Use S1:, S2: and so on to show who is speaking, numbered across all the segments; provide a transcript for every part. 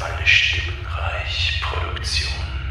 S1: eine Stimmenreich-Produktion.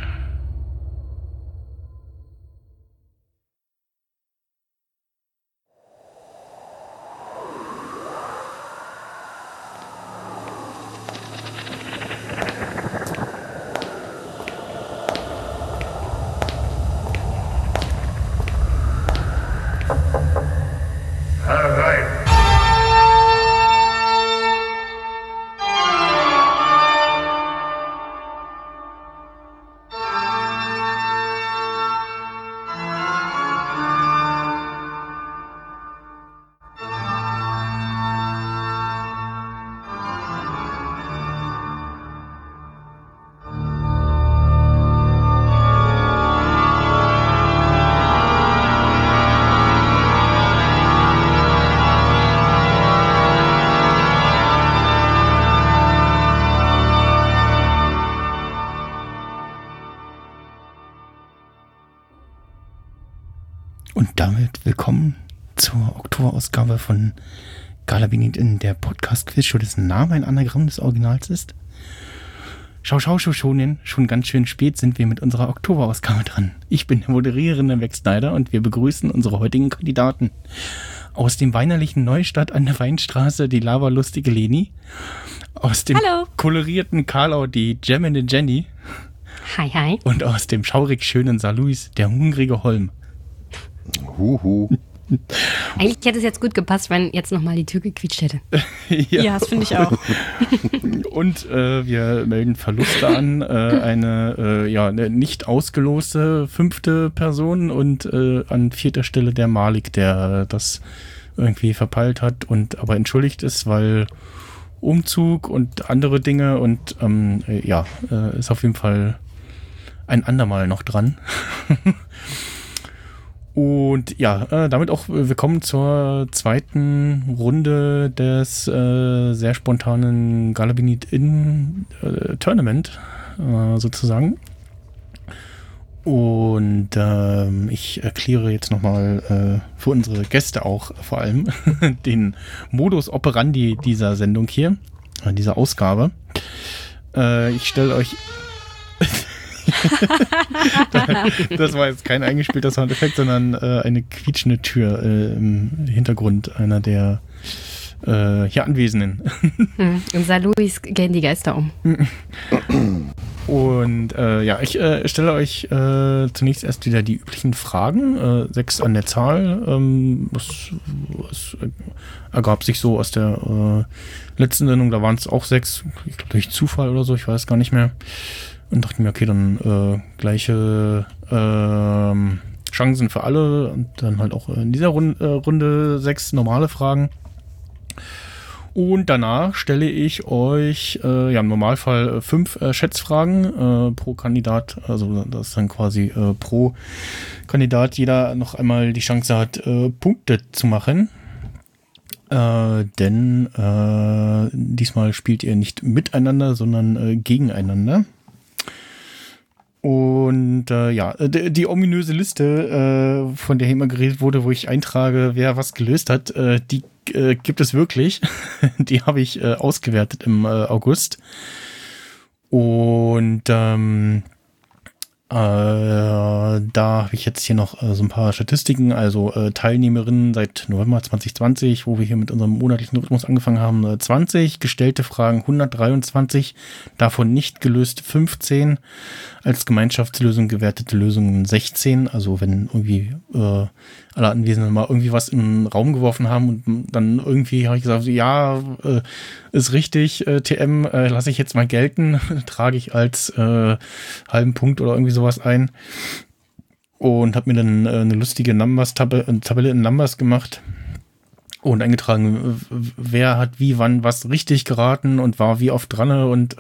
S2: Und damit willkommen zur Oktoberausgabe von Galabinit in der Podcast-Quiz-Show, dessen Name ein Anagramm des Originals ist. Schon ganz schön spät sind wir mit unserer Oktoberausgabe dran. Ich bin der moderierende Max Snyder und wir begrüßen unsere heutigen Kandidaten. Aus dem weinerlichen Neustadt an der Weinstraße die lavalustige Leni. Aus dem kolorierten Karlau die jammende Jenny.
S3: Hi, hi.
S2: Und aus dem schaurig schönen Saarlouis der hungrige Holm.
S4: Huhu.
S3: Eigentlich hätte es jetzt gut gepasst, wenn jetzt nochmal die Tür gequietscht hätte.
S5: Ja, das finde ich auch.
S2: Und wir melden Verluste an. Eine nicht ausgeloste 5. Person und an 4. Stelle der Malik, der das irgendwie verpeilt hat und aber entschuldigt ist, weil Umzug und andere Dinge und ist auf jeden Fall ein andermal noch dran. Und ja, damit auch willkommen zur zweiten Runde des sehr spontanen Galabinit in Tournament sozusagen. Und ich erkläre jetzt nochmal für unsere Gäste auch vor allem den Modus operandi dieser Sendung hier, dieser Ausgabe. Ich stelle euch... Das war jetzt kein eingespielter Soundeffekt, sondern eine quietschende Tür im Hintergrund einer der hier Anwesenden.
S3: Und Saarlouis gehen die Geister um.
S2: Und ich stelle euch zunächst erst wieder die üblichen Fragen. 6 an der Zahl. Das ergab sich so aus der letzten Sendung, da waren es auch 6, ich glaube durch Zufall oder so, ich weiß gar nicht mehr. Und dachte mir, okay, dann gleiche Chancen für alle und dann halt auch in dieser Runde 6 normale Fragen. Und danach stelle ich euch im Normalfall 5 Schätzfragen pro Kandidat. Also das ist dann quasi pro Kandidat jeder noch einmal die Chance hat, Punkte zu machen. Denn diesmal spielt ihr nicht miteinander, sondern gegeneinander. Und die ominöse Liste, von der hier immer geredet wurde, wo ich eintrage, wer was gelöst hat, die gibt es wirklich. Die habe ich ausgewertet im August. Und da habe ich jetzt hier noch so ein paar Statistiken, also Teilnehmerinnen seit November 2020, wo wir hier mit unserem monatlichen Rhythmus angefangen haben, 20, gestellte Fragen 123, davon nicht gelöst 15, als Gemeinschaftslösung gewertete Lösungen 16, also wenn irgendwie alle Anwesenden mal irgendwie was in den Raum geworfen haben und dann irgendwie habe ich gesagt, ja, ist richtig, TM lasse ich jetzt mal gelten, trage ich als halben Punkt oder irgendwie sowas ein und habe mir dann eine lustige Tabelle in Numbers gemacht und eingetragen, wer hat wie, wann, was richtig geraten und war wie oft dran und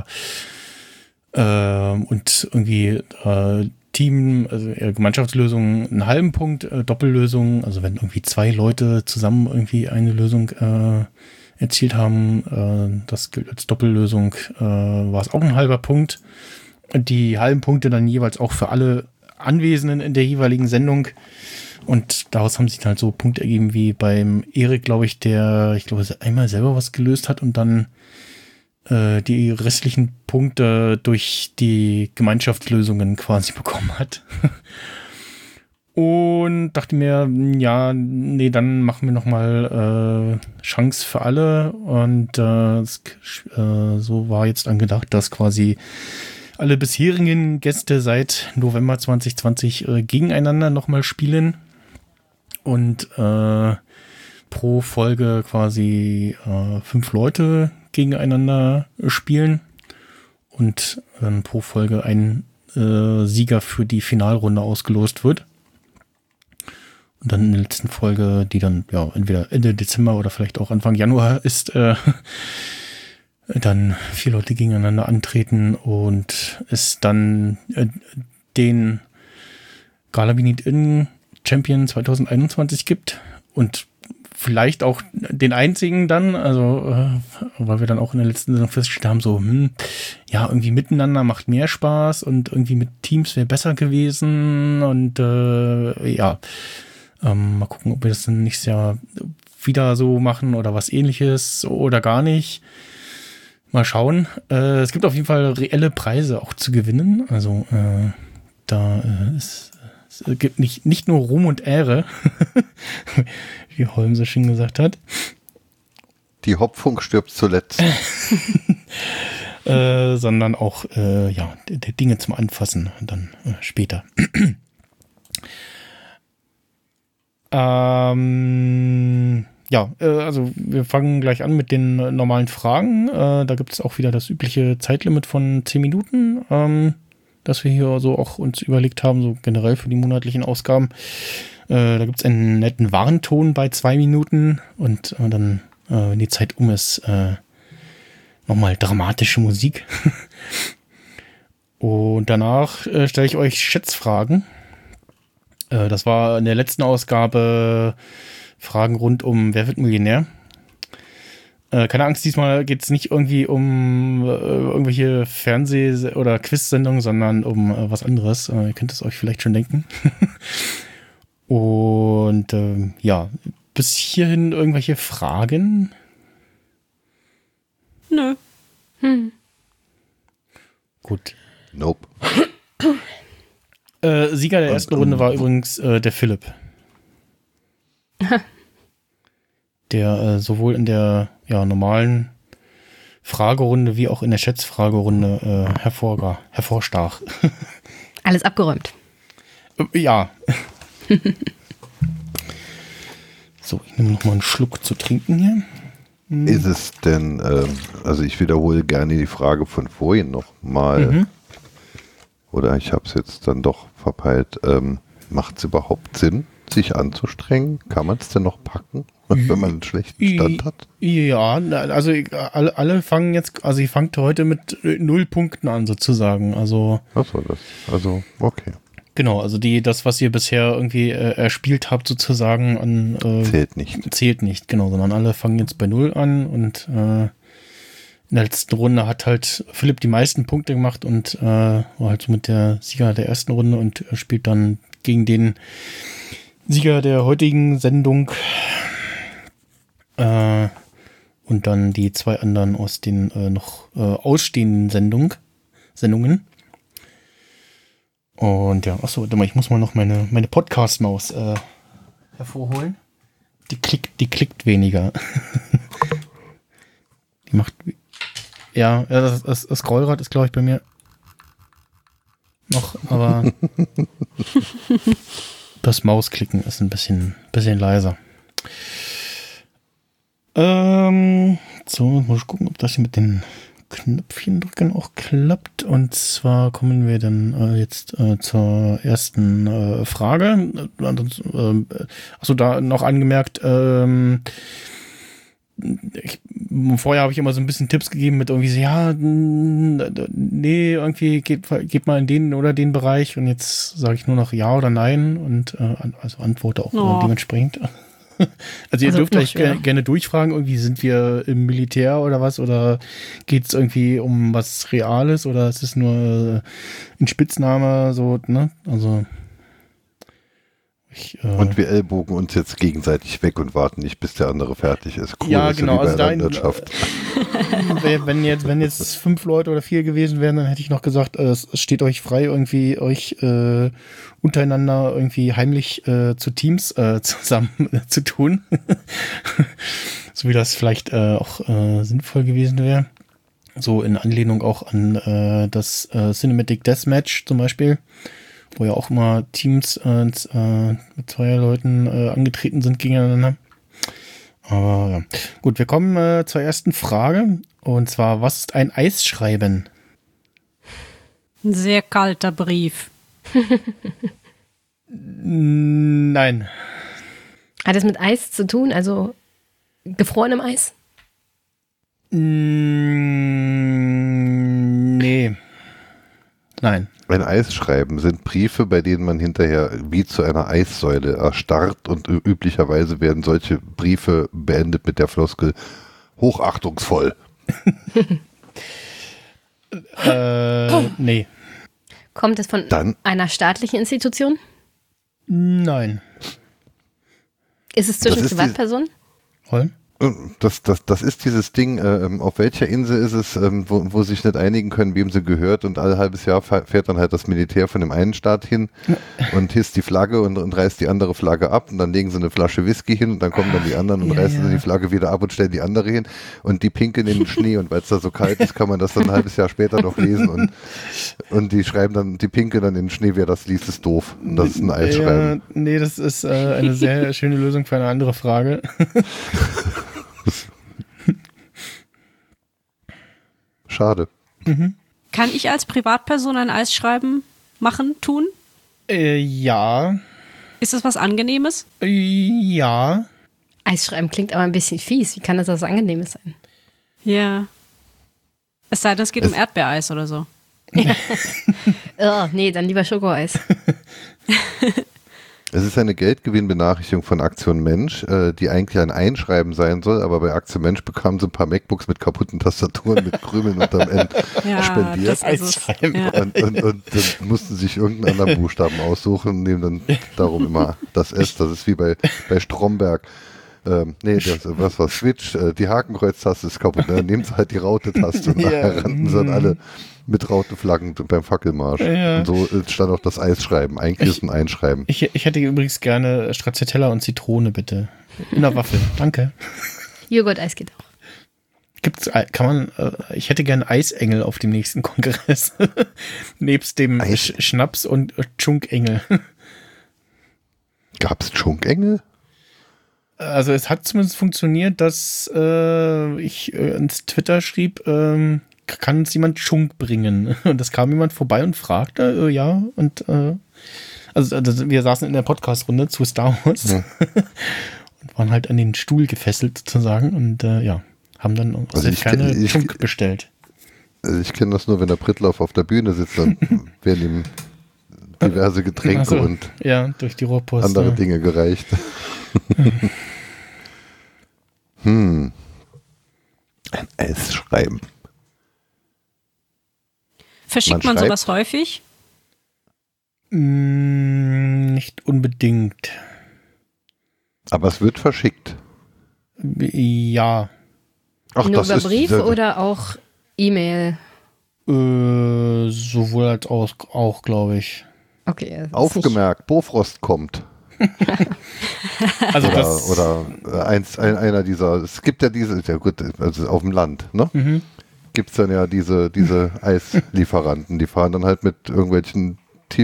S2: und irgendwie Team, also Gemeinschaftslösung einen halben Punkt, Doppellösung, also wenn irgendwie 2 Leute zusammen irgendwie eine Lösung erzielt haben, das gilt als Doppellösung, war es auch ein halber Punkt. Die halben Punkte dann jeweils auch für alle Anwesenden in der jeweiligen Sendung. Und daraus haben sich dann halt so Punkte ergeben wie beim Erik, glaube ich, der einmal selber was gelöst hat und dann die restlichen Punkte durch die Gemeinschaftslösungen quasi bekommen hat. Und dachte mir, ja, nee, dann machen wir nochmal Chance für alle. Und so war jetzt angedacht, dass quasi alle bisherigen Gäste seit November 2020 gegeneinander nochmal spielen. Und pro Folge quasi 5 Leute gegeneinander spielen. Und pro Folge ein Sieger für die Finalrunde ausgelost wird. Und dann in der letzten Folge, die dann ja entweder Ende Dezember oder vielleicht auch Anfang Januar ist, dann 4 Leute gegeneinander antreten und es dann den Gala Vinit In Champion 2021 gibt und vielleicht auch den einzigen dann, also weil wir dann auch in der letzten Saison festgestellt haben, so ja, irgendwie miteinander macht mehr Spaß und irgendwie mit Teams wäre besser gewesen und ja, mal gucken, ob wir das dann nächstes Jahr wieder so machen oder was Ähnliches oder gar nicht. Mal schauen. Es gibt auf jeden Fall reelle Preise auch zu gewinnen. Also es gibt nicht nur Ruhm und Ehre, wie Holm so schön gesagt hat.
S4: Die Hopfung stirbt zuletzt.
S2: Sondern auch ja, der Dinge zum Anfassen dann später. Ja, also wir fangen gleich an mit den normalen Fragen. Da gibt es auch wieder das übliche Zeitlimit von 10 Minuten, das wir hier so auch uns überlegt haben, so generell für die monatlichen Ausgaben. Da gibt es einen netten Warnton bei 2 Minuten und dann, wenn die Zeit um ist, nochmal dramatische Musik. Und danach stelle ich euch Schätzfragen. Das war in der letzten Ausgabe Fragen rund um Wer wird Millionär? Keine Angst, diesmal geht es nicht irgendwie um irgendwelche Fernseh- oder Quiz-Sendungen, sondern um was anderes. Ihr könnt es euch vielleicht schon denken. Und ja, bis hierhin irgendwelche Fragen?
S5: Nö.
S2: Gut.
S4: Nope.
S2: Sieger der ersten Runde war übrigens der Philipp. Der sowohl in der normalen Fragerunde wie auch in der Schätzfragerunde hervorstach.
S3: Alles abgeräumt.
S2: Ja. So, ich nehme noch mal einen Schluck zu trinken hier.
S4: Ist es denn, also ich wiederhole gerne die Frage von vorhin nochmal, oder ich habe es jetzt dann doch verpeilt, macht es überhaupt Sinn, sich anzustrengen? Kann man es denn noch packen, wenn man einen schlechten Stand hat?
S2: Ja, also alle fangen jetzt, also ich fangt heute mit 0 Punkten an sozusagen. Also
S4: Was war das? Also, okay.
S2: Genau, also das, was ihr bisher irgendwie erspielt habt sozusagen, zählt nicht, genau, sondern alle fangen jetzt bei 0 an und in der letzten Runde hat halt Philipp die meisten Punkte gemacht und war halt so mit der Sieger der ersten Runde und spielt dann gegen den Sieger der heutigen Sendung und dann die 2 anderen aus den noch ausstehenden Sendungen. Und ja, achso, warte mal, ich muss mal noch meine Podcast-Maus hervorholen. Die klickt weniger. Die macht. Ja, das Scrollrad ist, glaube ich, bei mir noch, aber das Mausklicken ist ein bisschen leiser. So, muss ich gucken, ob das hier mit den Knöpfchen drücken auch klappt. Und zwar kommen wir dann jetzt zur ersten Frage. Achso, da noch angemerkt, vorher habe ich immer so ein bisschen Tipps gegeben mit irgendwie so, ja, nee, irgendwie geht mal in den oder den Bereich und jetzt sage ich nur noch ja oder nein und also antworte auch dementsprechend. Also ihr dürft euch gerne durchfragen, irgendwie sind wir im Militär oder was oder geht es irgendwie um was Reales oder ist es nur ein Spitzname, so, ne? Also
S4: Und wir ellbogen uns jetzt gegenseitig weg und warten nicht, bis der andere fertig ist. Cool,
S2: ja,
S4: das
S2: genau.
S4: ist ja wie bei
S2: Also
S4: Landwirtschaft.
S2: wenn jetzt 5 Leute oder 4 gewesen wären, dann hätte ich noch gesagt, es steht euch frei, irgendwie euch untereinander irgendwie heimlich zu Teams zusammen zu tun. So wie das vielleicht auch sinnvoll gewesen wäre. So in Anlehnung auch an das Cinematic Deathmatch zum Beispiel, wo ja auch immer Teams mit 2 Leuten angetreten sind gegeneinander. Aber ja. Gut, wir kommen zur ersten Frage. Und zwar, was ist ein Eisschreiben?
S5: Ein sehr kalter Brief.
S2: Nein.
S3: Hat es mit Eis zu tun? Also gefrorenem Eis?
S2: Nee. Nein.
S4: Ein Eisschreiben sind Briefe, bei denen man hinterher wie zu einer Eissäule erstarrt und üblicherweise werden solche Briefe beendet mit der Floskel hochachtungsvoll.
S2: Nee.
S3: Kommt es von einer staatlichen Institution?
S2: Nein.
S3: Ist es zwischen Privatpersonen?
S2: Holm?
S4: Das ist dieses Ding, auf welcher Insel ist es, wo sich nicht einigen können, wem sie gehört, und alle halbes Jahr fährt dann halt das Militär von dem einen Staat hin und hisst die Flagge und reißt die andere Flagge ab, und dann legen sie eine Flasche Whisky hin und dann kommen dann die anderen und reißen die Flagge wieder ab und stellen die andere hin und die pinkeln in den Schnee, und weil es da so kalt ist, kann man das dann ein halbes Jahr später noch lesen und die schreiben dann, die pinkeln dann in den Schnee, wer das liest, ist doof. Und das ist ein Eisschreiben.
S2: Nee, das ist eine sehr schöne Lösung für eine andere Frage.
S4: Schade.
S5: Kann ich als Privatperson ein Eisschreiben tun?
S2: Ja.
S5: Ist das was Angenehmes?
S2: Ja.
S3: Eisschreiben klingt aber ein bisschen fies. Wie kann das was Angenehmes sein?
S5: Ja. Es sei denn, es geht um Erdbeereis oder so.
S3: Oh, nee, dann lieber Schokoeis.
S4: Es ist eine Geldgewinnbenachrichtigung von Aktion Mensch, die eigentlich ein Einschreiben sein soll, aber bei Aktion Mensch bekamen sie ein paar MacBooks mit kaputten Tastaturen mit Krümeln unterm End spendiert.
S5: Das
S2: Eisschreiben.
S5: Ja.
S4: Und dann mussten sie sich irgendeinen anderen Buchstaben aussuchen und nehmen dann darum immer das S. Das ist wie bei Stromberg. Was war Switch? Die Hakenkreuztaste ist kaputt. Dann nehmen sie halt die Raute-Taste und nachher rannten sie dann alle mit Raute-Flaggen beim Fackelmarsch.
S2: Ja.
S4: Und so stand auch das Eisschreiben. Eigentlich ist ein Einschreiben.
S2: Ich hätte übrigens gerne Stracciatella und Zitrone, bitte. In der Waffel. Danke.
S3: Joghurt-Eis geht auch.
S2: Ich hätte gerne Eisengel auf dem nächsten Kongress. Nebst dem Schnaps und Chunkengel.
S4: Gab's Chunkengel?
S2: Also es hat zumindest funktioniert, dass ich ins Twitter schrieb, kann uns jemand Chunk bringen? Und das kam jemand vorbei und fragte, ja. Und also wir saßen in der Podcast-Runde zu Star Wars und waren halt an den Stuhl gefesselt sozusagen und haben dann keine Chunk bestellt.
S4: Also ich kenne das nur, wenn der Prittlauf auf der Bühne sitzt, dann werden ihm diverse Getränke und
S2: durch die Rohrpost,
S4: andere Dinge gereicht. Ein Eisschreiben.
S5: Verschickt man sowas häufig?
S2: Nicht unbedingt.
S4: Aber es wird verschickt.
S2: Ja.
S3: Ach, nur über Brief oder auch E-Mail?
S2: Sowohl als auch, glaube ich.
S3: Okay.
S4: Aufgemerkt, Bofrost kommt.
S2: Also
S4: oder einer dieser, es gibt ja diese, ja gut, also auf dem Land, ne? Gibt es dann ja diese Eislieferanten, die fahren dann halt mit irgendwelchen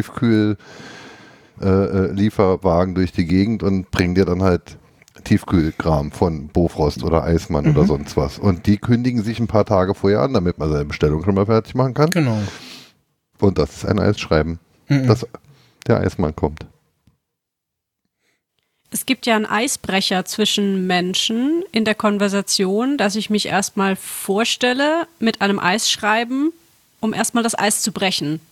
S4: Tiefkühl-Lieferwagen durch die Gegend und bringen dir dann halt Tiefkühlkram von Bofrost oder Eismann oder sonst was. Und die kündigen sich ein paar Tage vorher an, damit man seine Bestellung schon mal fertig machen kann.
S2: Genau.
S4: Und das ist ein Eisschreiben, dass der Eismann kommt.
S5: Es gibt ja einen Eisbrecher zwischen Menschen in der Konversation, dass ich mich erstmal vorstelle mit einem Eisschreiben, um erstmal das Eis zu brechen.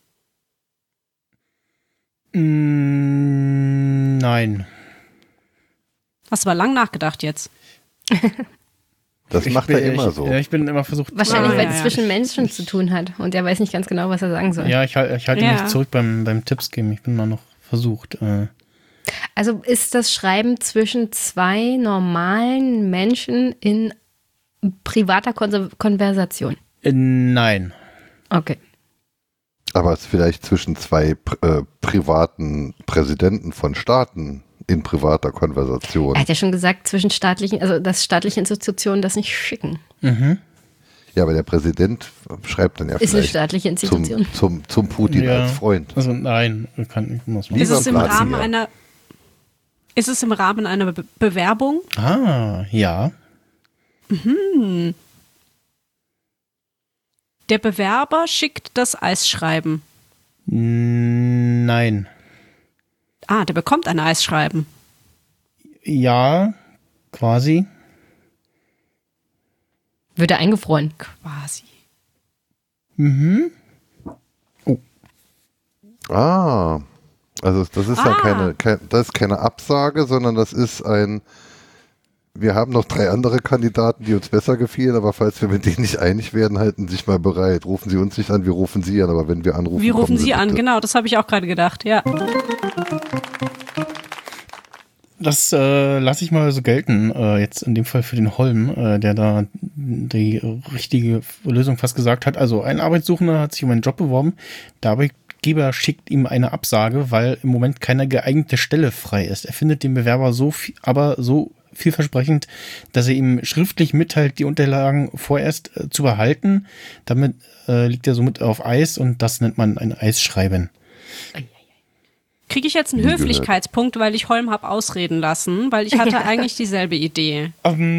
S2: Nein.
S5: Hast du aber lang nachgedacht jetzt.
S4: Das macht er immer so.
S2: Ja, ich bin immer versucht.
S3: Wahrscheinlich, weil es zwischen Menschen zu tun hat und er weiß nicht ganz genau, was er sagen soll.
S2: Ja, ich halte mich zurück beim Tipps geben. Ich bin mal noch versucht.
S3: Also ist das Schreiben zwischen zwei normalen Menschen in privater Konversation?
S2: Nein.
S3: Okay.
S4: Aber es ist vielleicht zwischen zwei privaten Präsidenten von Staaten in privater Konversation.
S3: Er hat ja schon gesagt, zwischen staatlichen, also dass staatliche Institutionen das nicht schicken.
S2: Mhm.
S4: Ja, aber der Präsident schreibt dann ja
S3: Ist eine
S4: vielleicht
S3: staatliche Institution.
S4: zum Putin
S2: Ja.
S4: als Freund.
S2: Also nein, muss man.
S4: Wie-
S5: Ist es im
S4: Lieber
S5: Rahmen
S4: Platzinger.
S5: einer Ist es im Rahmen einer Bewerbung?
S2: Ja.
S5: Der Bewerber schickt das Eisschreiben.
S2: Nein.
S5: Der bekommt ein Eisschreiben.
S2: Ja, quasi.
S3: Wird er eingefroren?
S5: Quasi.
S2: Mhm.
S4: Also das ist dann das ist keine Absage, sondern das ist wir haben noch 3 andere Kandidaten, die uns besser gefielen, aber falls wir mit denen nicht einig werden, halten Sie sich mal bereit. Rufen Sie uns nicht an, wir rufen Sie an, aber wenn wir anrufen,
S5: Wir rufen
S4: kommen
S5: Sie an,
S4: bitte.
S5: genau, das habe ich auch gerade gedacht, ja.
S2: Das lasse ich mal so gelten, jetzt in dem Fall für den Holm, der da die richtige Lösung fast gesagt hat. Also ein Arbeitssuchender hat sich um einen Job beworben, der Arbeitgeber schickt ihm eine Absage, weil im Moment keine geeignete Stelle frei ist. Er findet den Bewerber so vielversprechend, dass er ihm schriftlich mitteilt, die Unterlagen vorerst zu behalten. Damit liegt er somit auf Eis und das nennt man ein Eisschreiben.
S5: Kriege ich jetzt einen
S4: Nie gehört.
S5: Höflichkeitspunkt, weil ich Holm habe ausreden lassen, weil ich hatte eigentlich dieselbe Idee.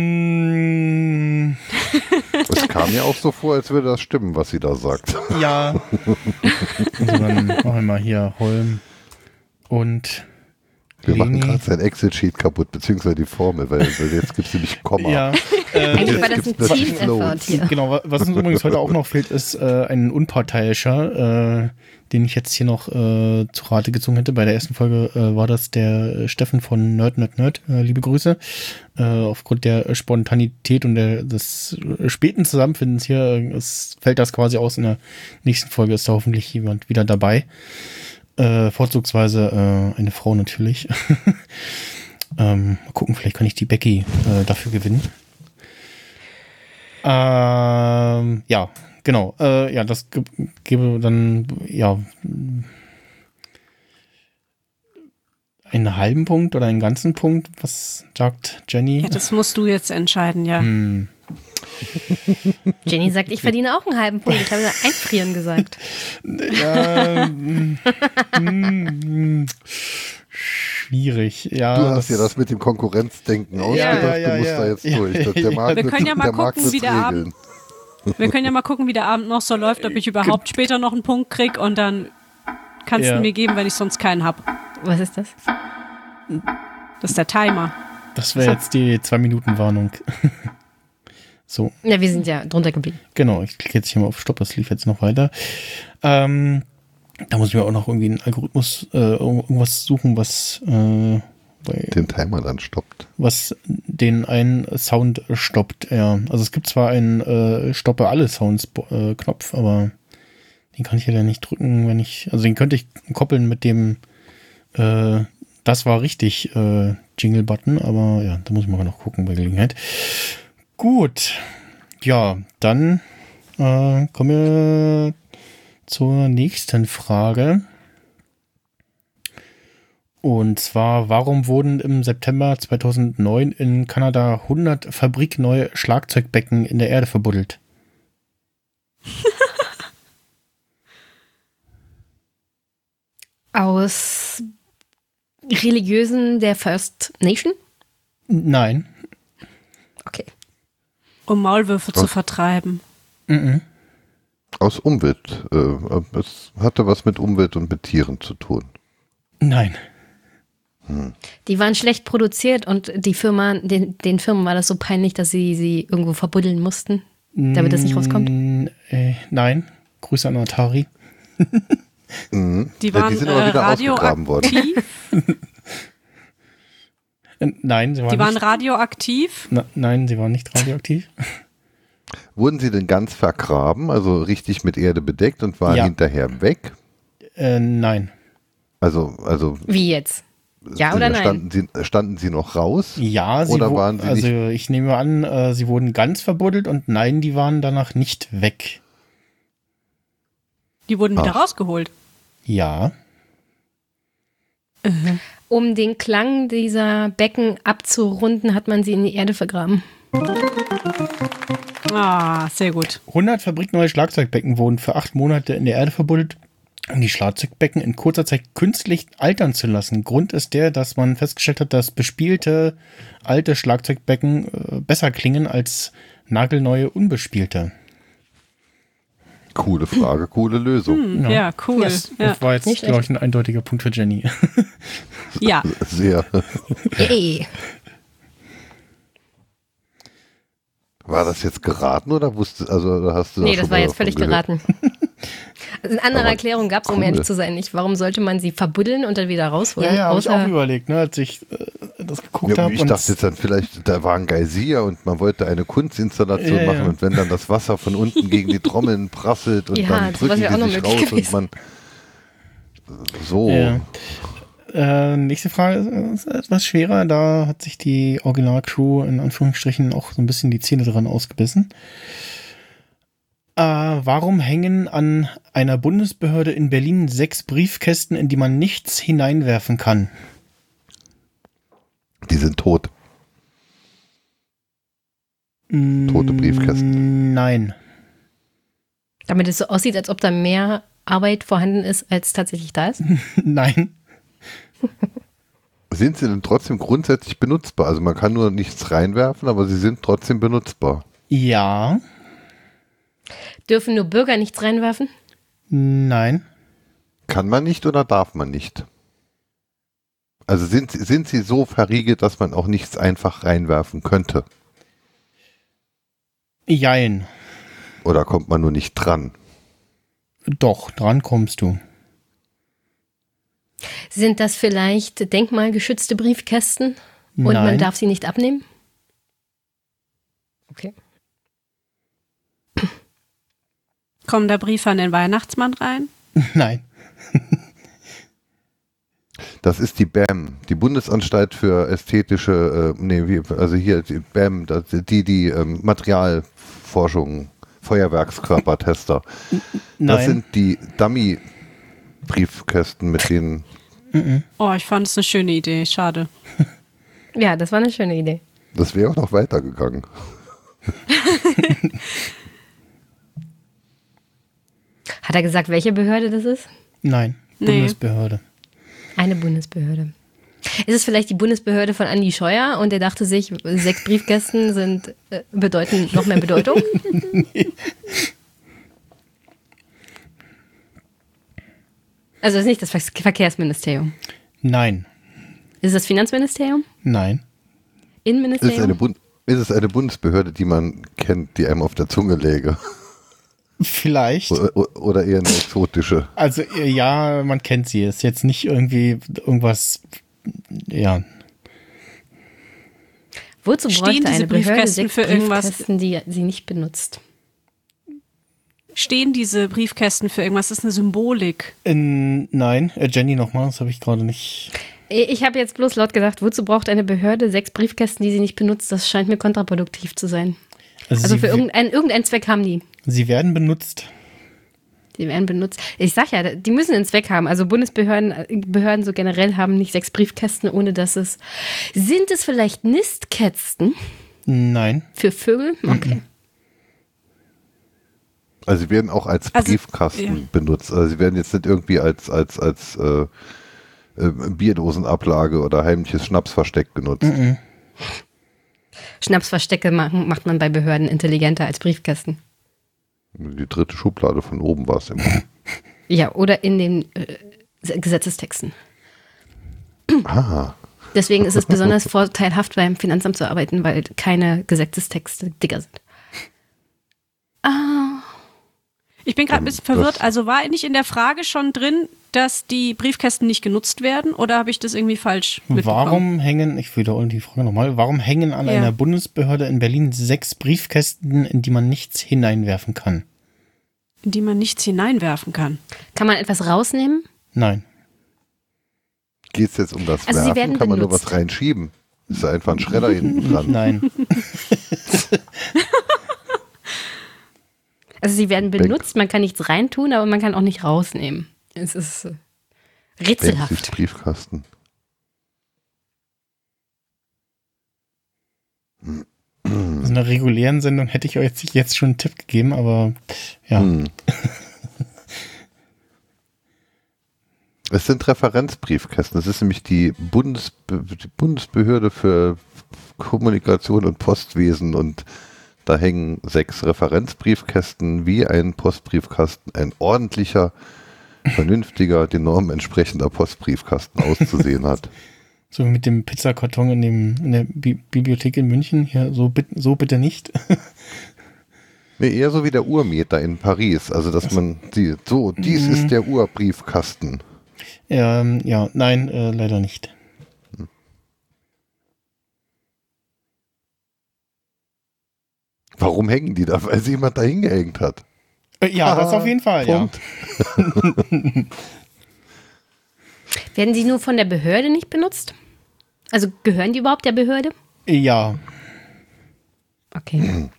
S4: Es kam mir auch so vor, als würde das stimmen, was sie da sagt.
S2: Ja. Also dann machen wir mal hier Holm und
S4: Wir machen
S2: Leni.
S4: gerade sein Excel-Sheet kaputt, beziehungsweise die Formel, weil jetzt gibt es nämlich ein Komma.
S2: Ja,
S3: Eigentlich war das ein
S4: gibt's natürlich
S3: Team-Effort
S4: Flows.
S3: hier.
S2: genau. Was uns übrigens heute auch noch fehlt, ist ein Unparteiischer, den ich jetzt hier noch zu Rate gezogen hätte. Bei der ersten Folge war das der Steffen von Nerd. Liebe Grüße. Aufgrund der Spontanität und des späten Zusammenfindens hier fällt das quasi aus. In der nächsten Folge ist da hoffentlich jemand wieder dabei. Vorzugsweise eine Frau natürlich. Mal gucken, vielleicht kann ich die Becky dafür gewinnen. Ja, genau. Ja, das gebe dann, ja, einen halben Punkt oder einen ganzen Punkt. Was sagt Jenny?
S5: Ja, das musst du jetzt entscheiden, ja.
S3: Jenny sagt, ich verdiene auch einen halben Punkt. Ich habe nur einfrieren gesagt.
S2: Ja, schwierig. Ja,
S4: Du hast ja das mit dem Konkurrenzdenken ausgedacht, du musst da jetzt durch. Der Markt
S5: Wir können ja mal
S4: Markt
S5: gucken, wie
S4: wird's
S5: der
S4: regeln.
S5: Wir können ja mal gucken, wie der Abend noch so läuft, ob ich überhaupt später noch einen Punkt krieg und dann kannst
S2: Ja.
S5: du mir geben, wenn ich sonst keinen habe.
S3: Was ist das?
S5: Das ist der Timer.
S2: das wäre jetzt die 2-Minuten-Warnung. So,
S3: Ja, wir sind ja drunter geblieben.
S2: genau. Ich klicke jetzt hier mal auf Stopp, das lief jetzt noch weiter. Da muss ich mir auch noch irgendwie einen Algorithmus, irgendwas suchen, was
S4: Den Timer dann stoppt.
S2: was den einen Sound stoppt. Ja, also es gibt zwar einen Stoppe alle Sounds Knopf, aber den kann ich ja dann nicht drücken, wenn also den könnte ich koppeln mit dem das war richtig Jingle-Button, aber ja, da muss ich mal noch gucken bei Gelegenheit. Gut, ja, dann kommen wir zur nächsten Frage. Und zwar, warum wurden im September 2009 in Kanada 100 fabrikneue Schlagzeugbecken in der Erde verbuddelt?
S3: Aus Religiösen der First Nation?
S2: Nein.
S3: Okay.
S5: Um Maulwürfe zu vertreiben.
S2: Mhm.
S4: Aus Umwelt. Es hatte was mit Umwelt und mit Tieren zu tun.
S2: Nein.
S3: Die waren schlecht produziert und die Firma, den Firmen war das so peinlich, dass sie irgendwo verbuddeln mussten, damit das nicht rauskommt.
S2: Nein. Grüße an Atari.
S5: Die waren
S4: die sind aber wieder ausgegraben worden.
S5: radioaktiv.
S2: Nein, sie waren
S5: Die waren
S2: nicht.
S5: radioaktiv.
S2: Nein, sie waren nicht radioaktiv.
S4: Wurden sie denn ganz vergraben, also richtig mit Erde bedeckt und waren
S2: Ja.
S4: hinterher weg?
S2: Nein.
S4: Also
S3: Wie jetzt? Ja oder nein?
S4: Standen sie noch raus?
S2: Ja,
S4: oder waren sie
S2: also
S4: nicht?
S2: ich nehme an, sie wurden ganz verbuddelt und nein, die waren danach nicht weg.
S5: Die wurden wieder rausgeholt.
S2: Ja.
S3: Um den Klang dieser Becken abzurunden, hat man sie in die Erde vergraben.
S5: Ah, sehr gut.
S2: 100 fabrikneue Schlagzeugbecken wurden für 8 Monate in der Erde verbuddelt, um die Schlagzeugbecken in kurzer Zeit künstlich altern zu lassen. Grund ist der, dass man festgestellt hat, dass bespielte alte Schlagzeugbecken besser klingen als nagelneue unbespielte.
S4: Coole Frage, coole Lösung.
S5: Ja, cool.
S2: Das
S5: Ja.
S2: war jetzt, glaube ich, ein eindeutiger Punkt für Jenny.
S5: Ja.
S4: Sehr.
S3: Ey.
S4: War das jetzt geraten oder hast du
S3: Nee,
S4: schon
S3: das war
S4: mal
S3: jetzt völlig
S4: davon gehört?
S3: geraten. Also eine andere
S4: Aber
S3: Erklärung gab es, um
S4: cool.
S3: ehrlich zu sein, nicht. Warum sollte man sie verbuddeln und dann wieder rausholen?
S2: Ja, habe ich
S3: Außer-
S2: auch überlegt, ne, als ich das geguckt
S4: Ja,
S2: habe.
S4: ich dachte jetzt dann vielleicht, da war ein Geysir und man wollte eine Kunstinstallation
S2: Ja,
S4: machen
S2: ja.
S4: und wenn dann das Wasser von unten gegen die Trommeln prasselt und
S3: Ja,
S4: dann
S3: das
S4: drücken
S3: wäre auch noch
S4: die sich
S3: möglich
S4: raus und man so.
S2: Nächste Frage ist etwas schwerer. Da hat sich die Originalcrew in Anführungsstrichen auch so ein bisschen die Zähne dran ausgebissen. Warum hängen an einer Bundesbehörde in Berlin 6 Briefkästen, in die man nichts hineinwerfen kann?
S4: Die sind tot. Tote Briefkästen.
S2: Nein.
S3: Damit es so aussieht, als ob da mehr Arbeit vorhanden ist, als tatsächlich da ist.
S2: Nein.
S4: Sind sie denn trotzdem grundsätzlich benutzbar? Also man kann nur nichts reinwerfen, aber sie sind trotzdem benutzbar.
S2: Ja.
S3: Dürfen nur Bürger nichts reinwerfen?
S2: Nein.
S4: Kann man nicht oder darf man nicht? Also sind sie so verriegelt, dass man auch nichts einfach reinwerfen könnte?
S2: Jein.
S4: Oder kommt man nur nicht dran?
S2: Doch, dran kommst du.
S3: Sind das vielleicht denkmalgeschützte Briefkästen und man
S2: Nein.
S3: darf sie nicht abnehmen? Okay.
S5: Kommt der Brief an den Weihnachtsmann rein?
S2: Nein.
S4: Das ist die BAM, die Bundesanstalt für ästhetische, die BAM, die Materialforschung, Feuerwerkskörpertester.
S2: Nein.
S4: Das sind die Dummy-Briefkästen mit denen.
S5: Oh, ich fand es eine schöne Idee. Schade.
S3: Ja, das war eine schöne Idee.
S4: Das wäre auch noch weitergegangen.
S3: Hat er gesagt, welche Behörde das ist?
S2: Nein.
S5: Nee.
S2: Bundesbehörde.
S3: Eine Bundesbehörde. Ist es vielleicht die Bundesbehörde von Andi Scheuer und er dachte sich, 6 Briefkästen bedeuten noch mehr Bedeutung? Also es ist nicht das Verkehrsministerium.
S2: Nein.
S3: Ist es das Finanzministerium?
S2: Nein.
S3: Innenministerium?
S4: Ist es eine Bundesbehörde, die man kennt, die einem auf der Zunge läge?
S2: Vielleicht.
S4: Oder eher eine exotische?
S2: Also ja, man kennt sie. Ist jetzt nicht irgendwie irgendwas, ja.
S3: Wozu
S5: Stehen
S3: bräuchte
S5: diese
S3: eine Behörde
S5: Briefkästen
S3: 6
S5: für irgendwas?
S3: Briefkästen, die sie nicht benutzt?
S5: Stehen diese Briefkästen für irgendwas? Das ist eine Symbolik.
S2: Nein, Jenny nochmal, das habe ich gerade nicht.
S3: Ich habe jetzt bloß laut gesagt, wozu braucht eine Behörde 6 Briefkästen, die sie nicht benutzt? Das scheint mir kontraproduktiv zu sein. Also für irgendeinen Zweck haben die.
S2: Sie werden benutzt.
S3: Die werden benutzt. Ich sag ja, die müssen einen Zweck haben. Also Behörden so generell haben nicht 6 Briefkästen, ohne dass es... Sind es vielleicht Nistkästen
S2: Nein.
S3: für Vögel? Okay.
S4: Also sie werden auch als Briefkasten benutzt. Also sie werden jetzt nicht irgendwie als Bierdosenablage oder heimliches Schnapsversteck genutzt.
S3: Schnapsverstecke macht man bei Behörden intelligenter als Briefkästen.
S4: Die dritte Schublade von oben war es immer.
S3: Ja, oder in den Gesetzestexten.
S4: Ah.
S3: Deswegen ist es besonders vorteilhaft, beim Finanzamt zu arbeiten, weil keine Gesetzestexte dicker sind.
S5: Ich bin gerade ein bisschen verwirrt. Also war nicht in der Frage schon drin, dass die Briefkästen nicht genutzt werden? Oder habe ich das irgendwie falsch mitbekommen?
S2: Ich wiederhole die Frage nochmal, warum hängen an einer Bundesbehörde in Berlin 6 Briefkästen, in die man nichts hineinwerfen kann?
S5: In die man nichts hineinwerfen kann.
S3: Kann man etwas rausnehmen?
S2: Nein.
S4: Geht es jetzt um das
S3: Also sie
S4: Werfen?
S3: werden
S4: Kann man nur
S3: benutzt.
S4: was reinschieben? Ist da einfach ein Schredder hinten dran?
S2: Nein.
S3: Also sie werden benutzt, man kann nichts reintun, aber man kann auch nicht rausnehmen. Es ist rätselhaft.
S4: Benzis Briefkasten.
S2: In einer regulären Sendung hätte ich euch jetzt schon einen Tipp gegeben, aber ja.
S4: Es sind Referenzbriefkästen. Das ist nämlich die Bundesbehörde für Kommunikation und Postwesen und da hängen 6 Referenzbriefkästen wie ein Postbriefkasten, ein ordentlicher, vernünftiger, den Normen entsprechender Postbriefkasten auszusehen hat.
S2: So wie mit dem Pizzakarton in der Bibliothek in München. Hier, so bitte nicht.
S4: Nee, eher so wie der Urmeter in Paris. Also, dass man sieht, so, dies ist der Urbriefkasten.
S2: Ja, nein, leider nicht.
S4: Warum hängen die da? Weil sie jemand da hingehängt hat.
S2: Ja, das auf jeden Fall,
S4: Punkt.
S3: Werden sie nur von der Behörde nicht benutzt? Also gehören die überhaupt der Behörde?
S2: Ja.
S3: Okay.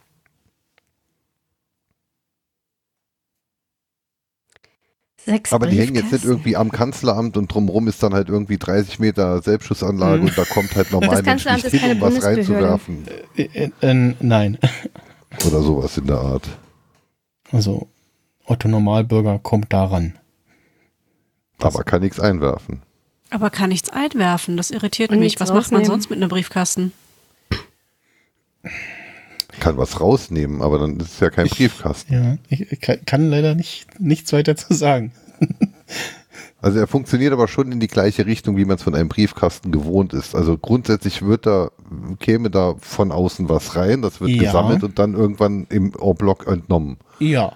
S3: Sechs
S4: Aber die hängen jetzt nicht
S3: Briefkästen.
S4: irgendwie am Kanzleramt und drumrum ist dann halt irgendwie 30 Meter Selbstschussanlage und da kommt halt normal Mensch
S3: Kanzleramt
S4: nicht
S3: ist
S4: hin, um
S3: keine
S4: was reinzuwerfen.
S2: Nein.
S4: Oder sowas in der Art.
S2: Also Otto Normalbürger kommt daran.
S4: Aber kann nichts einwerfen.
S5: Aber kann nichts einwerfen, das irritiert
S3: Und
S5: mich.
S3: nichts
S5: Was macht man
S3: rausnehmen.
S5: sonst mit einem Briefkasten?
S4: Kann was rausnehmen, aber dann ist es ja kein Briefkasten.
S2: Ja, ich kann leider nichts weiter zu sagen.
S4: Also er funktioniert aber schon in die gleiche Richtung, wie man es von einem Briefkasten gewohnt ist. Also grundsätzlich käme da von außen was rein, das wird
S2: Ja.
S4: gesammelt und dann irgendwann im En-Bloc entnommen.
S2: Ja.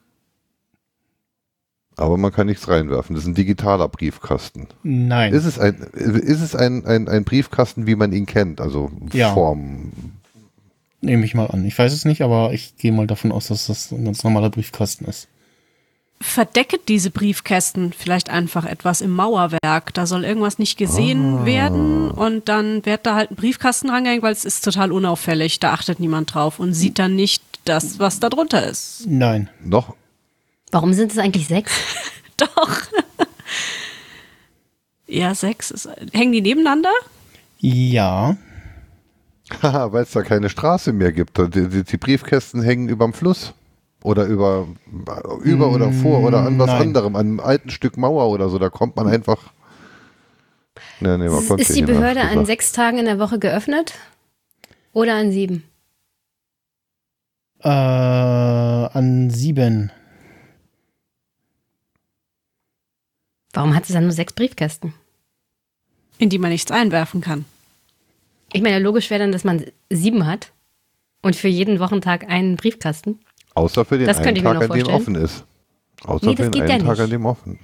S4: Aber man kann nichts reinwerfen. Das ist ein digitaler Briefkasten.
S2: Nein.
S4: Ist es ein Briefkasten, wie man ihn kennt? Also
S2: Ja.
S4: Form.
S2: Nehme ich mal an. Ich weiß es nicht, aber ich gehe mal davon aus, dass das ein ganz normaler Briefkasten ist.
S5: Verdecket diese Briefkästen vielleicht einfach etwas im Mauerwerk. Da soll irgendwas nicht gesehen werden und dann wird da halt ein Briefkasten rangehängt, weil es ist total unauffällig. Da achtet niemand drauf und sieht dann nicht das, was da drunter ist.
S2: Nein.
S4: Noch?
S3: Warum sind es eigentlich 6?
S5: Doch. Ja, 6. Hängen die nebeneinander?
S2: Ja.
S4: Haha, weil es da keine Straße mehr gibt. Die Briefkästen hängen überm Fluss. Oder über oder vor oder an was
S2: Nein.
S4: anderem, an einem alten Stück Mauer oder so. Da kommt man einfach. Nee, man kommt
S3: Ist
S4: hier
S3: die
S4: hin,
S3: Behörde
S4: hab ich
S3: an
S4: gesagt.
S3: 6 Tagen in der Woche geöffnet? Oder an 7?
S2: An 7.
S3: Warum hat sie dann nur 6 Briefkästen?
S5: In die man nichts einwerfen kann.
S3: Ich meine, logisch wäre dann, dass man 7 hat und für jeden Wochentag einen Briefkasten.
S4: Außer für den
S3: Das
S4: einen
S3: könnte ich mir
S4: Tag,
S3: noch
S4: an dem
S3: vorstellen.
S4: offen ist. Außer
S3: Nee,
S4: für
S3: das
S4: den
S3: geht ja
S4: einen Tag,
S3: nicht.
S4: an dem offen.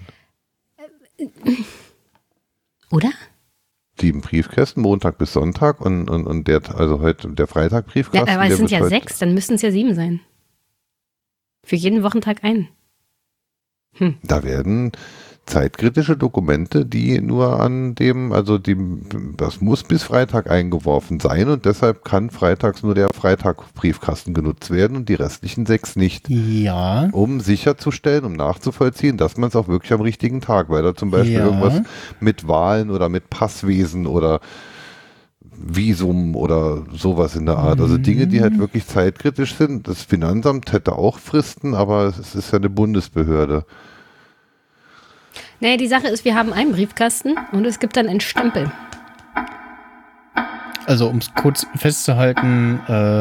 S3: Oder?
S4: 7 Briefkästen, Montag bis Sonntag und also heute der Freitag
S3: Ja,
S4: Briefkasten.
S3: aber es
S4: der
S3: sind
S4: wird
S3: ja
S4: heute-
S3: 6, dann müssten es ja 7 sein. Für jeden Wochentag einen.
S4: Da werden zeitkritische Dokumente, die nur das muss bis Freitag eingeworfen sein und deshalb kann freitags nur der Freitag-Briefkasten genutzt werden und die restlichen 6 nicht.
S2: Ja.
S4: Um sicherzustellen, um nachzuvollziehen, dass man es auch wirklich am richtigen Tag, weil da zum Beispiel
S2: Ja.
S4: irgendwas mit Wahlen oder mit Passwesen oder Visum oder sowas in der Art. Also Dinge, die halt wirklich zeitkritisch sind. Das Finanzamt hätte auch Fristen, aber es ist ja eine Bundesbehörde.
S3: Nee, die Sache ist, wir haben einen Briefkasten und es gibt dann einen Stempel.
S2: Also um es kurz festzuhalten,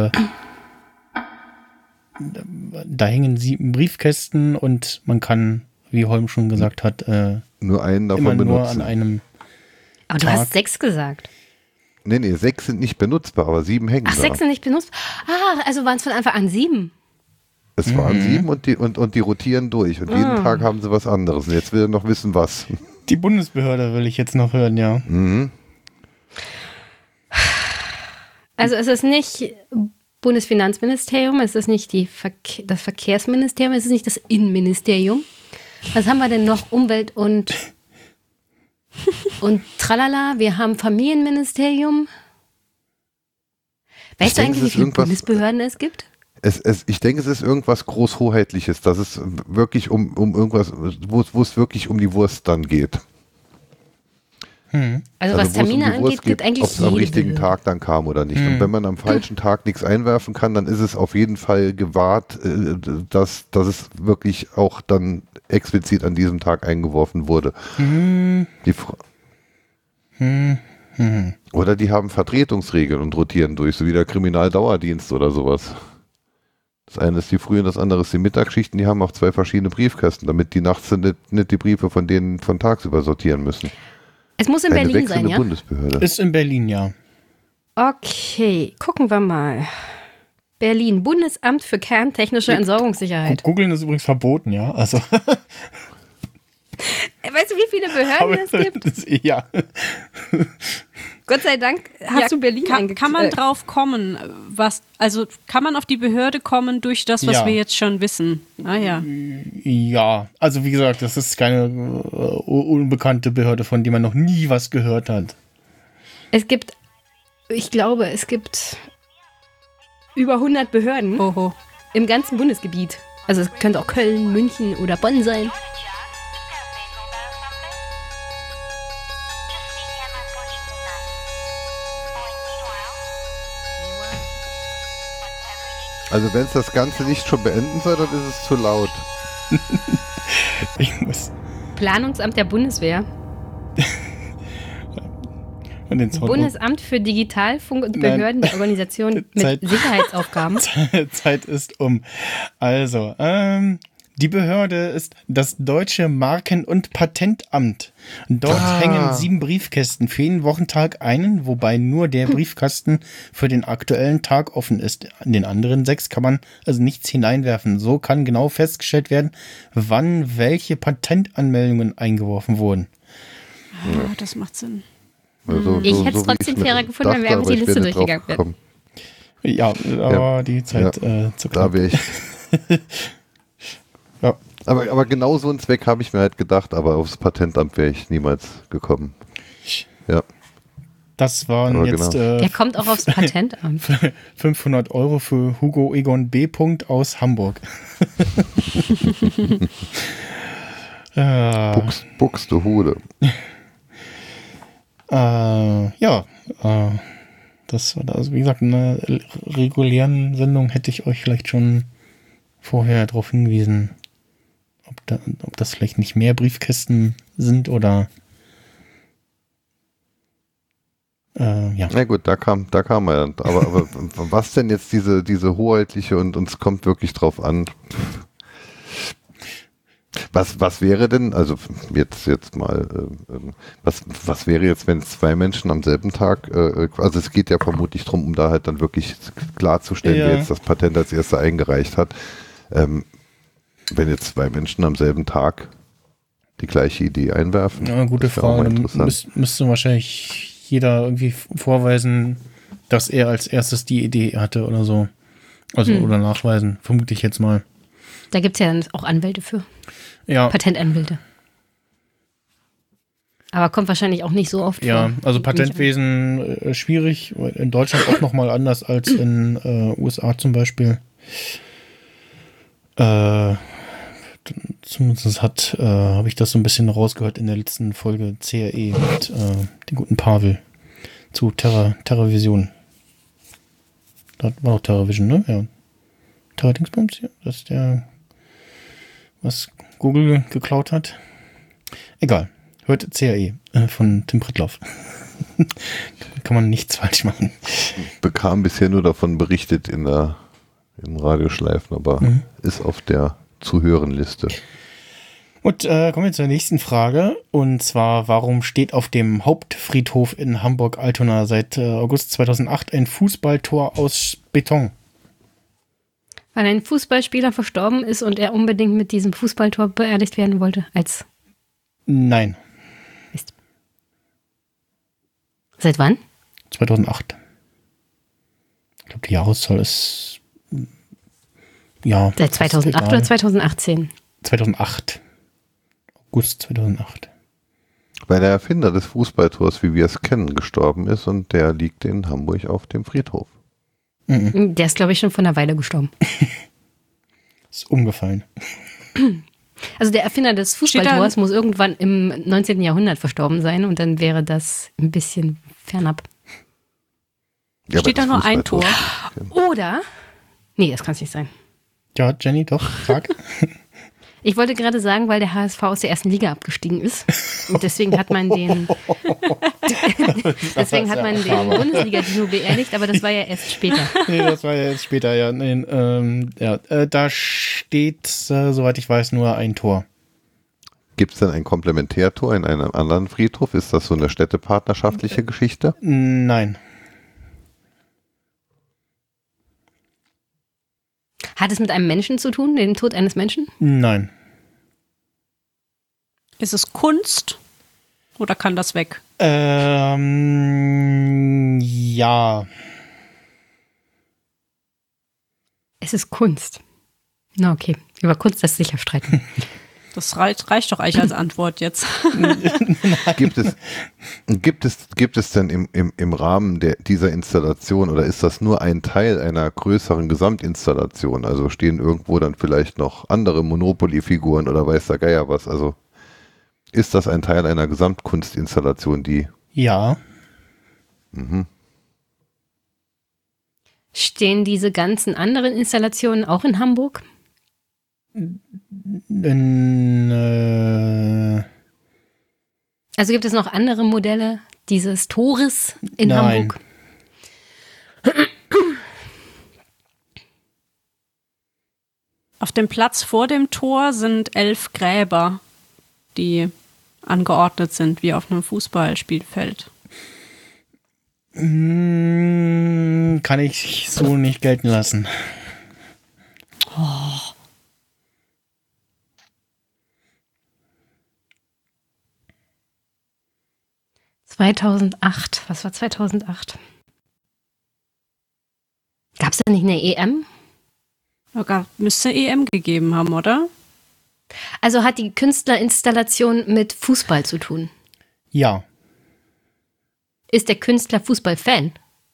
S2: da hängen 7 Briefkästen und man kann, wie Holm schon gesagt hat,
S4: Nur einen
S2: immer
S4: davon
S2: nur
S4: benutzen.
S2: an einem.
S3: Aber du
S2: Tag.
S3: hast 6 gesagt.
S4: Nee, 6 sind nicht benutzbar, aber 7 hängen
S3: Ach,
S4: da.
S3: 6 sind nicht benutzt. Ah, also waren es von Anfang an 7.
S4: Es waren 7 und die rotieren durch und jeden Tag haben sie was anderes. Und jetzt will er noch wissen, was.
S2: Die Bundesbehörde will ich jetzt noch hören, ja.
S3: Also es ist nicht Bundesfinanzministerium, es ist nicht das Verkehrsministerium, es ist nicht das Innenministerium. Was haben wir denn noch? Umwelt und Und tralala, wir haben Familienministerium. Weißt du eigentlich, wie viele Bundesbehörden es gibt?
S4: Ich denke, es ist irgendwas Großhoheitliches, dass es wirklich um irgendwas, wo es wirklich um die Wurst dann geht.
S3: Also was Termine angeht, gibt eigentlich
S4: ob es am richtigen Tag dann kam oder nicht. Und wenn man am falschen Tag nichts einwerfen kann, dann ist es auf jeden Fall gewahrt, dass es wirklich auch dann explizit an diesem Tag eingeworfen wurde. Oder die haben Vertretungsregeln und rotieren durch, so wie der Kriminaldauerdienst oder sowas. Das eine ist die Früh- und das andere ist die Mittagsschichten, die haben auch 2 verschiedene Briefkästen, damit die nachts nicht die Briefe von denen von tagsüber sortieren müssen.
S3: Es muss in
S4: Eine
S3: Berlin sein, ja?
S4: Bundesbehörde.
S2: Ist in Berlin, ja.
S3: Okay, gucken wir mal. Berlin, Bundesamt für kerntechnische Entsorgungssicherheit.
S2: Googeln ist übrigens verboten, ja. Also.
S3: Weißt du, wie viele Behörden es gibt?
S2: Ja.
S3: Gott sei Dank hast du Berlin eingeklickt.
S5: Kann man drauf kommen, kann man auf die Behörde kommen durch das, was wir jetzt schon wissen? Ah ja.
S2: Ja, also wie gesagt, das ist keine unbekannte Behörde, von der man noch nie was gehört hat.
S3: Ich glaube, es gibt über 100 Behörden im ganzen Bundesgebiet. Also es könnte auch Köln, München oder Bonn sein.
S4: Also wenn es das Ganze nicht schon beenden soll, dann ist es zu laut.
S3: Planungsamt der Bundeswehr. Bundesamt für Digitalfunk und Behörden der Organisation mit Sicherheitsaufgaben.
S2: Zeit ist um. Also, die Behörde ist das Deutsche Marken- und Patentamt. Dort hängen 7 Briefkästen, für jeden Wochentag einen, wobei nur der Briefkasten für den aktuellen Tag offen ist. In den anderen 6 kann man also nichts hineinwerfen. So kann genau festgestellt werden, wann welche Patentanmeldungen eingeworfen wurden.
S5: Ja, das macht Sinn.
S4: Also,
S3: ich hätte es trotzdem fairer gefunden, wenn wir einfach die Liste durchgegangen wären.
S2: Ja, aber die Zeit zu knapp.
S4: Da wäre ich. Ja. Aber genau so einen Zweck habe ich mir halt gedacht, aber aufs Patentamt wäre ich niemals gekommen. Ja.
S2: Das waren aber jetzt.
S3: Genau. Der kommt auch aufs Patentamt.
S2: 500 € für Hugo Egon B. aus Hamburg.
S4: Buxtehude.
S2: Das war also, wie gesagt, in einer regulären Sendung hätte ich euch vielleicht schon vorher darauf hingewiesen, ob das vielleicht nicht mehr Briefkästen sind oder ja.
S4: Na gut, da kam er. Aber was denn jetzt diese hoheitliche und uns kommt wirklich drauf an. Was wäre denn, also jetzt mal, was wäre jetzt, wenn 2 Menschen am selben Tag, also es geht ja vermutlich darum, um da halt dann wirklich klarzustellen, wer jetzt das Patent als erster eingereicht hat, wenn jetzt 2 Menschen am selben Tag die gleiche Idee einwerfen.
S2: Ja, gute Frage. Dann müsste wahrscheinlich jeder irgendwie vorweisen, dass er als erstes die Idee hatte oder so. Also oder nachweisen, vermute ich jetzt mal.
S3: Da gibt es ja dann auch Anwälte für.
S2: Ja.
S3: Patentanwälte. Aber kommt wahrscheinlich auch nicht so oft vor.
S2: Ja, also Patentwesen schwierig. In Deutschland auch nochmal anders als in USA zum Beispiel. Zumindest habe ich das so ein bisschen rausgehört in der letzten Folge CRE mit dem guten Pavel zu TerraVision. Das war auch TerraVision, ne? Ja. Terra-Dingsbums, ja. Das ist der, was Google geklaut hat. Egal. Hört CRE von Tim Prittloff. Kann man nichts falsch machen.
S4: Bekam bisher nur davon berichtet in Radioschleifen, aber ist auf der Zuhörenliste.
S2: Und kommen wir zur nächsten Frage. Und zwar, warum steht auf dem Hauptfriedhof in Hamburg-Altona seit August 2008 ein Fußballtor aus Beton?
S3: Weil ein Fußballspieler verstorben ist und er unbedingt mit diesem Fußballtor beerdigt werden wollte.
S2: Nein.
S3: Mist. Seit wann?
S2: 2008. Ich glaube, die Jahreszahl ist ja.
S3: Seit 2008 oder 2018?
S2: 2008. August 2008.
S4: Weil der Erfinder des Fußballtors, wie wir es kennen, gestorben ist und der liegt in Hamburg auf dem Friedhof.
S3: Der ist, glaube ich, schon vor einer Weile gestorben.
S2: Ist umgefallen.
S3: Also der Erfinder des Fußballtors muss irgendwann im 19. Jahrhundert verstorben sein und dann wäre das ein bisschen fernab.
S4: Ja,
S5: Steht da nur ein Tor?
S3: Oder, nee, das kann es nicht sein.
S2: Ja, Jenny, doch, sag.
S3: Ich wollte gerade sagen, weil der HSV aus der ersten Liga abgestiegen ist. Und deswegen hat man den Bundesliga-Dino beerdigt, aber das war ja erst später.
S2: Nee, das war ja jetzt später, ja. Nee, da steht, soweit ich weiß, nur ein Tor.
S4: Gibt es denn ein Komplementärtor in einem anderen Friedhof? Ist das so eine städtepartnerschaftliche Geschichte?
S2: Nein.
S3: Hat es mit einem Menschen zu tun, dem Tod eines Menschen?
S2: Nein.
S5: Ist es Kunst oder kann das weg?
S2: Ja.
S3: Es ist Kunst. Na okay, über Kunst lässt sich ja streiten.
S5: Das reicht doch eigentlich als Antwort jetzt.
S4: Gibt es denn im Rahmen dieser Installation oder ist das nur ein Teil einer größeren Gesamtinstallation? Also stehen irgendwo dann vielleicht noch andere Monopoly-Figuren oder weiß der Geier was? Also ist das ein Teil einer Gesamtkunstinstallation, die...
S2: Ja.
S3: Stehen diese ganzen anderen Installationen auch in Hamburg? Also gibt es noch andere Modelle dieses Tores in
S2: Nein.
S3: Hamburg?
S5: Auf dem Platz vor dem Tor sind 11 Gräber, die angeordnet sind, wie auf einem Fußballspielfeld.
S2: Kann ich so nicht gelten lassen.
S5: Oh.
S3: 2008. Was war 2008? Gab es da nicht eine EM?
S5: Müsste EM gegeben haben, oder?
S3: Also hat die Künstlerinstallation mit Fußball zu tun?
S2: Ja.
S3: Ist der Künstler Fußballfan?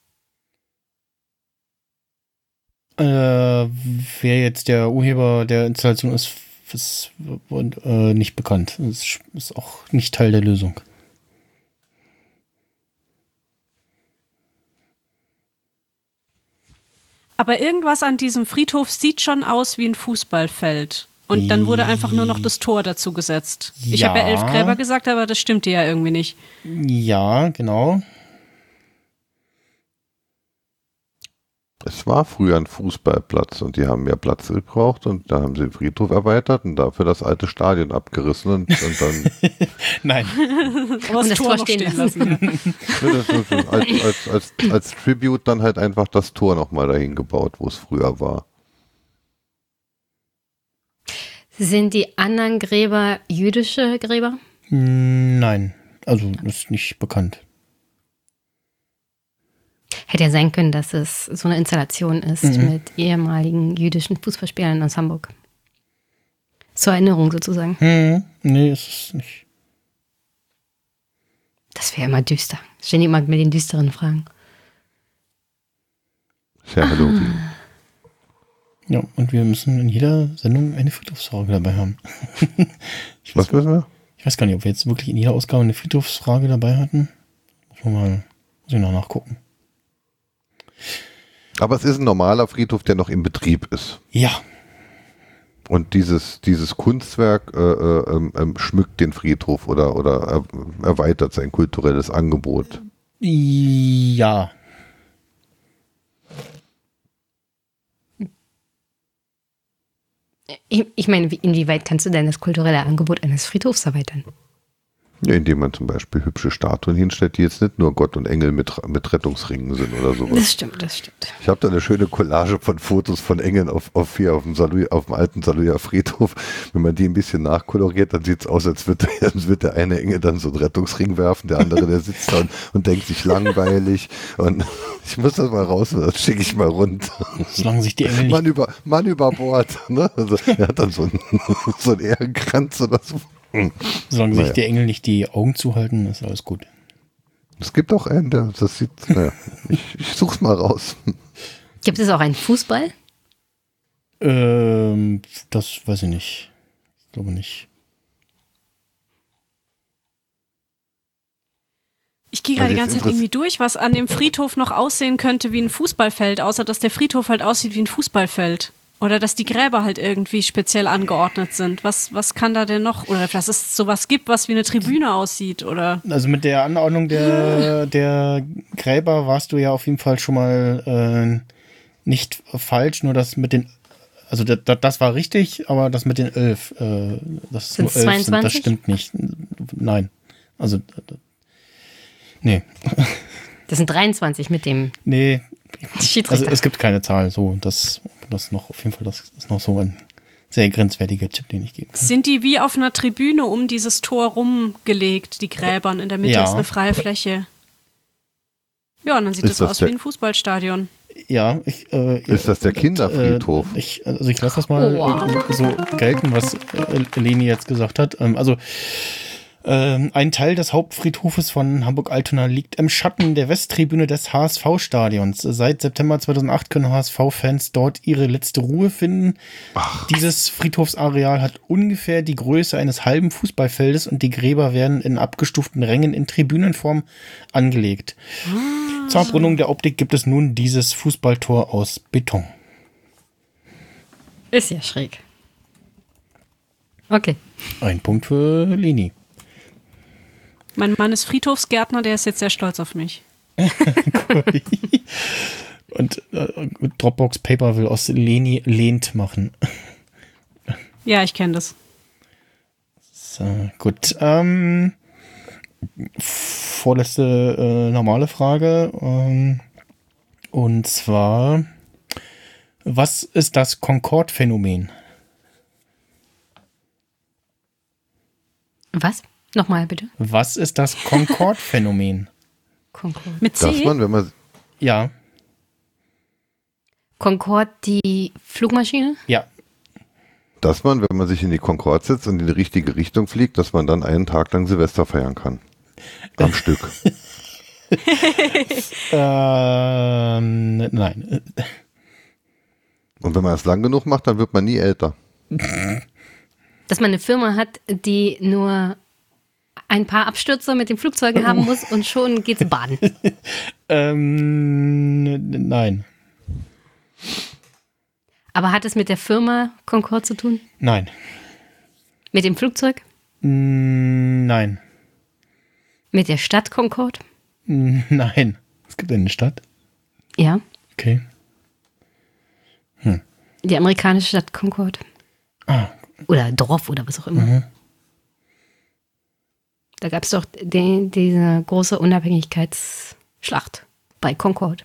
S2: Wer jetzt der Urheber der Installation ist nicht bekannt. Ist auch nicht Teil der Lösung.
S5: Aber irgendwas an diesem Friedhof sieht schon aus wie ein Fußballfeld. Und dann wurde einfach nur noch das Tor dazu gesetzt. Ich habe ja 11 Gräber gesagt, aber das stimmte ja irgendwie nicht.
S2: Ja, genau.
S4: Es war früher ein Fußballplatz und die haben mehr Platz gebraucht und da haben sie den Friedhof erweitert und dafür das alte Stadion abgerissen und dann
S2: Nein.
S5: Aber das Tor noch stehen lassen.
S4: als Tribute dann halt einfach das Tor nochmal dahin gebaut, wo es früher war.
S3: Sind die anderen Gräber jüdische Gräber?
S2: Nein, also ist nicht bekannt.
S3: Hätte ja sein können, dass es so eine Installation ist mit ehemaligen jüdischen Fußballspielern aus Hamburg. Zur Erinnerung sozusagen.
S2: Nee, ist es nicht.
S3: Das wäre immer düster. Stehen immer mit den düsteren Fragen.
S4: Ja, hallo.
S2: Ja, und wir müssen in jeder Sendung eine Friedhofsfrage dabei haben.
S4: Was müssen wir?
S2: Ich weiß gar nicht, ob wir jetzt wirklich in jeder Ausgabe eine Friedhofsfrage dabei hatten. Muss ich noch nachgucken.
S4: Aber es ist ein normaler Friedhof, der noch im Betrieb ist.
S2: Ja.
S4: Und dieses Kunstwerk schmückt den Friedhof oder erweitert sein kulturelles Angebot.
S2: Ja.
S3: Ich meine, inwieweit kannst du denn das kulturelle Angebot eines Friedhofs erweitern?
S4: Ja, indem man zum Beispiel hübsche Statuen hinstellt, die jetzt nicht nur Gott und Engel mit Rettungsringen sind oder sowas.
S3: Das stimmt.
S4: Ich habe da eine schöne Collage von Fotos von Engeln auf dem alten Saluja Friedhof. Wenn man die ein bisschen nachkoloriert, dann sieht es aus, als wird der eine Engel dann so einen Rettungsring werfen, der andere, der sitzt da und denkt sich langweilig. Und ich muss das mal raus, das schicke ich mal runter.
S2: Solange sich die Engel nicht...
S4: Mann über Bord. Ne? Also, er hat dann so einen Ehrenkranz oder so.
S2: Solange sich
S4: Naja.
S2: die Engel nicht die Augen zuhalten, ist alles gut.
S4: Es gibt auch einen, das sieht, ich such's mal raus.
S3: Gibt es auch einen Fußball?
S2: Das weiß ich nicht. Ich glaube nicht.
S5: Ich gehe gerade die
S4: Also
S5: ganze
S4: jetzt
S5: Zeit irgendwie durch, was an dem Friedhof noch aussehen könnte wie ein Fußballfeld, außer dass der Friedhof halt aussieht wie ein Fußballfeld. Oder dass die Gräber halt irgendwie speziell angeordnet sind. Was kann da denn noch? Oder dass es sowas gibt, was wie eine Tribüne aussieht, oder?
S2: Also mit der Anordnung der Gräber warst du ja auf jeden Fall schon mal nicht falsch, nur das mit den, also das war richtig, aber das mit den 11, das
S3: Sind's
S2: nur 11 sind, das
S3: 22?
S2: stimmt nicht. Nein. Also, nee.
S3: Das sind 23 mit dem
S2: Nee. Also
S3: Schiedsrichter.
S2: es gibt keine Zahl, so, das noch, auf jeden Fall, das ist noch so ein sehr grenzwertiger Tipp, den ich geben kann.
S5: Sind die wie auf einer Tribüne um dieses Tor rumgelegt, die Gräbern? In der Mitte
S2: Ja.
S5: ist eine freie Fläche. Ja, und dann sieht
S4: Ist
S5: das
S4: das
S5: aus
S4: der-
S5: wie ein Fußballstadion.
S2: Ja,
S4: Ist das der Kinderfriedhof?
S2: Ich lasse das mal
S3: Oh, wow.
S2: so gelten, was Leni jetzt gesagt hat. Ein Teil des Hauptfriedhofes von Hamburg-Altona liegt im Schatten der Westtribüne des HSV-Stadions. Seit September 2008 können HSV-Fans dort ihre letzte Ruhe finden. Dieses Friedhofsareal hat ungefähr die Größe eines halben Fußballfeldes und die Gräber werden in abgestuften Rängen in Tribünenform angelegt. Zur Abrundung der Optik gibt es nun dieses Fußballtor aus Beton.
S3: Ist ja schräg. Okay.
S2: Ein Punkt für Leni.
S5: Mein Mann ist Friedhofsgärtner, der ist jetzt sehr stolz auf mich.
S2: Und Dropbox Paper will aus Leni lehnt machen.
S5: Ja, ich kenne das.
S2: So, gut. Vorletzte normale Frage. Und zwar, was ist das Concorde-Phänomen?
S3: Was? Nochmal bitte.
S2: Was ist das Concorde-Phänomen?
S3: Concorde.
S5: Mit C?
S4: Dass man, wenn man,
S2: Ja,
S3: Concorde, die Flugmaschine?
S2: ja.
S4: wenn man sich in die Concorde setzt und in die richtige Richtung fliegt, dass man dann einen Tag lang Silvester feiern kann. Am Stück.
S2: Nein.
S4: Und wenn man es lang genug macht, dann wird man nie älter.
S3: Dass man eine Firma hat, die nur ein paar Abstürze mit den Flugzeugen haben muss und schon geht's baden.
S2: Nein.
S3: Aber hat es mit der Firma Concorde zu tun?
S2: Nein.
S3: Mit dem Flugzeug?
S2: Nein.
S3: Mit der Stadt Concorde?
S2: Nein. Es gibt eine Stadt.
S3: Ja,
S2: Okay.
S3: die amerikanische Stadt Concorde. Oder Dorf oder was auch immer. Da gab es doch diese große Unabhängigkeitsschlacht bei Concorde.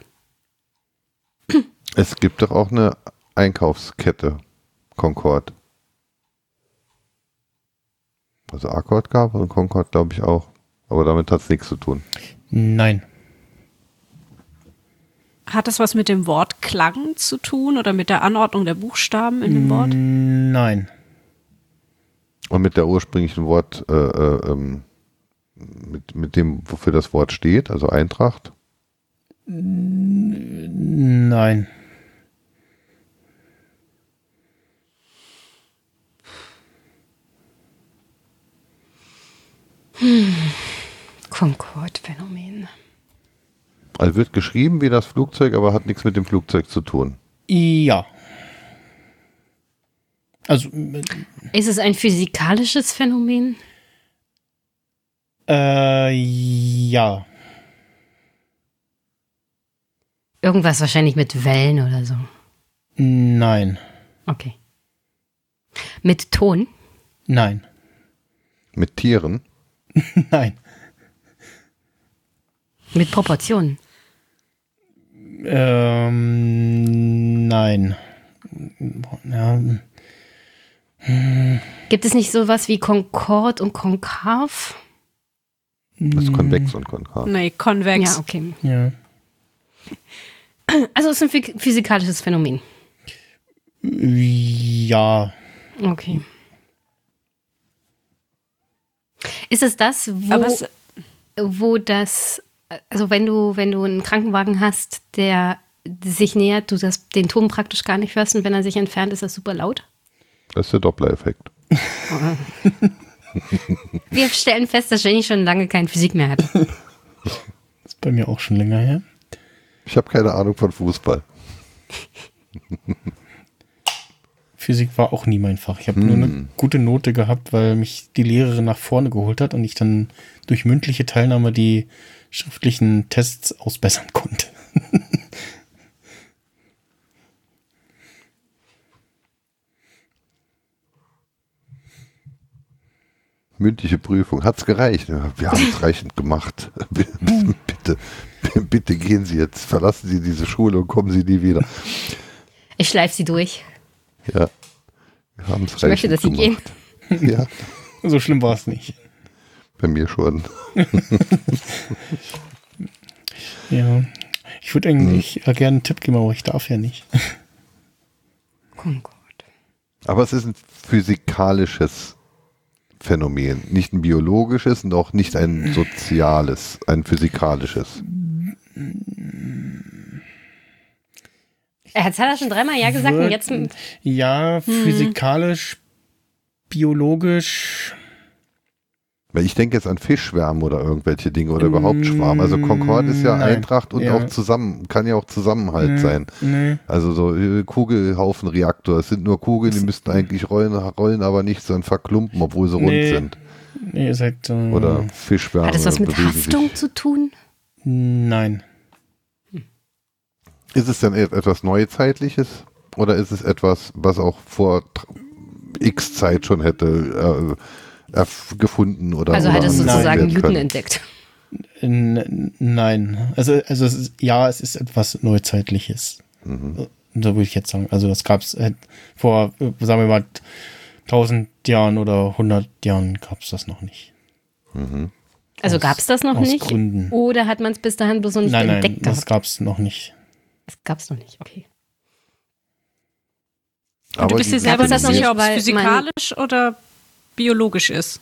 S4: Es gibt doch auch eine Einkaufskette, Concorde. Also Accord gab und Concorde glaube ich auch. Aber damit hat es nichts zu tun.
S2: Nein.
S5: Hat das was mit dem Wort Klang zu tun oder mit der Anordnung der Buchstaben in dem Wort?
S2: Nein.
S4: Und mit der ursprünglichen Wort, mit dem, wofür das Wort steht, also Eintracht.
S2: Nein.
S3: Concorde-Phänomen.
S4: Also wird geschrieben wie das Flugzeug, aber hat nichts mit dem Flugzeug zu tun.
S2: Ja. Also,
S3: Ist es ein physikalisches Phänomen?
S2: ja.
S3: Irgendwas wahrscheinlich mit Wellen oder so.
S2: Nein.
S3: Okay. Mit Ton?
S2: Nein.
S4: Mit Tieren.
S2: Nein.
S3: Mit Proportionen?
S2: Nein. Ja,
S3: Gibt es nicht sowas wie Concorde und Konkav?
S4: Das ist konvex und konkav.
S5: Nee, konvex.
S3: Ja, okay.
S2: ja.
S3: Also es ist ein physikalisches Phänomen.
S2: Ja.
S3: Okay. Ist es das, wo das, also wenn du einen Krankenwagen hast, der sich nähert, du den Ton praktisch gar nicht hörst und wenn er sich entfernt, ist das super laut?
S4: Das ist der Doppler-Effekt.
S3: Wir stellen fest, dass Jenny schon lange keine Physik mehr hat.
S2: Das ist bei mir auch schon länger her.
S4: Ich habe keine Ahnung von Fußball.
S2: Physik war auch nie mein Fach. Ich habe nur eine gute Note gehabt, weil mich die Lehrerin nach vorne geholt hat und ich dann durch mündliche Teilnahme die schriftlichen Tests ausbessern konnte.
S4: Mündliche Prüfung. Hat's gereicht? Ja, wir haben es reichend gemacht. Bitte gehen Sie jetzt. Verlassen Sie diese Schule und kommen Sie nie wieder.
S3: Ich schleife sie durch.
S4: Ja. Wir haben es
S3: Ich möchte, dass sie gehen.
S4: Ja,
S2: So schlimm war es nicht.
S4: bei mir schon.
S2: Ja. Ich würde eigentlich gerne einen Tipp geben, aber ich darf ja nicht.
S3: Oh Gott.
S4: Aber es ist ein physikalisches Phänomen. Nicht ein biologisches und auch nicht ein soziales, ein physikalisches.
S3: Jetzt hat er schon dreimal Ja gesagt und jetzt...
S2: Ja, physikalisch, biologisch.
S4: Weil ich denke jetzt an Fischschwärme oder irgendwelche Dinge oder überhaupt Schwarm. Also Concorde ist ja
S2: Nein.
S4: Eintracht und
S2: Ja.
S4: auch kann ja auch Zusammenhalt sein.
S2: Nee.
S4: Also so Kugelhaufenreaktor. Es sind nur Kugeln, die müssten eigentlich rollen aber nicht, sondern verklumpen, obwohl sie rund sind.
S2: Nee, ihr seid...
S4: Oder Fischschwärme.
S3: Hat das was mit
S4: bewegen
S3: Haftung zu tun?
S2: Nein.
S4: Ist es denn etwas Neuzeitliches oder ist es etwas, was auch vor X Zeit schon hätte gefunden oder
S3: Also hat es
S4: oder
S3: sozusagen
S4: werden
S3: Newton
S4: können?
S3: entdeckt.
S2: Nein. Also es ist etwas Neuzeitliches. So würde ich jetzt sagen. Also das gab es vor, sagen wir mal, 1000 Jahren oder 100 Jahren gab es das noch nicht.
S3: Also gab es das noch
S2: aus
S3: nicht?
S2: Gründen.
S3: Oder hat man es bis dahin bloß noch nicht
S2: Nein,
S3: entdeckt
S2: das
S3: gehabt?
S2: gab es noch nicht.
S3: Das gab es noch nicht, okay.
S5: Und du bist dir
S4: die-
S5: selber
S3: Gab es das
S5: nicht
S3: noch
S5: sicher, ob
S3: nicht,
S5: es
S3: weil
S5: physikalisch oder biologisch ist.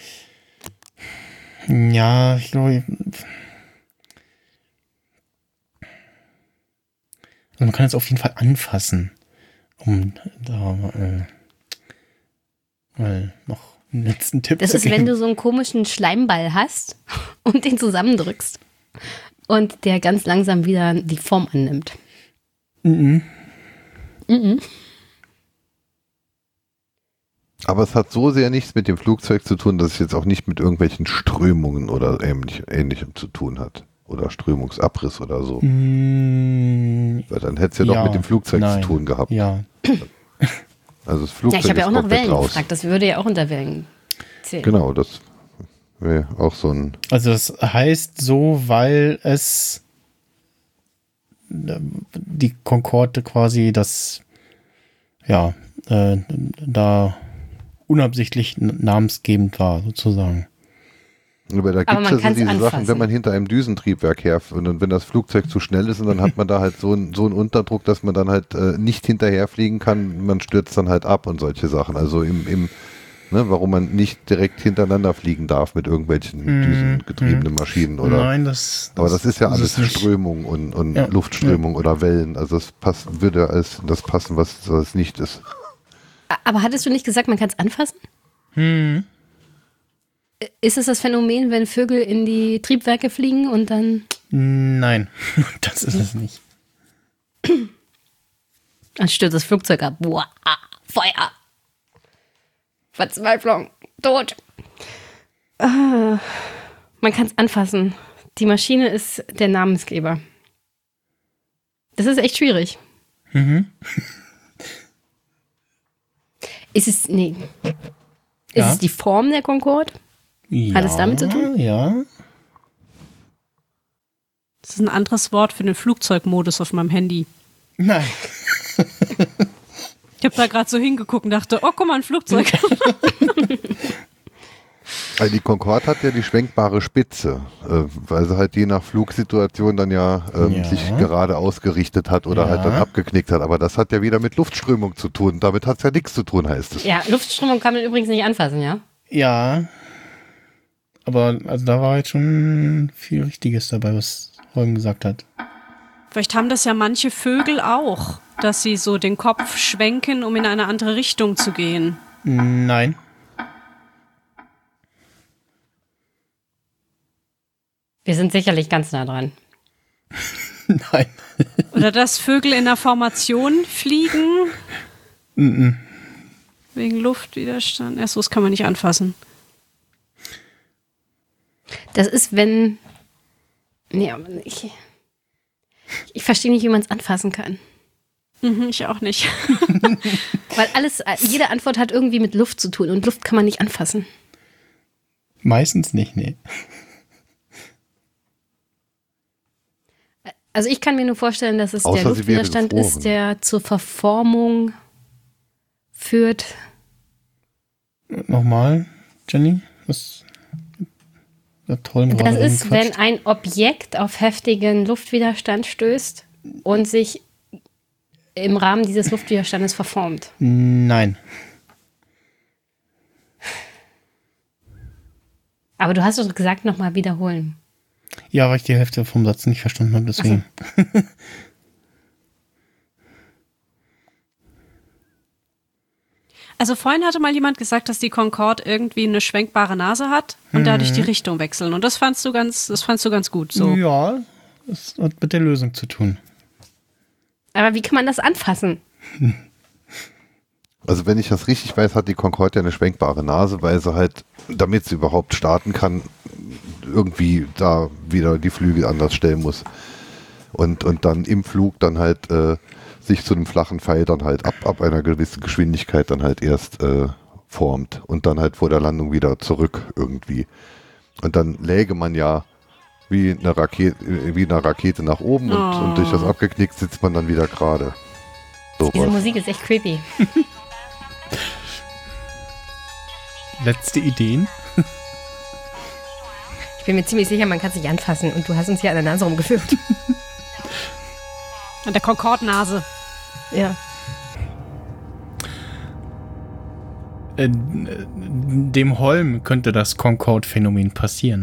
S2: Ja, ich glaube. Also man kann es auf jeden Fall anfassen, um da mal noch einen letzten Tipp
S3: Das
S2: zu
S3: ist,
S2: geben.
S3: wenn du so einen komischen Schleimball hast und den zusammendrückst und der ganz langsam wieder die Form annimmt.
S4: Aber es hat so sehr nichts mit dem Flugzeug zu tun, dass es jetzt auch nicht mit irgendwelchen Strömungen oder ähnlichem zu tun hat. Oder Strömungsabriss oder so. Weil dann hätte es ja doch mit dem Flugzeug zu tun gehabt.
S2: Ja,
S4: Also das
S3: Ja,
S4: Flugzeug
S3: ich habe ja
S4: ist
S3: auch nach
S4: komplett
S3: Wellen
S4: raus.
S3: gefragt. Das würde ja auch unter Wellen zählen.
S4: Genau, das wäre auch so ein...
S2: also das heißt so, weil es die Concorde quasi da unabsichtlich namensgebend war, sozusagen.
S4: Aber da
S3: Aber
S4: gibt es
S3: man
S4: ja so
S3: kann's
S4: diese Sachen,
S3: anfassen.
S4: wenn man hinter einem Düsentriebwerk herfährt und wenn das Flugzeug zu schnell ist und dann hat man da halt so einen Unterdruck, dass man dann halt nicht hinterherfliegen kann, man stürzt dann halt ab und solche Sachen. Also warum man nicht direkt hintereinander fliegen darf mit irgendwelchen düsengetriebenen Maschinen oder.
S2: Nein,
S4: Aber das ist ja alles
S2: nicht.
S4: Strömung und
S2: Ja,
S4: Luftströmung oder Wellen. Also das würde als das passen, was es nicht ist.
S3: Aber hattest du nicht gesagt, man kann es anfassen? Ist es das Phänomen, wenn Vögel in die Triebwerke fliegen und dann
S2: Nein, das ist es nicht.
S3: stürzt das Flugzeug ab? Boah, Feuer! Verzweiflung, Tod! Man kann es anfassen. Die Maschine ist der Namensgeber. Das ist echt schwierig. Ist es, nee. Ist
S2: Ja?
S3: es die Form der Concorde? Hat es damit zu tun?
S2: Ja.
S5: Das ist ein anderes Wort für den Flugzeugmodus auf meinem Handy.
S2: Nein.
S5: Ich habe da gerade so hingeguckt und dachte, oh, guck mal, ein Flugzeug.
S4: Also die Concorde hat ja die schwenkbare Spitze, weil sie halt je nach Flugsituation dann ja, sich gerade ausgerichtet hat oder halt dann abgeknickt hat. Aber das hat ja wieder mit Luftströmung zu tun. Damit hat es ja nichts zu tun, heißt es.
S3: Ja, Luftströmung kann man übrigens nicht anfassen, ja?
S2: Ja. aber also da war jetzt schon viel Richtiges dabei, was Holm gesagt hat.
S5: Vielleicht haben das ja manche Vögel auch, dass sie so den Kopf schwenken, um in eine andere Richtung zu gehen.
S2: Nein.
S3: Wir sind sicherlich ganz nah dran.
S2: Nein.
S5: Oder dass Vögel in der Formation fliegen. Wegen Luftwiderstand. Erst so, das kann man nicht anfassen.
S3: Das ist, wenn. Nee, aber ich verstehe nicht, wie man es anfassen kann.
S5: Ich auch nicht.
S3: Weil jede Antwort hat irgendwie mit Luft zu tun und Luft kann man nicht anfassen.
S2: Meistens nicht, nee.
S3: Also ich kann mir nur vorstellen, dass es
S4: Außer
S3: der
S4: sie wäre
S3: Luftwiderstand
S4: gefroren.
S3: ist, der zur Verformung führt.
S2: Nochmal, Jenny? Was?
S3: Das ist, wenn ein Objekt auf heftigen Luftwiderstand stößt und sich im Rahmen dieses Luftwiderstandes verformt.
S2: Nein.
S3: Aber du hast doch gesagt, nochmal wiederholen.
S2: Ja, weil ich die Hälfte vom Satz nicht verstanden habe, deswegen.
S5: Also vorhin hatte mal jemand gesagt, dass die Concorde irgendwie eine schwenkbare Nase hat und dadurch die Richtung wechseln. Und das fandst du ganz gut so.
S2: Ja, das hat mit der Lösung zu tun.
S3: Aber wie kann man das anfassen?
S4: Also wenn ich das richtig weiß, hat die Concorde ja eine schwenkbare Nase, weil sie halt, damit sie überhaupt starten kann, irgendwie da wieder die Flügel anders stellen muss. Und dann im Flug dann halt sich zu einem flachen Pfeil dann halt ab einer gewissen Geschwindigkeit dann halt erst formt und dann halt vor der Landung wieder zurück irgendwie. Und dann läge man ja wie eine Rakete nach oben und durch das abgeknickt sitzt man dann wieder gerade. So
S3: Diese
S4: was.
S3: Musik ist echt creepy.
S2: Letzte Ideen?
S6: Ich bin mir ziemlich sicher, man kann sich anfassen und du hast uns hier an der Nase rumgeführt.
S5: An der Concorde-Nase.
S6: Ja.
S2: Dem Holm könnte das Concorde-Phänomen passieren.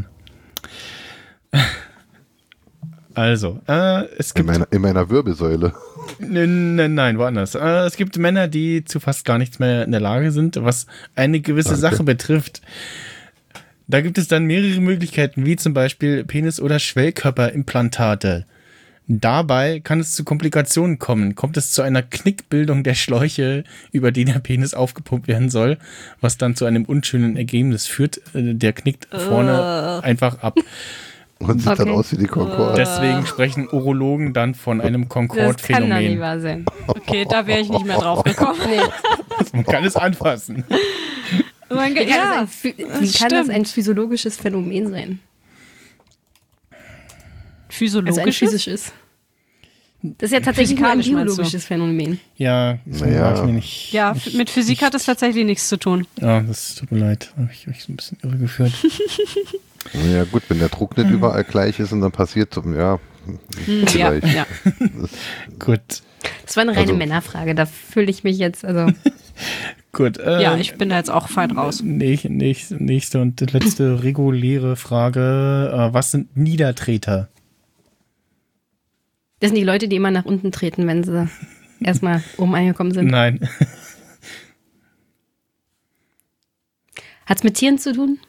S2: Also, es gibt...
S4: In meiner Wirbelsäule.
S2: Nein, woanders. Es gibt Männer, die zu fast gar nichts mehr in der Lage sind, was eine gewisse Sache betrifft. Da gibt es dann mehrere Möglichkeiten, wie zum Beispiel Penis- oder Schwellkörperimplantate. Dabei kann es zu Komplikationen kommen. Kommt es zu einer Knickbildung der Schläuche, über die der Penis aufgepumpt werden soll, was dann zu einem unschönen Ergebnis führt. Der knickt vorne einfach ab.
S4: Und sieht dann aus wie die Concorde.
S2: Deswegen sprechen Urologen dann von einem
S3: Das kann doch nicht
S2: Concorde-Phänomen.
S3: wahr sein.
S5: Okay, da wäre ich nicht mehr drauf gekommen.
S2: Man kann es anfassen.
S3: Wie kann das ein physiologisches Phänomen sein? Also ein
S5: Physiologisch?
S3: physisches. Das ist ja tatsächlich nur ein
S5: Physikalisch meinst du?
S3: biologisches Phänomen.
S2: Ja, so
S4: Naja.
S2: war ich mir nicht.
S5: Ja, mit Physik hat das tatsächlich nichts zu tun.
S2: Ja, das tut mir leid. Habe ich euch so ein bisschen irregeführt.
S4: Ja gut, wenn der Druck nicht überall gleich ist und dann passiert so, ja, vielleicht.
S5: Ja.
S2: Gut.
S3: Das war eine reine
S4: Also-
S3: Männerfrage, da fühle ich mich jetzt, also
S2: Gut.
S5: Ja, ich bin da jetzt auch fein raus.
S2: Nächste und letzte reguläre Frage. Was sind Niedertreter?
S3: das sind die Leute, die immer nach unten treten, wenn sie erstmal oben angekommen sind.
S2: Nein.
S3: Hat es mit Tieren zu tun?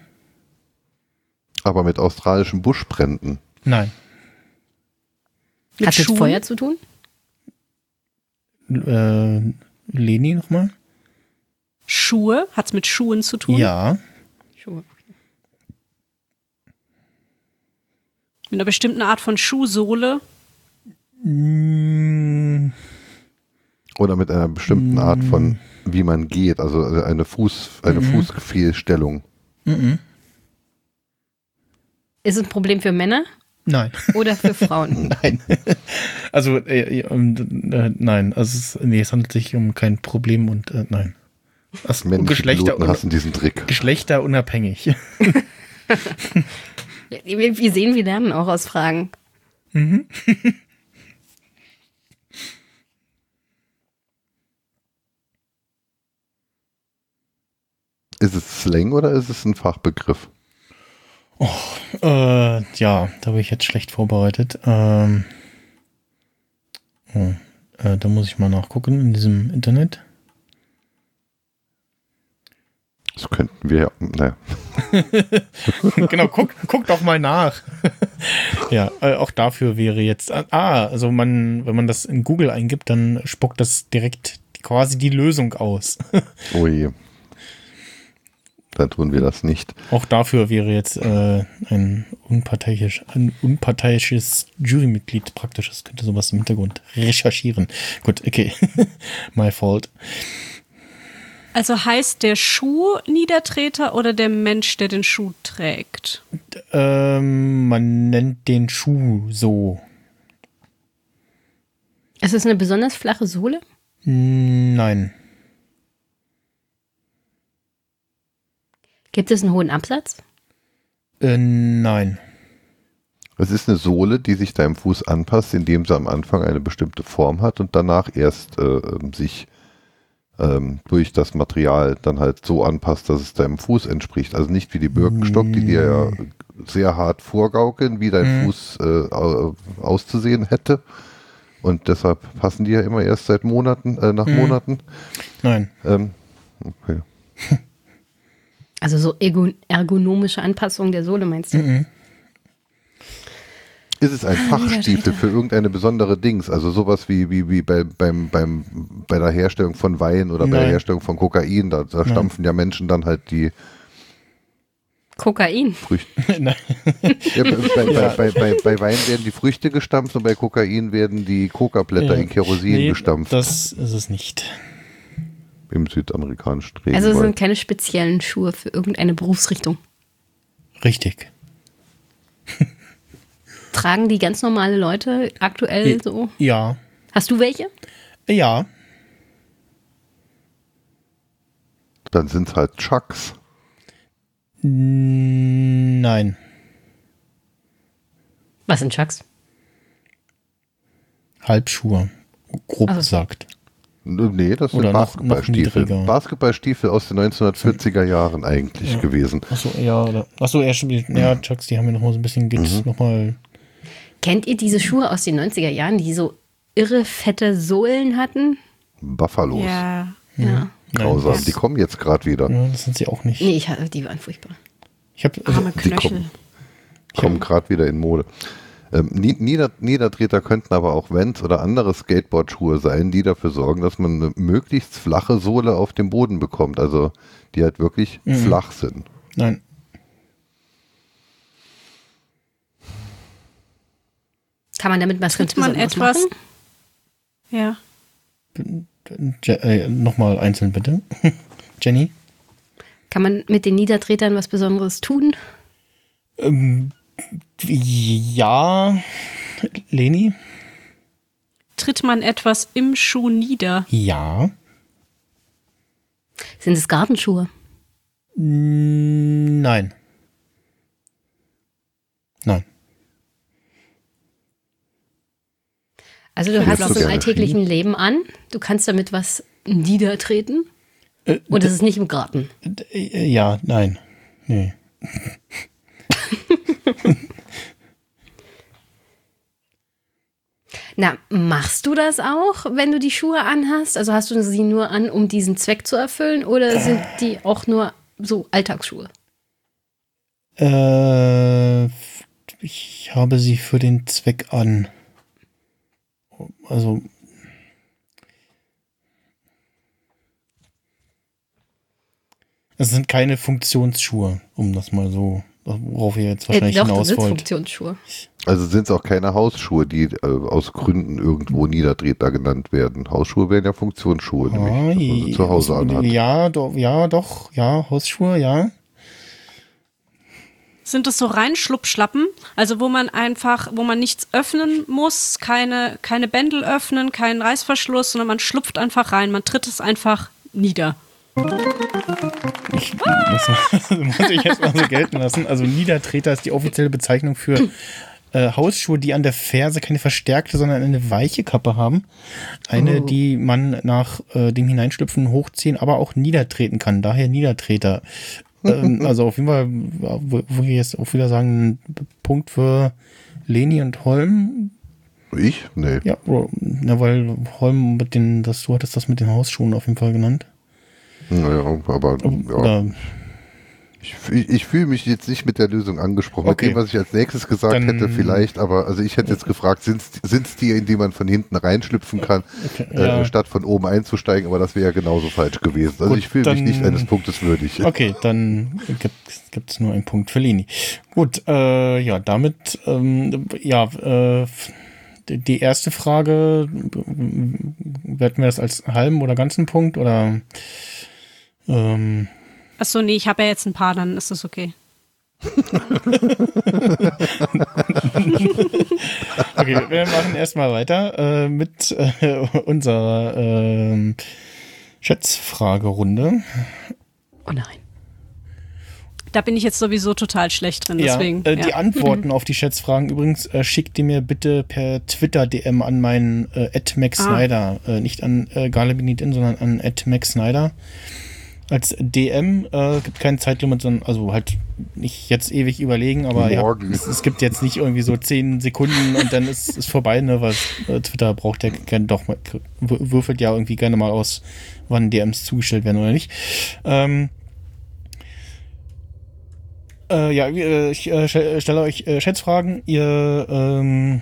S4: Aber mit australischen Buschbränden.
S2: Nein.
S5: Mit
S3: Hat es mit
S5: Schuhen?
S3: Feuer zu tun?
S2: Leni nochmal?
S5: Schuhe? Hat es mit Schuhen zu tun?
S2: Ja.
S3: Schuhe.
S5: Mit einer bestimmten Art von Schuhsohle?
S4: Oder mit einer bestimmten Art von, wie man geht. Also eine Fußfehlstellung.
S3: Ist es ein Problem für Männer
S2: Nein.
S3: oder für Frauen?
S2: Nein. Also, nein. Also, es handelt sich um kein Problem und nein. Das
S4: Männliche Piloten hassen diesen Trick.
S2: Geschlechterunabhängig.
S3: Wir sehen, wir lernen auch aus Fragen.
S4: Ist es Slang oder ist es ein Fachbegriff?
S2: Ja, da bin ich jetzt schlecht vorbereitet. Da muss ich mal nachgucken in diesem Internet.
S4: Das könnten wir ja, naja.
S2: Genau, guck doch mal nach. Ja, auch dafür wäre jetzt, also wenn man das in Google eingibt, dann spuckt das direkt quasi die Lösung aus.
S4: Oh je. Dann tun wir das nicht.
S2: Auch dafür wäre jetzt ein unparteiisches Jurymitglied praktisch. Das könnte sowas im Hintergrund recherchieren. Gut, okay. My fault.
S5: Also heißt der Schuh Niedertreter oder der Mensch, der den Schuh trägt?
S2: Man nennt den Schuh so.
S3: Ist es eine besonders flache Sohle?
S2: Nein.
S3: Gibt es einen hohen Absatz?
S2: Nein.
S4: Es ist eine Sohle, die sich deinem Fuß anpasst, indem sie am Anfang eine bestimmte Form hat und danach erst sich durch das Material dann halt so anpasst, dass es deinem Fuß entspricht. Also nicht wie die Birkenstock, die dir ja sehr hart vorgaukeln, wie dein Fuß auszusehen hätte. Und deshalb passen die ja immer erst seit Monaten, nach Monaten.
S2: Nein.
S4: Okay.
S3: Also so ergonomische Anpassung der Sohle, meinst du?
S4: Ist es ein Fachstiefel für irgendeine besondere Dings? Also sowas wie bei der Herstellung von Wein oder bei der Herstellung von Kokain. Da stampfen ja Menschen dann halt die
S3: Kokain.
S4: Früchte. Ja, bei Wein werden die Früchte gestampft und bei Kokain werden die Kokablätter in Kerosin gestampft.
S2: Das ist es nicht.
S4: Im südamerikanischen Regenwald.
S3: Also es sind keine speziellen Schuhe für irgendeine Berufsrichtung.
S2: Richtig.
S3: Tragen die ganz normale Leute aktuell so?
S2: Ja.
S3: Hast du welche?
S2: Ja.
S4: Dann sind es halt Chucks.
S2: Nein.
S3: Was sind Chucks?
S2: Halbschuhe. Grob gesagt.
S4: Nee, das sind
S2: Oder noch
S4: Basketballstiefel.
S2: niedriger.
S4: Basketballstiefel aus den 1940er Jahren eigentlich gewesen.
S2: Achso, ja. Chucks, die haben ja nochmal so ein bisschen nochmal.
S3: Kennt ihr diese Schuhe aus den 90er Jahren, die so irre fette Sohlen hatten?
S4: Buffalos.
S5: Ja.
S3: Ja.
S4: Grausam.
S2: Nein,
S4: Die kommen jetzt gerade wieder.
S2: Ja, das sind sie auch nicht.
S3: Nee, die waren furchtbar.
S2: Ich habe
S5: Arme
S4: Die
S5: Knöchel.
S4: kommen gerade wieder in Mode. Niedertreter könnten aber auch Vans oder andere Skateboard-Schuhe sein, die dafür sorgen, dass man eine möglichst flache Sohle auf dem Boden bekommt. Also die halt wirklich flach sind.
S2: Nein.
S3: Kann man damit was ganz
S5: Tritt man
S3: Besonderes
S5: etwas?
S3: machen?
S5: Ja.
S2: Nochmal einzeln bitte. Jenny?
S3: Kann man mit den Niedertretern was Besonderes tun?
S2: Ja. Leni?
S5: Tritt man etwas im Schuh nieder?
S2: Ja.
S3: Sind es Gartenschuhe?
S2: Nein. Nein.
S3: Also du
S4: Ich
S3: hast
S4: würd
S3: es
S4: so
S3: im
S4: gerne
S3: alltäglichen Leben an. Du kannst damit was niedertreten. Und es ist nicht im Garten.
S2: Ja, nein. Nee.
S3: Na, machst du das auch, wenn du die Schuhe anhast? Also hast du sie nur an, um diesen Zweck zu erfüllen? Oder sind die auch nur so Alltagsschuhe?
S2: Ich habe sie für den Zweck an. Also. Es sind keine Funktionsschuhe, um das mal so, worauf ihr jetzt wahrscheinlich
S3: doch, das
S2: hinaus
S3: sind
S2: wollt.
S3: Funktionsschuhe.
S4: Also sind es auch keine Hausschuhe, die aus Gründen irgendwo Niedertreter genannt werden. Hausschuhe wären ja Funktionsschuhe, nämlich, dass man sie zu Hause anhat.
S2: Ja, doch, Hausschuhe, ja.
S5: Sind es so Reinschlupfschlappen? Also wo man nichts öffnen muss, keine Bändel öffnen, keinen Reißverschluss, sondern man schlupft einfach rein, man tritt es einfach nieder.
S2: Muss ich jetzt mal so gelten lassen. Also Niedertreter ist die offizielle Bezeichnung für Hausschuhe, die an der Ferse keine verstärkte, sondern eine weiche Kappe haben. Eine, die man nach dem Hineinschlüpfen, hochziehen, aber auch niedertreten kann. Daher Niedertreter. Also auf jeden Fall, wo ich jetzt auch wieder sagen, Punkt für Leni und Holm.
S4: Ich? Nee.
S2: Ja, weil Holm du hattest das mit den Hausschuhen auf jeden Fall genannt.
S4: Naja, aber
S2: Oder
S4: ich fühle mich jetzt nicht mit der Lösung angesprochen.
S2: Okay.
S4: Mit dem, was ich als nächstes gesagt
S2: Dann
S4: hätte, vielleicht, aber also ich hätte jetzt gefragt, sind es die, in die man von hinten reinschlüpfen kann, statt von oben einzusteigen, aber das wäre ja genauso falsch gewesen. Also
S2: Gut,
S4: ich fühle mich nicht eines Punktes würdig.
S2: Okay, dann gibt es nur einen Punkt für Leni. Gut, damit, die erste Frage, werten wir das als halben oder ganzen Punkt oder
S5: Achso, nee, ich habe ja jetzt ein paar, dann ist das okay.
S2: Okay, wir machen erstmal weiter mit unserer Schätzfragerunde.
S5: Oh nein. Da bin ich jetzt sowieso total schlecht drin, deswegen.
S2: Die Antworten auf die Schätzfragen übrigens schickt ihr mir bitte per Twitter-DM an meinen @maxsnyder, nicht an Galebinitin, sondern an @maxsnyder. Als DM gibt kein Zeitlimit, sondern also halt nicht jetzt ewig überlegen, aber ja, es gibt jetzt nicht irgendwie so 10 Sekunden und dann ist vorbei, ne, weil Twitter braucht ja gerne würfelt ja irgendwie gerne mal aus, wann DMs zugestellt werden oder nicht. Ich stelle euch Schätzfragen, ihr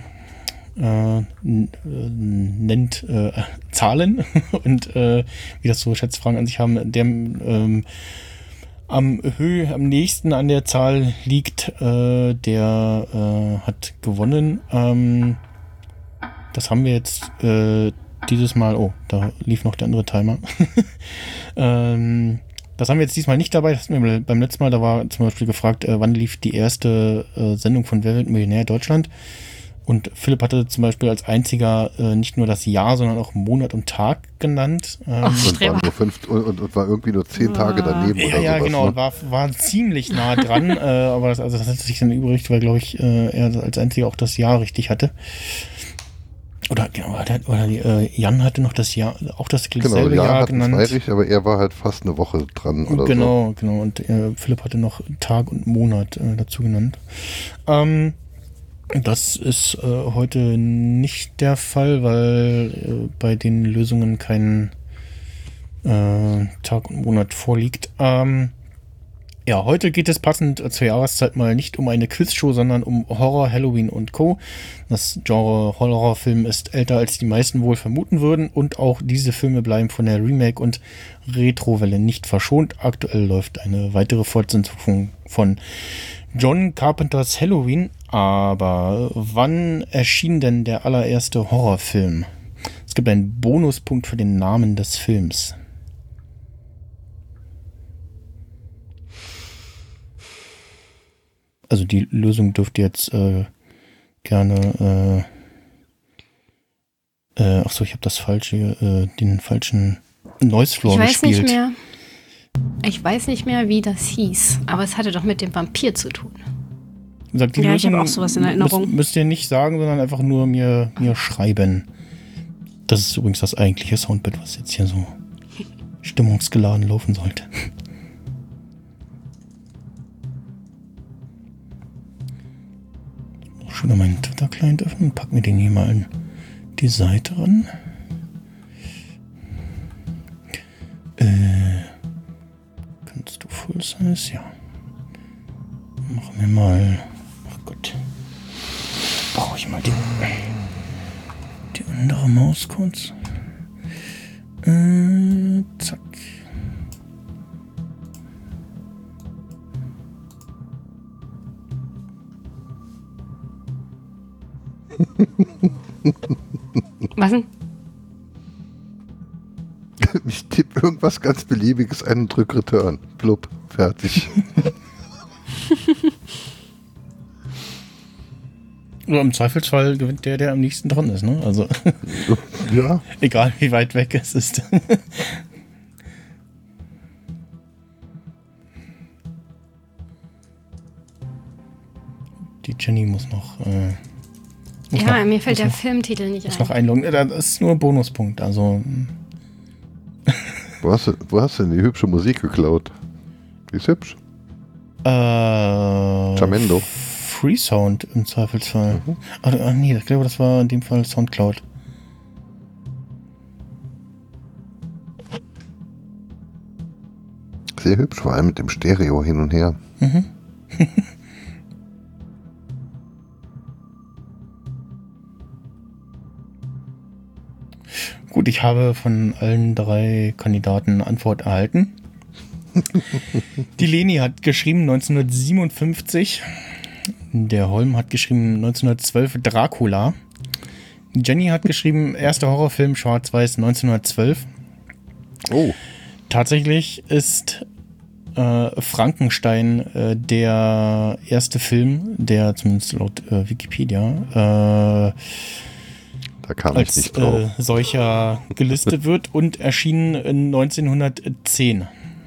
S2: nennt Zahlen und wie das so Schätzfragen an sich haben, der am nächsten an der Zahl liegt, der hat gewonnen. Das haben wir jetzt dieses Mal, da lief noch der andere Timer. Das haben wir jetzt diesmal nicht dabei. Das hatten wir beim letzten Mal, da war zum Beispiel gefragt, wann lief die erste Sendung von Wer wird Millionär Deutschland? Und Philipp hatte zum Beispiel als einziger nicht nur das Jahr, sondern auch Monat und Tag genannt.
S4: Und war irgendwie nur 10 Tage daneben. Oder
S2: ja,
S4: sowas,
S2: genau.
S4: ne?
S2: War ziemlich nah dran. Aber das hat sich dann übrig, weil, glaube ich, er als einziger auch das Jahr richtig hatte. Oder Jan hatte noch das Jahr, auch das selbe Jahr genannt. Genau,
S4: richtig, aber er war halt fast eine Woche dran oder
S2: so. Genau. Und Philipp hatte noch Tag und Monat dazu genannt. Das ist heute nicht der Fall, weil bei den Lösungen kein Tag und Monat vorliegt. Heute geht es passend zur Jahreszeit mal nicht um eine Quizshow, sondern um Horror, Halloween und Co. Das Genre Horrorfilm ist älter, als die meisten wohl vermuten würden, und auch diese Filme bleiben von der Remake- und Retrowelle nicht verschont. Aktuell läuft eine weitere Fortsetzung von John Carpenters Halloween, aber wann erschien denn der allererste Horrorfilm? Es gibt einen Bonuspunkt für den Namen des Films. Also die Lösung dürft ihr jetzt gerne achso, ich habe das falsche, den falschen Noise Floor gespielt.
S3: Ich weiß nicht mehr, wie das hieß, aber es hatte doch mit dem Vampir zu tun.
S2: Sagt, die
S5: Lösung
S2: ich habe
S5: auch sowas in Erinnerung.
S2: Müsst ihr nicht sagen, sondern einfach nur mir schreiben. Das ist übrigens das eigentliche Soundbit, was jetzt hier so stimmungsgeladen laufen sollte. Schon mal meinen Twitter-Client öffnen und pack mir den hier mal an die Seite ran. Kannst du Full Size? Ja. Machen wir mal. Ach Gott. Brauche ich mal die andere Maus kurz. Zack.
S3: Was denn?
S4: Ich tippe irgendwas ganz Beliebiges ein und drück Return. Blub, fertig.
S2: Oder im Zweifelsfall gewinnt der am nächsten dran ist, ne? Also.
S4: Ja.
S2: Egal wie weit weg es ist. Die Jenny muss noch.
S3: Mir fällt der Filmtitel nicht ein.
S2: Muss noch einloggen. Das ist nur ein Bonuspunkt. Also.
S4: Wo hast du denn die hübsche Musik geklaut? Die ist hübsch. Jamendo.
S2: Freesound im Zweifelsfall. Ach nee, ich glaube, das war in dem Fall Soundcloud.
S4: Sehr hübsch, vor allem mit dem Stereo hin und her.
S2: Gut, ich habe von allen 3 Kandidaten eine Antwort erhalten. Die Leni hat geschrieben 1957. Der Holm hat geschrieben 1912 Dracula. Jenny hat geschrieben, erster Horrorfilm schwarz-weiß 1912.
S4: Oh,
S2: Tatsächlich ist Frankenstein der erste Film, der zumindest laut Wikipedia
S4: da kam ich
S2: als
S4: nicht drauf.
S2: solcher gelistet wird und erschien in 1910.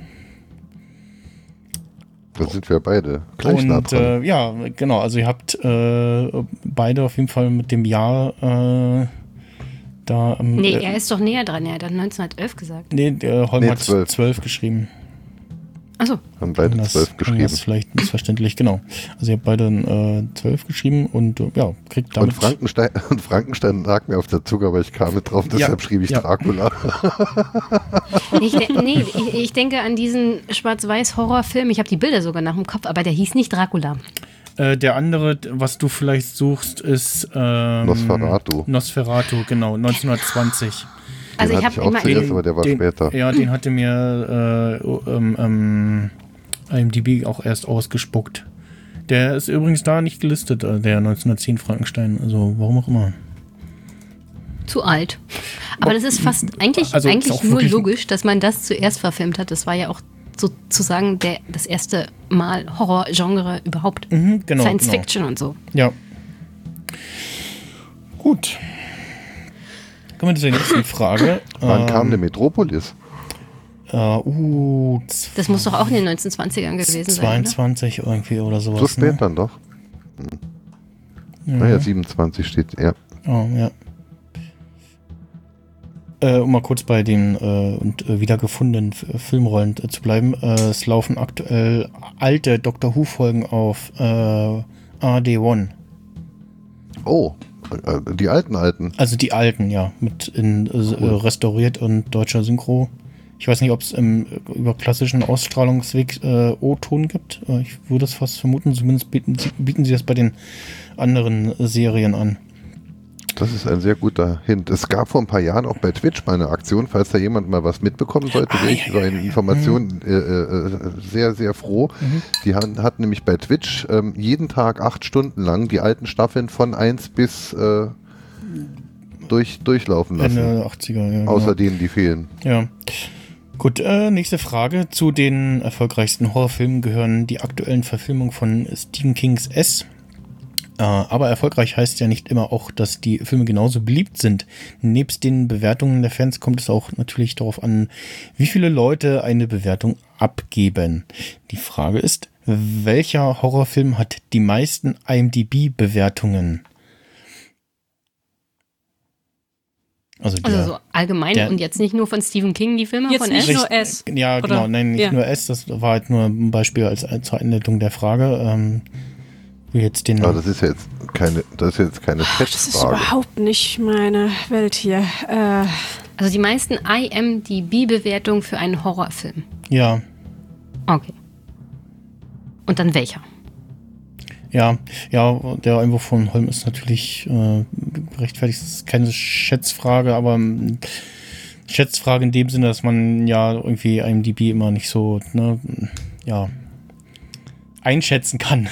S4: Da sind wir beide gleich nah
S2: Und
S4: dran.
S2: ja, genau, also ihr habt beide auf jeden Fall mit dem Jahr da.
S3: Nee, er ist doch näher dran. Er hat dann 1911 gesagt.
S2: Nee, der Holm
S4: Nee,
S2: hat 12 geschrieben.
S3: Achso.
S4: Haben beide 12 geschrieben.
S2: Das ist vielleicht missverständlich, genau. Also ihr habt beide 12 geschrieben und ja, kriegt damit.
S4: Und Frankenstein lag mir auf der Zunge, aber ich kam nicht drauf, deshalb schrieb ich Dracula.
S3: Ich denke an diesen Schwarz-Weiß-Horrorfilm. Ich habe die Bilder sogar nach dem Kopf, aber der hieß nicht Dracula.
S2: Der andere, was du vielleicht suchst, ist
S4: Nosferatu.
S2: Nosferatu, genau, 1920.
S3: Also
S4: Den
S3: ich
S4: hatte
S3: habe
S4: auch
S3: immer
S4: zuerst, aber der war später.
S2: Ja, den hatte mir IMDb auch erst ausgespuckt. Der ist übrigens da nicht gelistet, der 1910 Frankenstein. Also warum auch immer.
S3: zu alt. Aber das ist fast eigentlich
S2: Also ist auch
S3: nur
S2: wirklich
S3: logisch, dass man das zuerst verfilmt hat. Das war ja auch sozusagen das erste Mal Horror-Genre überhaupt.
S2: Genau,
S3: Science
S2: genau.
S3: Fiction und so.
S2: Ja. Gut. Kommen wir zur nächsten Frage.
S4: Wann kam der Metropolis?
S3: Das muss doch auch in den 1920ern gewesen sein,
S2: 22 irgendwie oder sowas.
S4: So spät
S2: ne?
S4: dann doch. Naja, 27 steht, ja.
S2: Oh, ja. Um mal kurz bei den wiedergefundenen Filmrollen zu bleiben. Es laufen aktuell alte Doctor Who-Folgen auf AD1.
S4: Oh, die alten.
S2: Also die alten, ja. Mit restauriert und deutscher Synchro. Ich weiß nicht, ob es über klassischen Ausstrahlungsweg O-Ton gibt. Ich würde es fast vermuten. Zumindest bieten sie das bei den anderen Serien an.
S4: Das ist ein sehr guter Hint. Es gab vor ein paar Jahren auch bei Twitch mal eine Aktion, falls da jemand mal was mitbekommen sollte, wäre ich über eine Information sehr, sehr froh. Die hat nämlich bei Twitch jeden Tag 8 Stunden lang die alten Staffeln von 1 bis durchlaufen lassen.
S2: Ende 80er, ja.
S4: Außer denen, die fehlen.
S2: Ja. Gut, nächste Frage. Zu den erfolgreichsten Horrorfilmen gehören die aktuellen Verfilmungen von Stephen Kings S. Aber erfolgreich heißt ja nicht immer auch, dass die Filme genauso beliebt sind. Nebst den Bewertungen der Fans kommt es auch natürlich darauf an, wie viele Leute eine Bewertung abgeben. Die Frage ist, welcher Horrorfilm hat die meisten IMDb-Bewertungen? Also
S3: so allgemein und jetzt nicht nur von Stephen King, die Filme
S5: Jetzt
S3: von
S5: nicht
S3: S.
S5: nur S.
S2: Ja,
S5: Oder?
S2: genau, nein, nicht
S5: Ja.
S2: nur S, das war halt nur ein Beispiel zur Einleitung der Frage. Wie jetzt den
S4: Aber das ist ja jetzt keine
S5: Das ist
S4: Schätzfrage.
S5: überhaupt nicht meine Welt hier.
S3: Also die meisten IMDb-Bewertungen für einen Horrorfilm.
S2: Ja,
S3: Okay. Und dann welcher?
S2: ja, der Einwurf von Holm ist natürlich gerechtfertigt. Das ist keine Schätzfrage, aber Schätzfrage in dem Sinne, dass man ja irgendwie IMDb immer nicht so, einschätzen kann,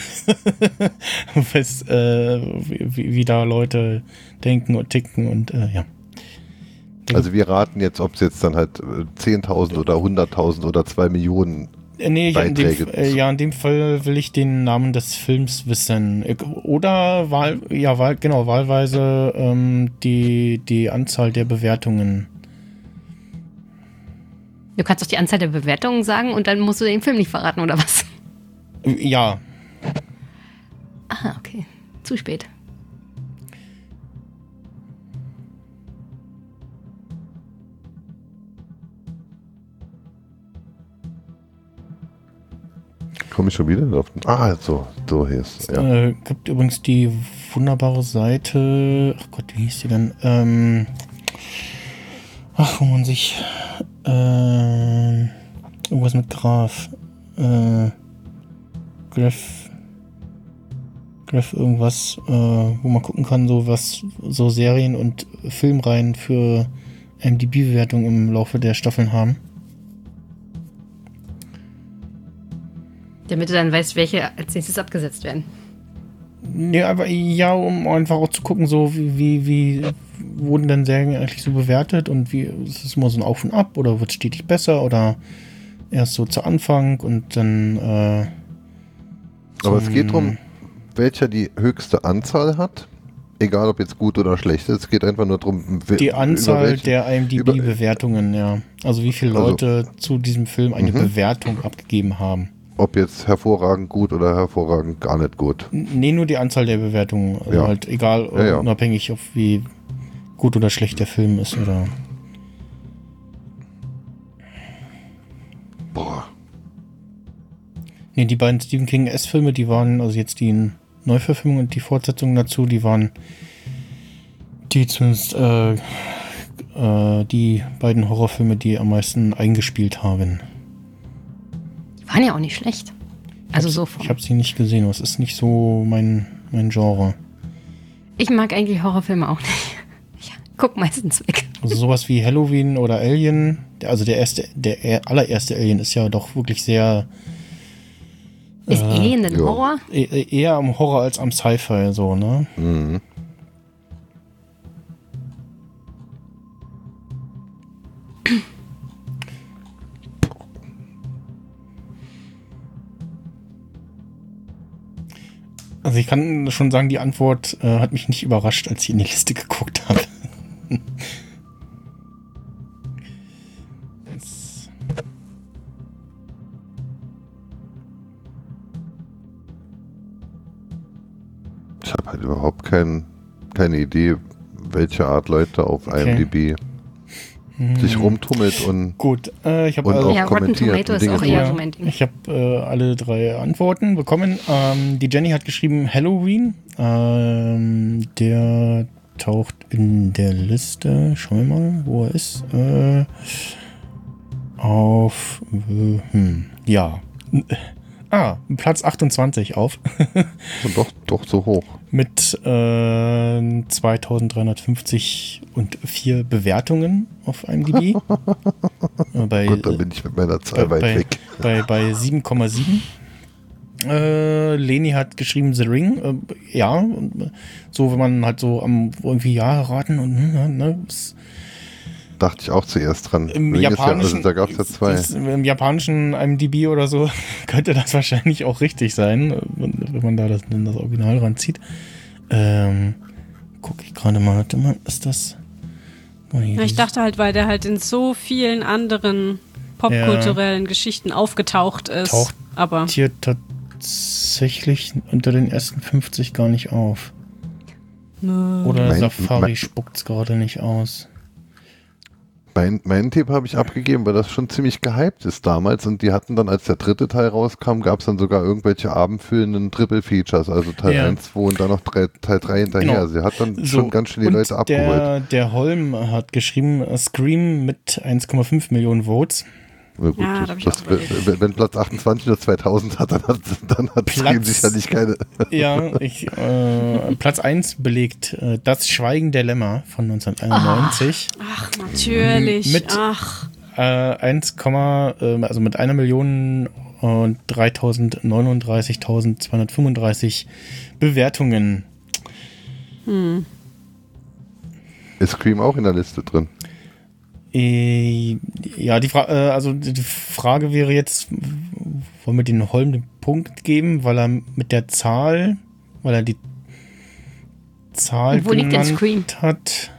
S2: wie da Leute denken und ticken und ja.
S4: Also wir raten jetzt, ob es jetzt dann halt 10.000 oder 100.000 oder 2 Millionen
S2: Nee,
S4: Beiträge.
S2: in dem Fall will ich den Namen des Films wissen. Oder wahlweise die Anzahl der Bewertungen.
S3: Du kannst doch die Anzahl der Bewertungen sagen und dann musst du den Film nicht verraten, oder was?
S2: Ja,
S3: Ah, okay. Zu spät.
S4: Komme ich schon wieder drauf? So hier ist ja.
S2: Gibt übrigens die wunderbare Seite, ach Gott, wie hieß die denn? Wo man sich irgendwas mit Graph Graph irgendwas, wo man gucken kann, so was so Serien und Filmreihen für IMDb-Bewertungen im Laufe der Staffeln haben.
S3: Damit du dann weißt, welche als nächstes abgesetzt werden.
S2: Ja, aber ja, um einfach auch zu gucken, so wie wurden denn Serien eigentlich so bewertet und wie ist es immer so ein Auf und Ab oder wird stetig besser oder erst so zu Anfang und dann
S4: Aber es geht darum, welcher die höchste Anzahl hat, egal ob jetzt gut oder schlecht ist. Es geht einfach nur darum,
S2: die Anzahl der IMDb-Bewertungen, ja. Also wie viele Leute zu diesem Film eine Bewertung abgegeben haben.
S4: Ob jetzt hervorragend gut oder hervorragend gar nicht gut.
S2: Nee, nur die Anzahl der Bewertungen. Also halt egal, unabhängig, ob wie gut oder schlecht der Film ist oder.
S4: Boah.
S2: Nee, die beiden Stephen King S-Filme, die waren, also jetzt die Neuverfilmung und die Fortsetzung dazu, die waren die zumindest die beiden Horrorfilme, die am meisten eingespielt haben.
S3: Die waren ja auch nicht schlecht. Also so
S2: Ich habe sie nicht gesehen, das ist nicht so mein Genre.
S3: Ich mag eigentlich Horrorfilme auch nicht. Ich guck meistens weg.
S2: Also sowas wie Halloween oder Alien, also der allererste Alien ist ja doch wirklich sehr
S3: Ist Alien denn Horror?
S2: eher am Horror als am Sci-Fi, so, ne?
S4: Mhm.
S2: Also ich kann schon sagen, die Antwort hat mich nicht überrascht, als ich in die Liste geguckt habe.
S4: Ich habe halt überhaupt keine Idee, welche Art Leute auf IMDb sich rumtummelt und
S2: gut, ich habe
S4: auch
S3: Ja, Rotten
S4: kommentiert
S3: Tomato
S4: und
S3: ist
S4: Dinge
S3: auch
S4: tut.
S3: eher so mein Ding.
S2: Ich habe alle 3 Antworten bekommen. Die Jenny hat geschrieben Halloween. Der taucht in der Liste. Schauen wir mal, wo er ist. Auf Platz 28 auf.
S4: Doch so hoch.
S2: Mit 2354 Bewertungen auf IMDb.
S4: Gut, dann bin ich mit meiner Zahl weit weg.
S2: Bei 7,7. Leni hat geschrieben The Ring. Ja, so wenn man halt so am irgendwie raten und
S4: Dachte ich auch zuerst dran.
S2: Im
S4: Ring
S2: Japanischen,
S4: ist da gab es ja 2.
S2: Im japanischen IMDb oder so könnte das wahrscheinlich auch richtig sein, wenn man da das Original ranzieht. Gucke ich gerade mal, warte mal, ist das...
S5: Ich dachte halt, weil der halt in so vielen anderen popkulturellen Geschichten aufgetaucht ist.
S2: Taucht
S5: aber
S2: hier tatsächlich unter den ersten 50 gar nicht auf. Oder Safari spuckt es gerade nicht aus.
S4: Meinen Tipp habe ich abgegeben, weil das schon ziemlich gehypt ist damals und die hatten dann, als der 3. Teil rauskam, gab es dann sogar irgendwelche abendfüllenden Triple-Features, also Teil 1, 2 und dann noch Teil 3 hinterher.
S2: Genau.
S4: Sie hat dann schon ganz schön die Leute abgeholt.
S2: Der Holm hat geschrieben, Scream mit 1,5 Millionen Votes.
S4: Ja, gut,
S5: Ja, da hab ich auch überlegt.
S4: wenn Platz 28 nur 2000 hat, dann hat Scream sicherlich keine...
S2: Ja, Platz 1 belegt Das Schweigen der Lämmer von 1991.
S5: ach, natürlich.
S2: Mit 1,39.235 Bewertungen.
S4: Ist Scream auch in der Liste drin?
S2: Ja, die Frage wäre jetzt, wollen wir den Holm den Punkt geben, weil er die Zahl
S3: Und wo liegt denn Scream?
S2: genannt hat.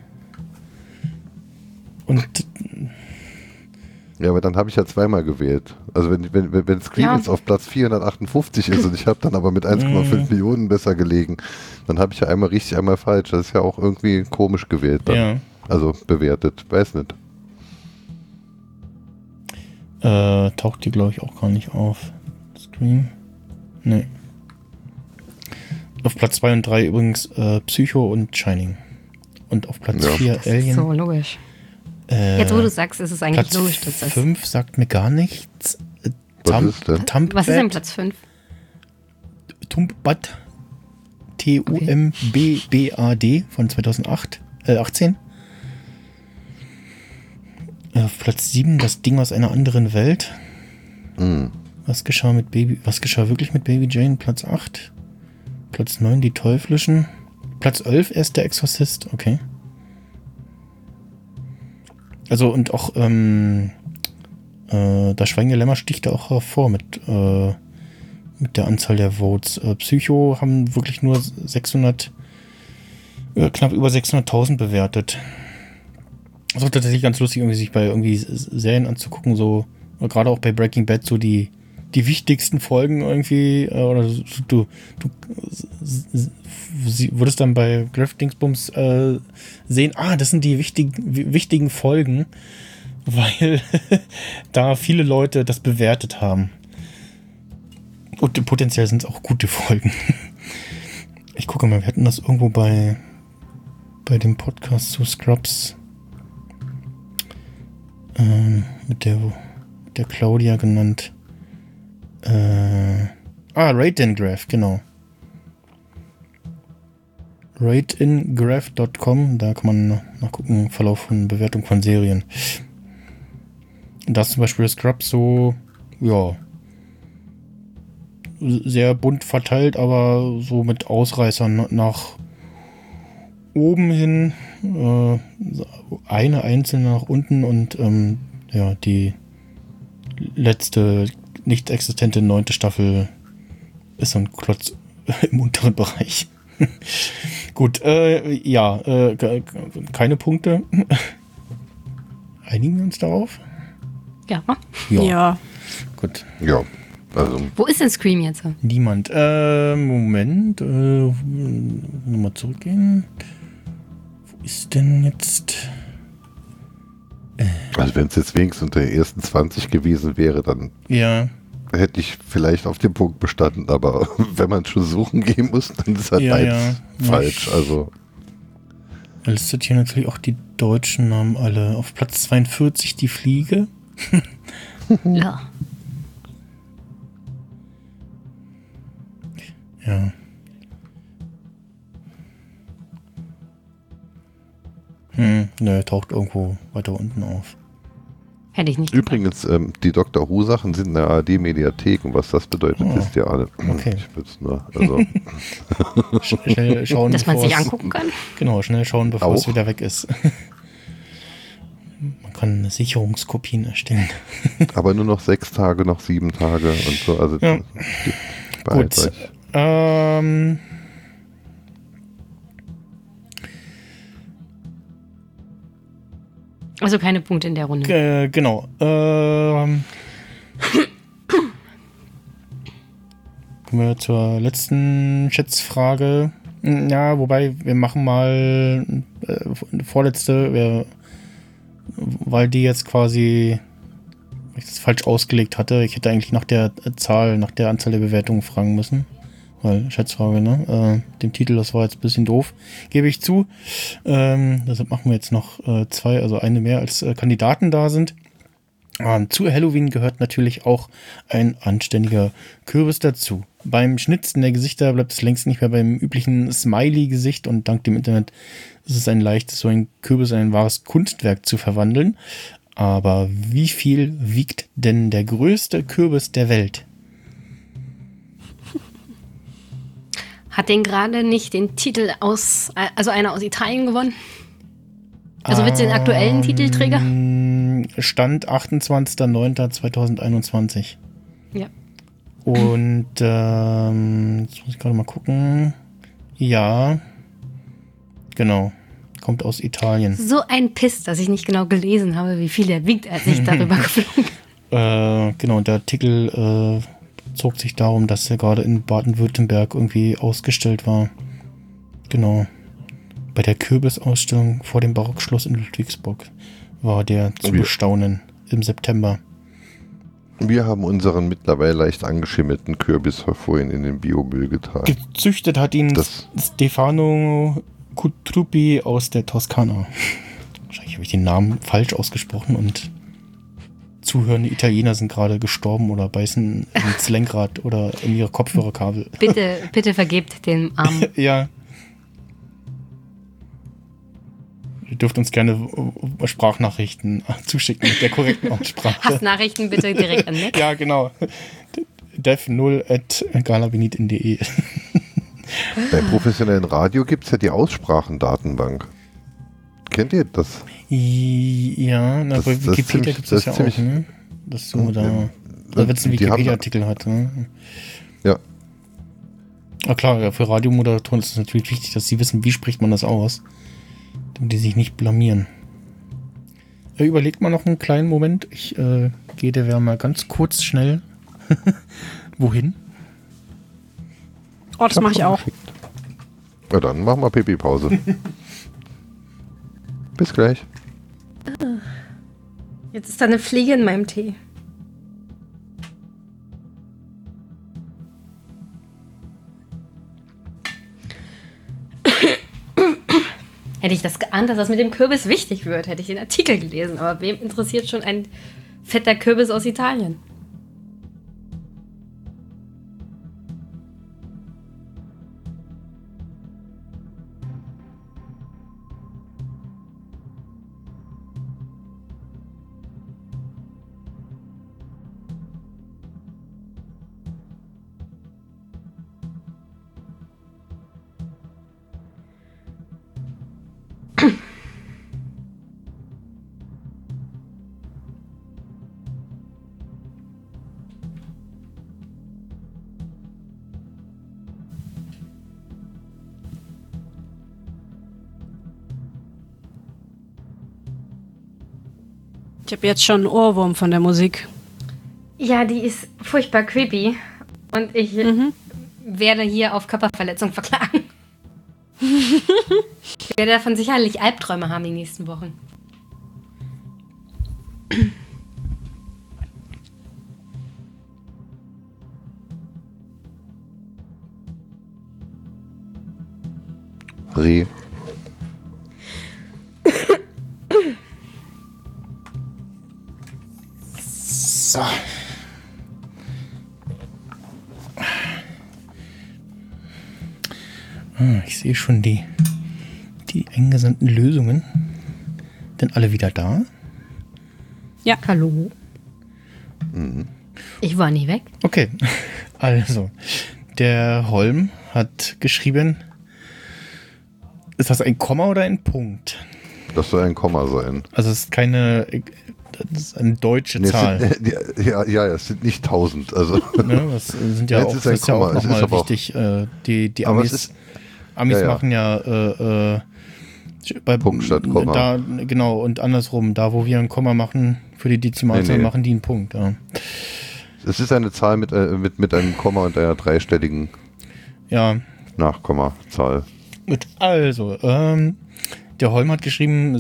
S2: Und
S4: Ja, aber dann habe ich ja zweimal gewählt. Also wenn Scream jetzt auf Platz 458 ist und ich habe dann aber mit 1,5 Millionen besser gelegen, dann habe ich ja einmal richtig, einmal falsch. Das ist ja auch irgendwie komisch gewählt dann.
S2: ja.
S4: Also bewertet. Weiß nicht.
S2: Taucht die, glaube ich, auch gar nicht auf. Scream. Nee. Auf Platz 2 und 3 übrigens Psycho und Shining. Und auf Platz 4 Alien.
S3: So logisch. Jetzt, wo du sagst, ist es eigentlich
S2: Platz
S3: logisch, dass das.
S2: 5 sagt mir gar nichts.
S4: Was ist denn?
S3: Was ist denn Platz 5?
S2: Tumbad. Tumbad von 2018. Auf Platz 7 das Ding aus einer anderen Welt. Was geschah wirklich mit Baby Jane? Platz 8. Platz 9 die Teuflischen. Platz 11 erst der Exorzist. Okay. Also und auch das Schweigen der Lämmer sticht da auch hervor mit der Anzahl der Votes. Psycho haben wirklich nur knapp über 600.000 bewertet. Das war tatsächlich ganz lustig, irgendwie sich bei irgendwie Serien anzugucken, so gerade auch bei Breaking Bad so die wichtigsten Folgen irgendwie, oder du würdest dann bei Griff Dingsbums sehen, das sind die wichtigen Folgen, weil da viele Leute das bewertet haben. Und potenziell sind es auch gute Folgen. Ich gucke mal, wir hatten das irgendwo bei dem Podcast zu Scrubs mit der Claudia genannt. Ratingraph, genau. Ratingraph.com, da kann man nachgucken, Verlauf von Bewertung von Serien. Da ist zum Beispiel Scrubs so, ja, sehr bunt verteilt, aber so mit Ausreißern nach oben hin, eine einzelne nach unten und die letzte nicht existente 9. Staffel ist so ein Klotz im unteren Bereich. Gut, keine Punkte. Einigen wir uns darauf?
S5: Ja.
S2: Gut.
S4: Ja, also.
S3: Wo ist denn Scream jetzt?
S2: Niemand. Moment. Nochmal zurückgehen. Wo ist denn jetzt...
S4: Also wenn es jetzt wenigstens unter den ersten 20 gewesen wäre, dann hätte ich vielleicht auf den Punkt bestanden, aber wenn man schon suchen gehen muss, dann ist halt falsch. Also
S2: es sind hier natürlich auch die deutschen Namen alle. Auf Platz 42 die Fliege.
S3: Ja.
S2: Ja. Taucht irgendwo weiter unten auf.
S3: Hätte ich nicht.
S4: Übrigens, die Dr. Who-Sachen sind in der ARD-Mediathek und was das bedeutet, wisst ihr alle.
S2: Okay.
S4: Ich würde es nur, also.
S2: Schnell schauen,
S3: dass man sich angucken kann?
S2: Genau, schnell schauen, bevor es wieder weg ist. Man kann Sicherungskopien erstellen.
S4: Aber nur noch 6 Tage, noch 7 Tage und so. Also
S2: gut.
S3: Also keine Punkte in der Runde.
S2: Genau. Kommen wir zur letzten Schätzfrage. Ja, wobei wir machen mal eine vorletzte, weil die jetzt quasi ich das falsch ausgelegt hatte. Ich hätte eigentlich nach der Anzahl der Bewertungen fragen müssen. Weil, Schätzfrage, ne? Dem Titel, das war jetzt ein bisschen doof, gebe ich zu. Deshalb machen wir jetzt noch 2, also eine mehr als Kandidaten da sind. Zu Halloween gehört natürlich auch ein anständiger Kürbis dazu. Beim Schnitzen der Gesichter bleibt es längst nicht mehr beim üblichen Smiley-Gesicht und dank dem Internet ist es ein leichtes, so ein Kürbis in ein wahres Kunstwerk zu verwandeln. Aber wie viel wiegt denn der größte Kürbis der Welt?
S3: Hat den gerade nicht den Titel einer aus Italien gewonnen? Also wird es den aktuellen Titelträger?
S2: Stand 28.09.2021.
S3: Ja.
S2: Und jetzt muss ich gerade mal gucken. Ja, genau. Kommt aus Italien.
S3: So ein Piss, dass ich nicht genau gelesen habe, wie viel er wiegt, als ich darüber geflogen bin.
S2: Genau, der Artikel zog sich darum, dass er gerade in Baden-Württemberg irgendwie ausgestellt war. Genau. Bei der Kürbisausstellung vor dem Barockschloss in Ludwigsburg war der zu bestaunen im September.
S4: Wir haben unseren mittlerweile leicht angeschimmelten Kürbis vorhin in den Biomüll getan.
S2: Gezüchtet hat ihn Stefano Cutruppi aus der Toskana. Wahrscheinlich habe ich den Namen falsch ausgesprochen und zuhörende Italiener sind gerade gestorben oder beißen ins Lenkrad oder in ihre Kopfhörerkabel.
S3: Bitte vergebt den Armen.
S2: Ja. Ihr dürft uns gerne Sprachnachrichten zuschicken mit der korrekten Aussprache.
S3: Hassnachrichten bitte direkt an Nick.
S2: Ja, genau. dev0@galabenitin.de.
S4: Bei professionellen Radio gibt es ja die Aussprachendatenbank. Kennt ihr das?
S2: Ja, bei Wikipedia gibt es das ja auch, ne? Dass du da wenn es einen Wikipedia-Artikel hat, ne?
S4: Ja.
S2: Ah klar, ja, für Radiomoderatoren ist es natürlich wichtig, dass sie wissen, wie spricht man das aus, damit die sich nicht blamieren. Überlegt mal noch einen kleinen Moment. Ich gehe der mal ganz kurz schnell. Wohin?
S5: Oh, das mache ich auch.
S4: Ja, dann machen wir Pipi-Pause. Bis gleich.
S6: Jetzt ist da eine Fliege in meinem Tee.
S3: Hätte ich das geahnt, dass das mit dem Kürbis wichtig wird, hätte ich den Artikel gelesen. Aber wem interessiert schon ein fetter Kürbis aus Italien?
S5: Ich habe jetzt schon einen Ohrwurm von der Musik.
S3: Ja, die ist furchtbar creepy. Und ich werde hier auf Körperverletzung verklagen. Ich werde davon sicherlich Albträume haben die nächsten Wochen.
S4: Reh.
S2: So. Ich sehe schon die eingesandten Lösungen. Denn alle wieder da?
S5: Ja.
S3: Hallo? Ich war nie weg.
S2: Okay, also, der Holm hat geschrieben, ist das ein Komma oder ein Punkt?
S4: Das soll ein Komma sein.
S2: Also es ist keine, das ist eine deutsche
S4: Nee,
S2: Zahl.
S4: Es sind nicht 1000. Also.
S2: Ne, das sind ja
S4: Ja,
S2: auch,
S4: es ist ein
S2: das ist ja
S4: Komma,
S2: auch
S4: es ist
S2: nochmal
S4: aber auch-
S2: wichtig. Die
S4: Aber
S2: Amis,
S4: es ist,
S2: Amis
S4: ja.
S2: machen ja bei
S4: Punkt statt Komma.
S2: Da, genau, und andersrum, da wo wir ein Komma machen für die Dezimalzahl,
S4: Nee.
S2: machen die einen Punkt. Ja.
S4: es ist eine Zahl mit einem Komma und einer dreistelligen
S2: Ja,
S4: Nachkommazahl.
S2: gut. Also, der Holm hat geschrieben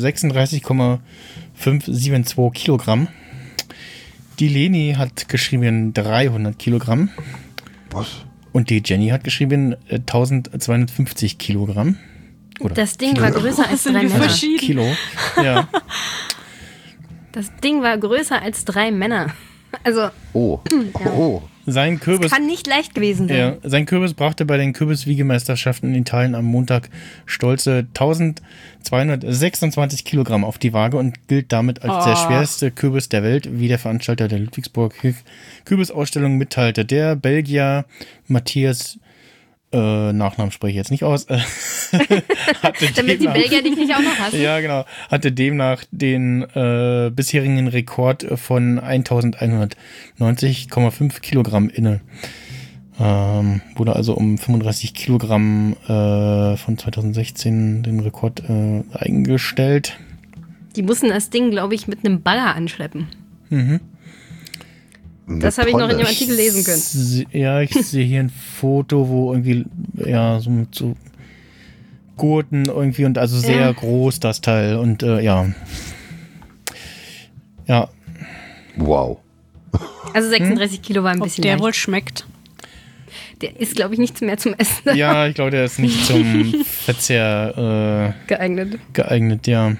S2: 36,572 Kilogramm. Die Leni hat geschrieben 300 Kilogramm.
S4: Was?
S2: Und die Jenny hat geschrieben 1250 Kilogramm. Oder
S3: Das Ding war größer als
S5: sind
S3: 3
S5: wir
S3: Männer.
S5: verschieden?
S2: Kilo. Ja.
S3: Das Ding war größer als 3 Männer. Also,
S4: Oh. Oh.
S2: Sein Kürbis,
S3: kann nicht leicht gewesen sein.
S2: ja, sein Kürbis brachte bei den Kürbiswiegemeisterschaften in Italien am Montag stolze 1226 Kilogramm auf die Waage und gilt damit als der schwerste Kürbis der Welt, wie der Veranstalter der Ludwigsburg Kürbisausstellung mitteilte. Der Belgier Matthias, Nachnamen spreche ich jetzt nicht aus, hatte
S3: Damit die
S2: demnach-
S3: Belgier dich nicht auch noch hassen.
S2: Ja, genau. Hatte demnach den bisherigen Rekord von 1190,5 Kilogramm inne. Wurde also um 35 Kilogramm von 2016 den Rekord eingestellt.
S3: Die mussten das Ding, glaube ich, mit einem Bagger anschleppen. Das
S4: Eine
S3: habe ich noch in dem
S4: Tonne.
S3: Artikel lesen können.
S2: Ja, ich sehe hier ein Foto, wo irgendwie, ja, so mit so Gurten irgendwie und also sehr
S3: Ja.
S2: groß das Teil und ja. Ja,
S4: Wow.
S3: Also 36 Kilo war ein
S5: Ob
S3: bisschen
S5: der
S3: leicht.
S5: wohl schmeckt.
S3: Der ist, glaube ich, nichts mehr zum Essen
S2: Ja, ich glaube, der ist nicht zum Verzehr
S3: geeignet.
S2: ja.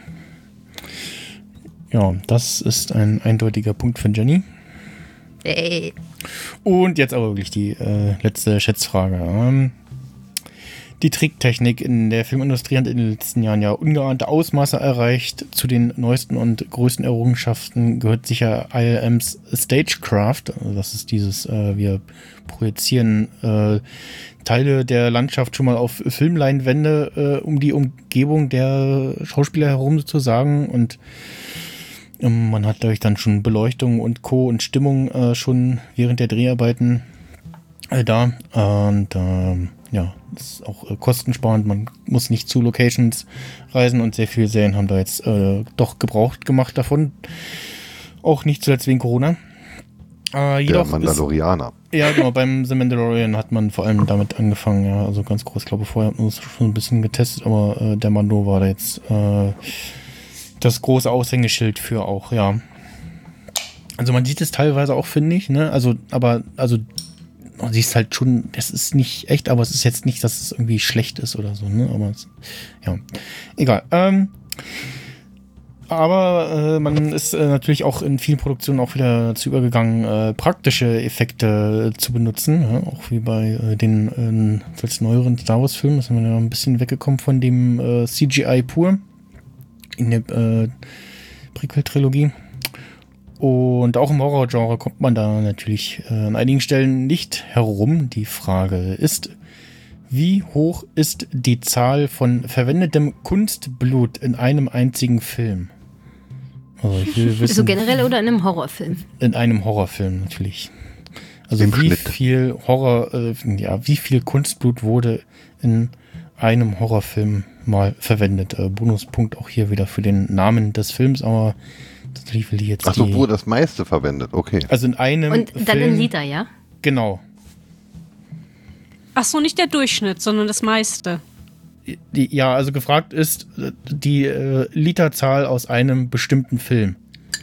S2: Ja, das ist ein eindeutiger Punkt für Jenny.
S3: Ey.
S2: Und jetzt aber wirklich die letzte Schätzfrage. Die Tricktechnik in der Filmindustrie hat in den letzten Jahren ja ungeahnte Ausmaße erreicht. Zu den neuesten und größten Errungenschaften gehört sicher ILMs Stagecraft. Also das ist dieses, wir projizieren Teile der Landschaft schon mal auf Filmleinwände um die Umgebung der Schauspieler herum sozusagen. Und man hat dadurch dann schon Beleuchtung und Co. und Stimmung schon während der Dreharbeiten da. Und ja, ist auch kostensparend. Man muss nicht zu Locations reisen und sehr viele Serien haben da jetzt doch Gebrauch gemacht davon. Auch nicht zuletzt wegen Corona.
S4: Der Mandalorianer.
S2: Ja, genau, beim The Mandalorian hat man vor allem damit angefangen, ja, also ganz groß. Ich glaube, vorher hat man es schon ein bisschen getestet, aber der Mando war da jetzt das große Aushängeschild für auch, ja. Also man sieht es teilweise auch, finde ich, ne, also man sieht halt schon, das ist nicht echt, aber es ist jetzt nicht, dass es irgendwie schlecht ist oder so, ne, aber es, ja, egal. Aber man ist natürlich auch in vielen Produktionen auch wieder dazu übergegangen, praktische Effekte zu benutzen. Ja? Auch wie bei den neueren Star Wars Filmen. Da sind wir ja ein bisschen weggekommen von dem CGI pur in der Prequel-Trilogie. Und auch im Horror-Genre kommt man da natürlich an einigen Stellen nicht herum. Die Frage ist, wie hoch ist die Zahl von verwendetem Kunstblut in einem einzigen Film? Also ich will wissen,
S3: So generell oder in einem Horrorfilm?
S2: in einem Horrorfilm natürlich. Also
S4: Im
S2: wie
S4: Schnitt.
S2: viel wie viel Kunstblut wurde in einem Horrorfilm mal verwendet? Bonuspunkt auch hier wieder für den Namen des Films, aber tatsächlich will ich jetzt
S4: Achso, wo das meiste verwendet, okay.
S2: also in einem
S3: Und dann
S2: Film,
S3: in Liter, ja?
S2: Genau.
S5: Ach so, nicht der Durchschnitt, sondern das meiste.
S2: Ja, also gefragt ist die Literzahl aus einem bestimmten Film.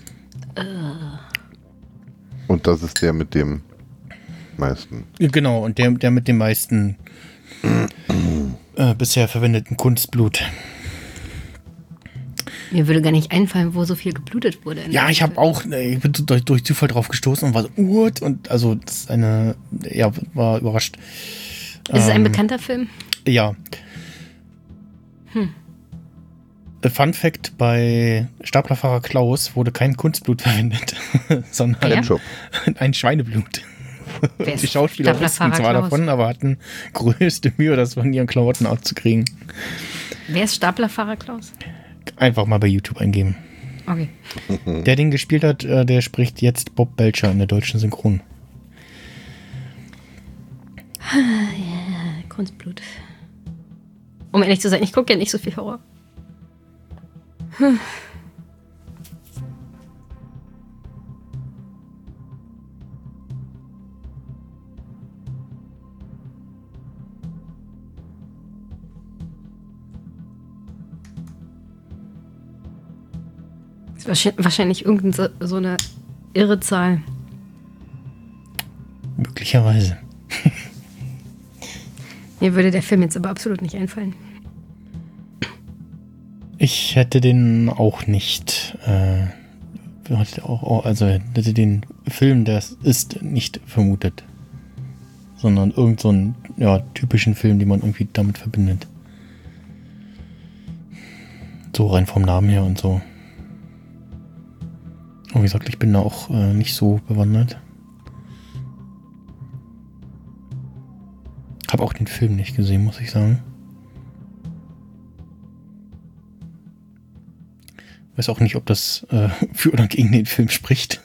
S4: Und das ist der mit dem meisten.
S2: Genau, und der mit dem meisten bisher verwendeten Kunstblut.
S3: Mir würde gar nicht einfallen, wo so viel geblutet wurde.
S2: Ja, ich bin durch Zufall drauf gestoßen und war so, what? Und also das ist war überrascht.
S3: Ist es ein bekannter Film?
S2: Ja. Fun Fact, bei Staplerfahrer Klaus wurde kein Kunstblut verwendet, sondern
S4: Ketchup.
S2: ein Schweineblut.
S3: Wer ist
S2: Die Schauspieler wussten
S3: Staplerfahrer
S2: zwar
S3: Klaus?
S2: davon, aber hatten größte Mühe, das von ihren Klamotten auszukriegen.
S3: Wer ist Staplerfahrer Klaus?
S2: Einfach mal bei YouTube eingeben.
S3: Okay.
S2: Der den gespielt hat, der spricht jetzt Bob Belcher in der deutschen Synchron.
S3: Kunstblut. Um ehrlich zu sein, ich gucke ja nicht so viel Horror. Das ist wahrscheinlich irgendeine so eine irre Zahl.
S2: Möglicherweise.
S3: Mir würde der Film jetzt aber absolut nicht einfallen.
S2: Ich hätte den auch nicht, hätte den Film, der es ist, nicht vermutet. Sondern irgend so einen typischen Film, den man irgendwie damit verbindet. So rein vom Namen her und so. Und wie gesagt, ich bin da auch nicht so bewandert. Habe auch den Film nicht gesehen, muss ich sagen. Weiß auch nicht, ob das für oder gegen den Film spricht.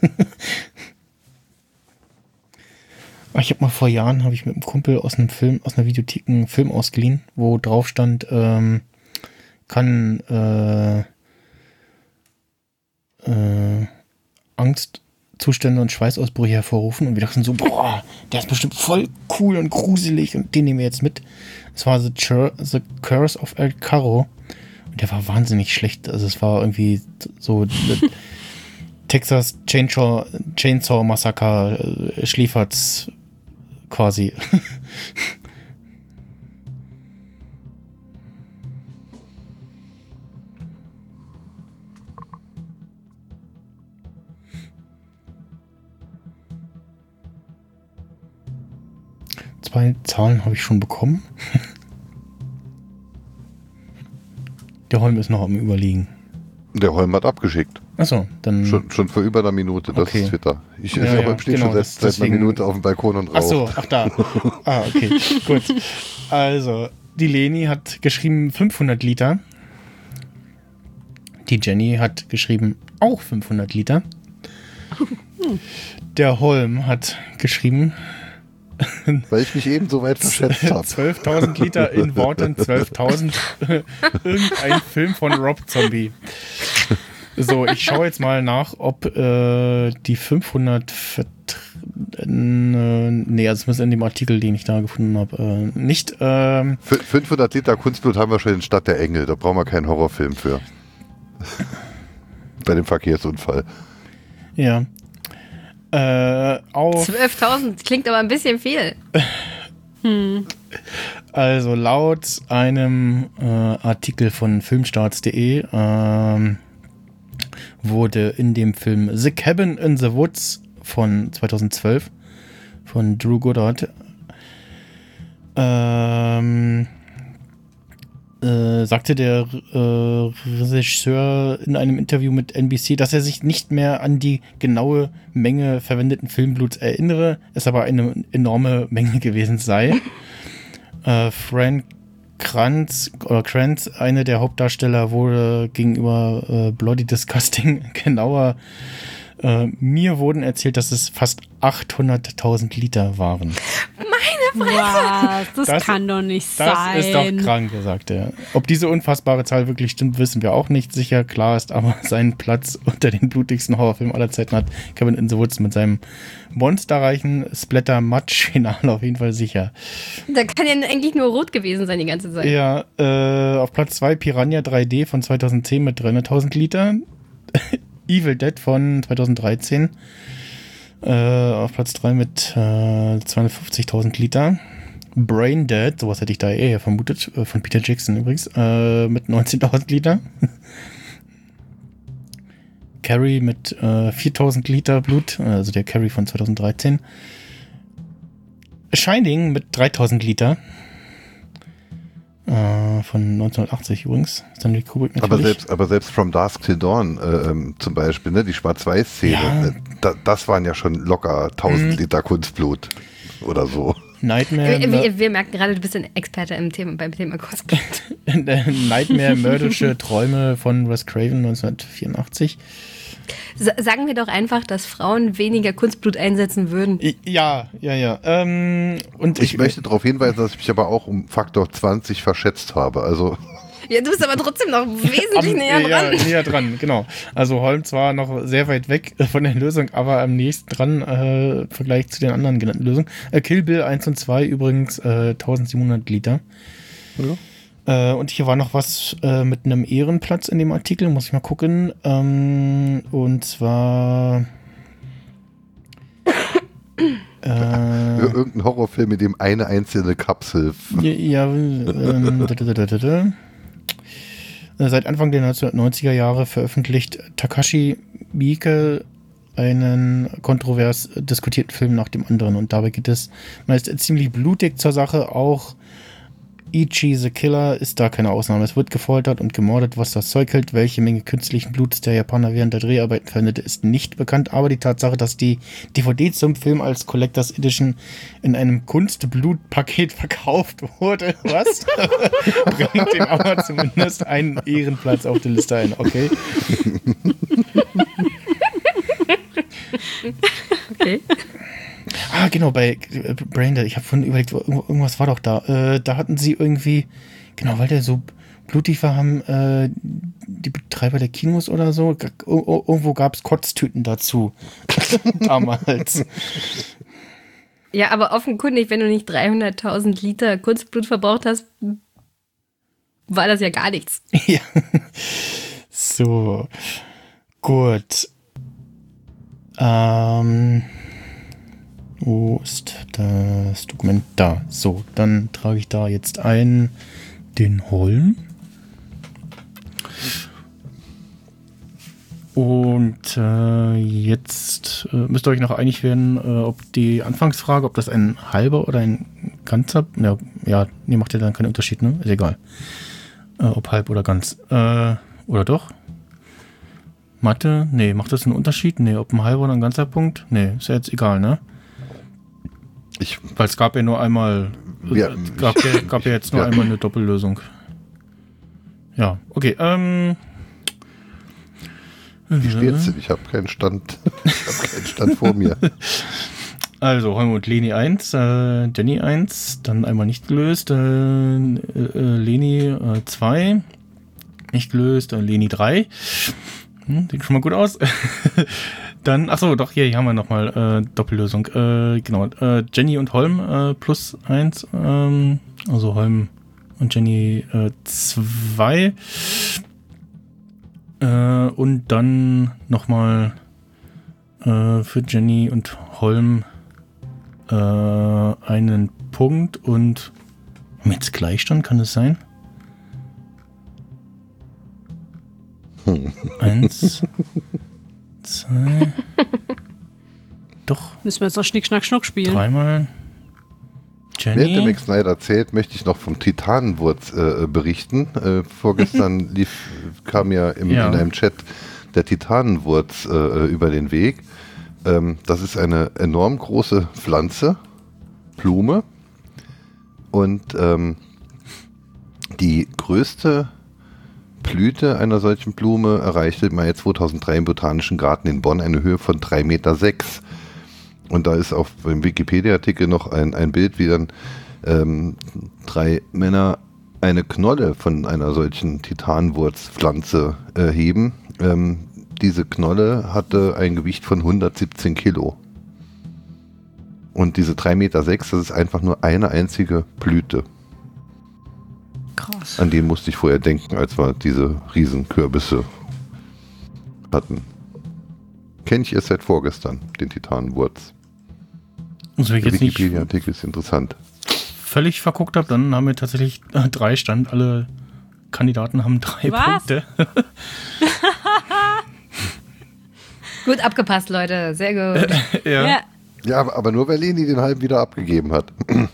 S2: Ich habe mal vor Jahren, habe ich mit einem Kumpel aus einer Videothek einen Film ausgeliehen, wo drauf stand, kann Angstzustände und Schweißausbrüche hervorrufen. Und wir dachten so, boah, der ist bestimmt voll cool und gruselig und den nehmen wir jetzt mit. Es war The Curse of El Carro. Und der war wahnsinnig schlecht. Also es war irgendwie so Texas Chainsaw Massacre schläfert's quasi. Zwei Zahlen habe ich schon bekommen. Der Holm ist noch am Überlegen.
S4: Der Holm hat abgeschickt.
S2: Achso, dann.
S4: Schon vor über einer Minute, das
S2: Okay.
S4: ist Twitter. Ich
S2: Ja,
S4: aber stehe
S2: genau,
S4: schon seit einer
S2: deswegen-
S4: Minute auf dem Balkon und rauche.
S2: Achso, ach da. Okay, gut. Also, die Leni hat geschrieben 500 Liter. Die Jenny hat geschrieben auch 500 Liter. Der Holm hat geschrieben
S4: Weil ich mich eben so weit verschätzt habe.
S2: 12.000 Liter in Worten, 12.000 irgendein Film von Rob Zombie. So, ich schaue jetzt mal nach, ob die 500 nee, also es muss in dem Artikel, den ich da gefunden habe, nicht
S4: 500 Liter Kunstblut haben wir schon in Stadt der Engel. Da brauchen wir keinen Horrorfilm für. Bei dem Verkehrsunfall.
S2: ja. Auf
S3: 12.000 klingt aber ein bisschen viel.
S2: Also laut einem Artikel von filmstarts.de wurde in dem Film The Cabin in the Woods von 2012 von Drew Goddard sagte der Regisseur in einem Interview mit NBC, dass er sich nicht mehr an die genaue Menge verwendeten Filmbluts erinnere, es aber eine enorme Menge gewesen sei. Frank Kranz, einer der Hauptdarsteller, wurde gegenüber Bloody Disgusting genauer. Mir wurden erzählt, dass es fast 800.000 Liter waren.
S5: Was? Das
S2: Das-
S5: kann doch nicht
S2: Das
S5: sein.
S2: ist doch krank, sagt er. Ob diese unfassbare Zahl wirklich stimmt, wissen wir auch nicht sicher. Klar ist aber, seinen Platz unter den blutigsten Horrorfilmen aller Zeiten hat Cabin in the Woods mit seinem monsterreichen Splatter-Match-Finale auf jeden Fall sicher.
S3: Da kann ja eigentlich nur rot gewesen sein die ganze Zeit.
S2: Ja, auf Platz 2 Piranha 3D von 2010 mit 300.000 Liter. Evil Dead von 2013. Auf Platz 3 mit 250.000 Liter. Brain Dead, sowas hätte ich da eher vermutet, von Peter Jackson übrigens, mit 19.000 Liter. Carrie mit 4.000 Liter Blut, also der Carrie von 2013. Shining mit 3.000 Liter. Von 1980 übrigens. Stanley Kubrick natürlich.
S4: Aber selbst From Dusk Till Dawn zum Beispiel, ne, die Schwarz-Weiß-Szene,
S2: Ja.
S4: das waren ja schon locker 1000 Liter Kunstblut oder so.
S2: Nightmare,
S3: Wir merken gerade, du bist ein Experte beim Thema Cosplay.
S2: Nightmare, mörderische Träume von Wes Craven 1984.
S3: Sagen wir doch einfach, dass Frauen weniger Kunstblut einsetzen würden.
S2: Ja. Und
S4: Ich möchte darauf hinweisen, dass ich mich aber auch um Faktor 20 verschätzt habe. Also
S3: Ja, du bist aber trotzdem noch wesentlich näher dran.
S2: Ja, näher dran, genau. Also Holm zwar noch sehr weit weg von der Lösung, aber am nächsten dran im Vergleich zu den anderen genannten Lösungen. Kill Bill 1 und 2 übrigens 1700 Liter.
S4: Ja.
S2: Und hier war noch was mit einem Ehrenplatz in dem Artikel, muss ich mal gucken. Und zwar
S4: irgendein Horrorfilm, in dem eine einzelne Kapsel.
S2: Seit Anfang der 1990er Jahre veröffentlicht Takashi Miike einen kontrovers diskutierten Film nach dem anderen. Und dabei geht es meist ziemlich blutig zur Sache. Auch Ichi the Killer ist da keine Ausnahme. Es wird gefoltert und gemordet, was das Zeug hält. Welche Menge künstlichen Bluts der Japaner während der Dreharbeiten verwendete, ist nicht bekannt. Aber die Tatsache, dass die DVD zum Film als Collectors Edition in einem Kunstblutpaket verkauft wurde, was? Bringt dem aber zumindest einen Ehrenplatz auf der Liste ein. Okay.
S3: Okay.
S2: Ah, genau, bei Braindead. Ich habe vorhin überlegt, irgendwas war doch da. Da hatten sie irgendwie, genau, weil der so blutig war, haben die Betreiber der Kinos oder so, irgendwo gab es Kotztüten dazu. Damals.
S3: Ja, aber offenkundig, wenn du nicht 300.000 Liter Kunstblut verbraucht hast, war das ja gar nichts.
S2: Ja. So. Gut. Wo ist das Dokument? Da. So, dann trage ich da jetzt ein den Holm. Und jetzt müsst ihr euch noch einig werden, ob die Anfangsfrage, ob das ein halber oder ein ganzer, macht ja dann keinen Unterschied, ne? Ist egal. Ob halb oder ganz. Oder doch? Mathe? Nee, macht das einen Unterschied? Nee, ob ein halber oder ein ganzer Punkt? Nee, ist ja jetzt egal, ne? Weil es gab ja nur einmal, gab ja jetzt nur einmal eine Doppellösung. Ja, okay,
S4: Wie steht's denn? Ich habe keinen Stand. Vor mir.
S2: Also, Holm und Leni 1, Jenny 1, dann einmal nicht gelöst, Leni 2, nicht gelöst, Leni 3. Sieht schon mal gut aus. Dann, achso, doch, hier haben wir nochmal Doppellösung. Genau, Jenny und Holm plus 1, also Holm und Jenny 2. Und dann nochmal für Jenny und Holm einen Punkt und mit Gleichstand, kann es sein? 1, 2. Doch.
S5: Müssen wir jetzt noch Schnick, Schnack, Schnuck spielen.
S2: Dreimal. Jenny.
S4: Während der Max Snyder erzählt, möchte ich noch vom Titanenwurz berichten. Vorgestern kam ja in einem Chat der Titanenwurz über den Weg. Das ist eine enorm große Pflanze, Blume. Und die größte Blüte einer solchen Blume erreichte im Mai 2003 im Botanischen Garten in Bonn eine Höhe von 3,6 Meter. Und da ist auf dem Wikipedia-Artikel noch ein Bild, wie dann 3 Männer eine Knolle von einer solchen Titanwurzpflanze heben. Diese Knolle hatte ein Gewicht von 117 Kilo. Und diese 3,6 Meter, das ist einfach nur eine einzige Blüte.
S5: Krass.
S4: An den musste ich vorher denken, als wir diese Riesenkürbisse hatten. Kenne ich erst seit vorgestern, den Titanenwurz.
S2: Also wenn ich
S4: Der
S2: jetzt nicht
S4: Wikipedia-Artikel ist interessant.
S2: völlig verguckt habe, dann haben wir tatsächlich 3 Stand. Alle Kandidaten haben 3 Punkte.
S6: Gut abgepasst, Leute. Sehr gut.
S2: Ja.
S4: Ja, aber nur weil Leni den halben wieder abgegeben hat.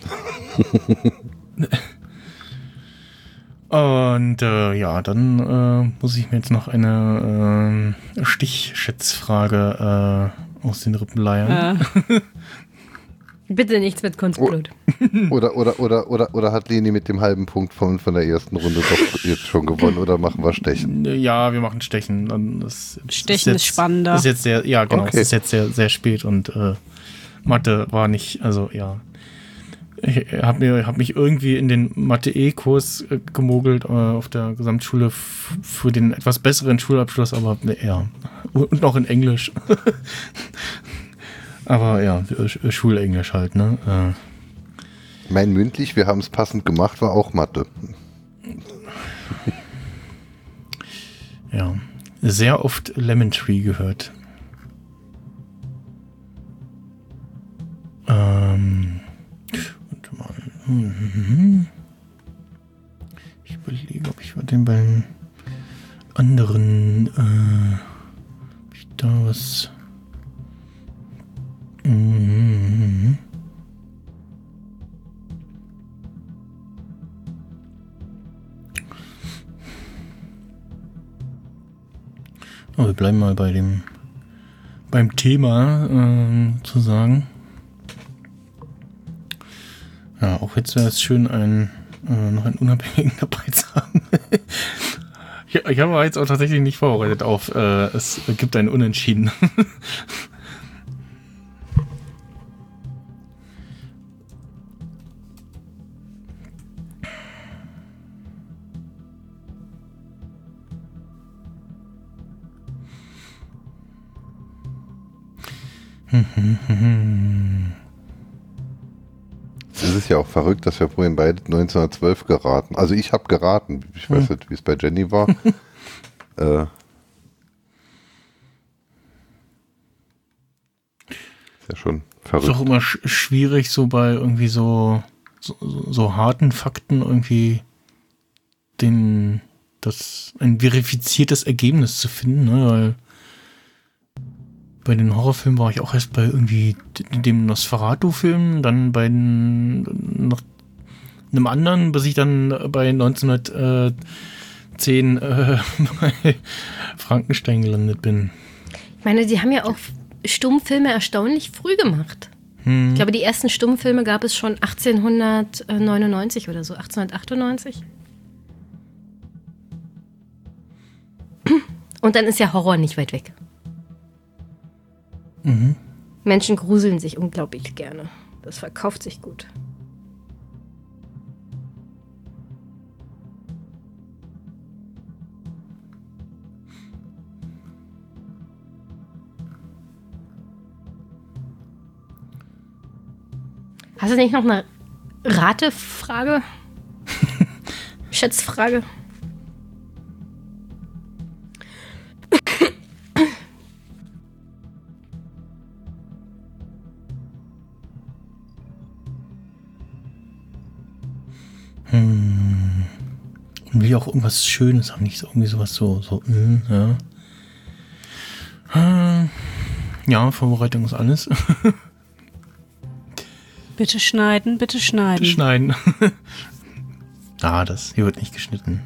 S2: Und dann muss ich mir jetzt noch eine Stichschätzfrage aus den Rippen leiern.
S6: Bitte nichts mit Kunstblut.
S4: Oder hat Leni mit dem halben Punkt von der ersten Runde doch jetzt schon gewonnen oder machen wir Stechen?
S2: Ja, wir machen Stechen.
S5: Stechen ist spannender.
S2: Ist jetzt sehr, ja, genau.
S4: Okay.
S2: Es ist jetzt sehr, sehr spät und Mathe war nicht, also ja. Ich hab mich irgendwie in den Mathe-E-Kurs gemogelt auf der Gesamtschule für den etwas besseren Schulabschluss, aber ja. Und noch in Englisch. Aber ja, Schulenglisch halt, ne?
S4: Mein mündlich, wir haben es passend gemacht, war auch Mathe.
S2: Ja. Sehr oft Lemon Tree gehört. Warte mal. Ich überlege, ob ich den beim anderen ob ich da was Aber wir bleiben mal beim Thema zu sagen. Ja, auch jetzt wäre es schön, noch einen Unabhängigen dabei zu haben. Ich habe jetzt auch tatsächlich nicht vorbereitet auf, es gibt einen Unentschieden.
S4: Es ist ja auch verrückt, dass wir vorhin beide 1912 geraten. Also ich habe geraten. Ich weiß nicht, wie es bei Jenny war. ja schon
S2: Ist
S4: verrückt.
S2: auch immer schwierig, so bei irgendwie so harten Fakten irgendwie ein verifiziertes Ergebnis zu finden, ne? Weil bei den Horrorfilmen war ich auch erst bei irgendwie dem Nosferatu-Film, dann bei noch einem anderen, bis ich dann bei 1910 bei Frankenstein gelandet bin.
S3: Ich meine, die haben ja auch Stummfilme erstaunlich früh gemacht. Ich glaube, die ersten Stummfilme gab es schon 1899 oder so, 1898. Und dann ist ja Horror nicht weit weg. Menschen gruseln sich unglaublich gerne. Das verkauft sich gut. Hast du nicht noch eine Ratefrage? Schätzfrage?
S2: Und will auch irgendwas Schönes haben, nicht so irgendwie sowas ja. Ja, Vorbereitung ist alles.
S5: Bitte schneiden, bitte schneiden.
S2: Schneiden. Hier wird nicht geschnitten.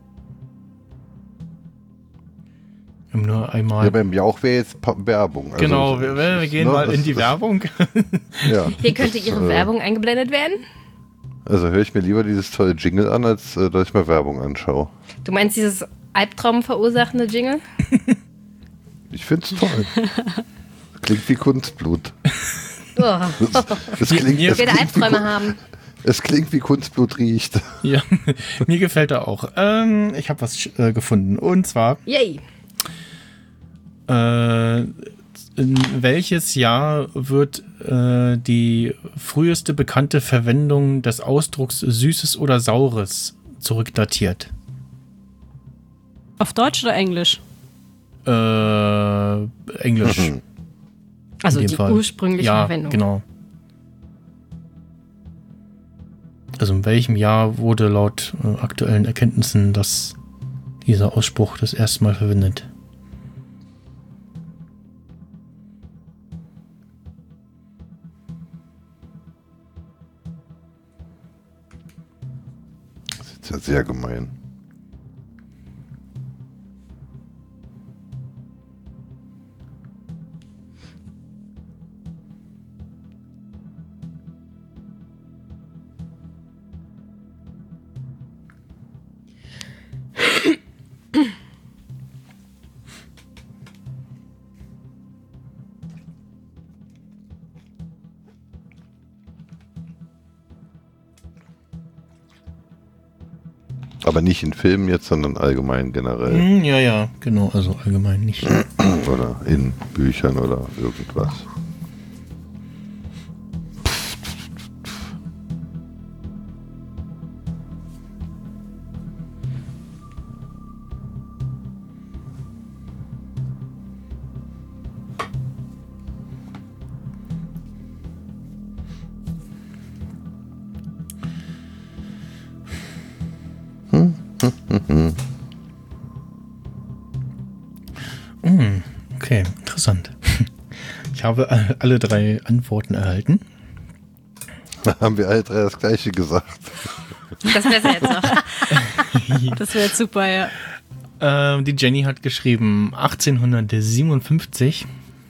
S2: Wir haben nur einmal.
S4: Ja, beim Jauch wäre jetzt Werbung. Also,
S2: Genau, wir gehen mal in die Werbung.
S4: Ja.
S3: Hier könnte Ihre Werbung eingeblendet werden.
S4: Also höre ich mir lieber dieses tolle Jingle an, als dass ich mir Werbung anschaue.
S3: Du meinst dieses Albtraum verursachende Jingle?
S4: Ich finde es toll. Klingt wie Kunstblut.
S3: Oh.
S4: Es klingt,
S3: Ich werde Albträume haben.
S4: Es klingt wie Kunstblut riecht.
S2: Ja, mir gefällt er auch. Ich habe was gefunden. Und zwar,
S3: Yay.
S2: in welches Jahr wird die früheste bekannte Verwendung des Ausdrucks Süßes oder Saures zurückdatiert?
S5: Auf Deutsch oder Englisch?
S2: Englisch.
S3: Also
S2: in dem
S3: die
S2: Fall.
S3: ursprüngliche Verwendung.
S2: Genau. Also in welchem Jahr wurde laut aktuellen Erkenntnissen dieser Ausspruch das erste Mal verwendet?
S4: Das ist ja sehr gemein. Aber nicht in Filmen jetzt, sondern allgemein generell.
S2: Ja, genau, also allgemein nicht.
S4: Oder in Büchern oder irgendwas.
S2: Okay, interessant. Ich habe alle 3 Antworten erhalten.
S4: Haben wir alle 3 das Gleiche gesagt.
S3: Das wäre jetzt noch.
S5: Das wäre jetzt super, ja.
S2: Die Jenny hat geschrieben 1857.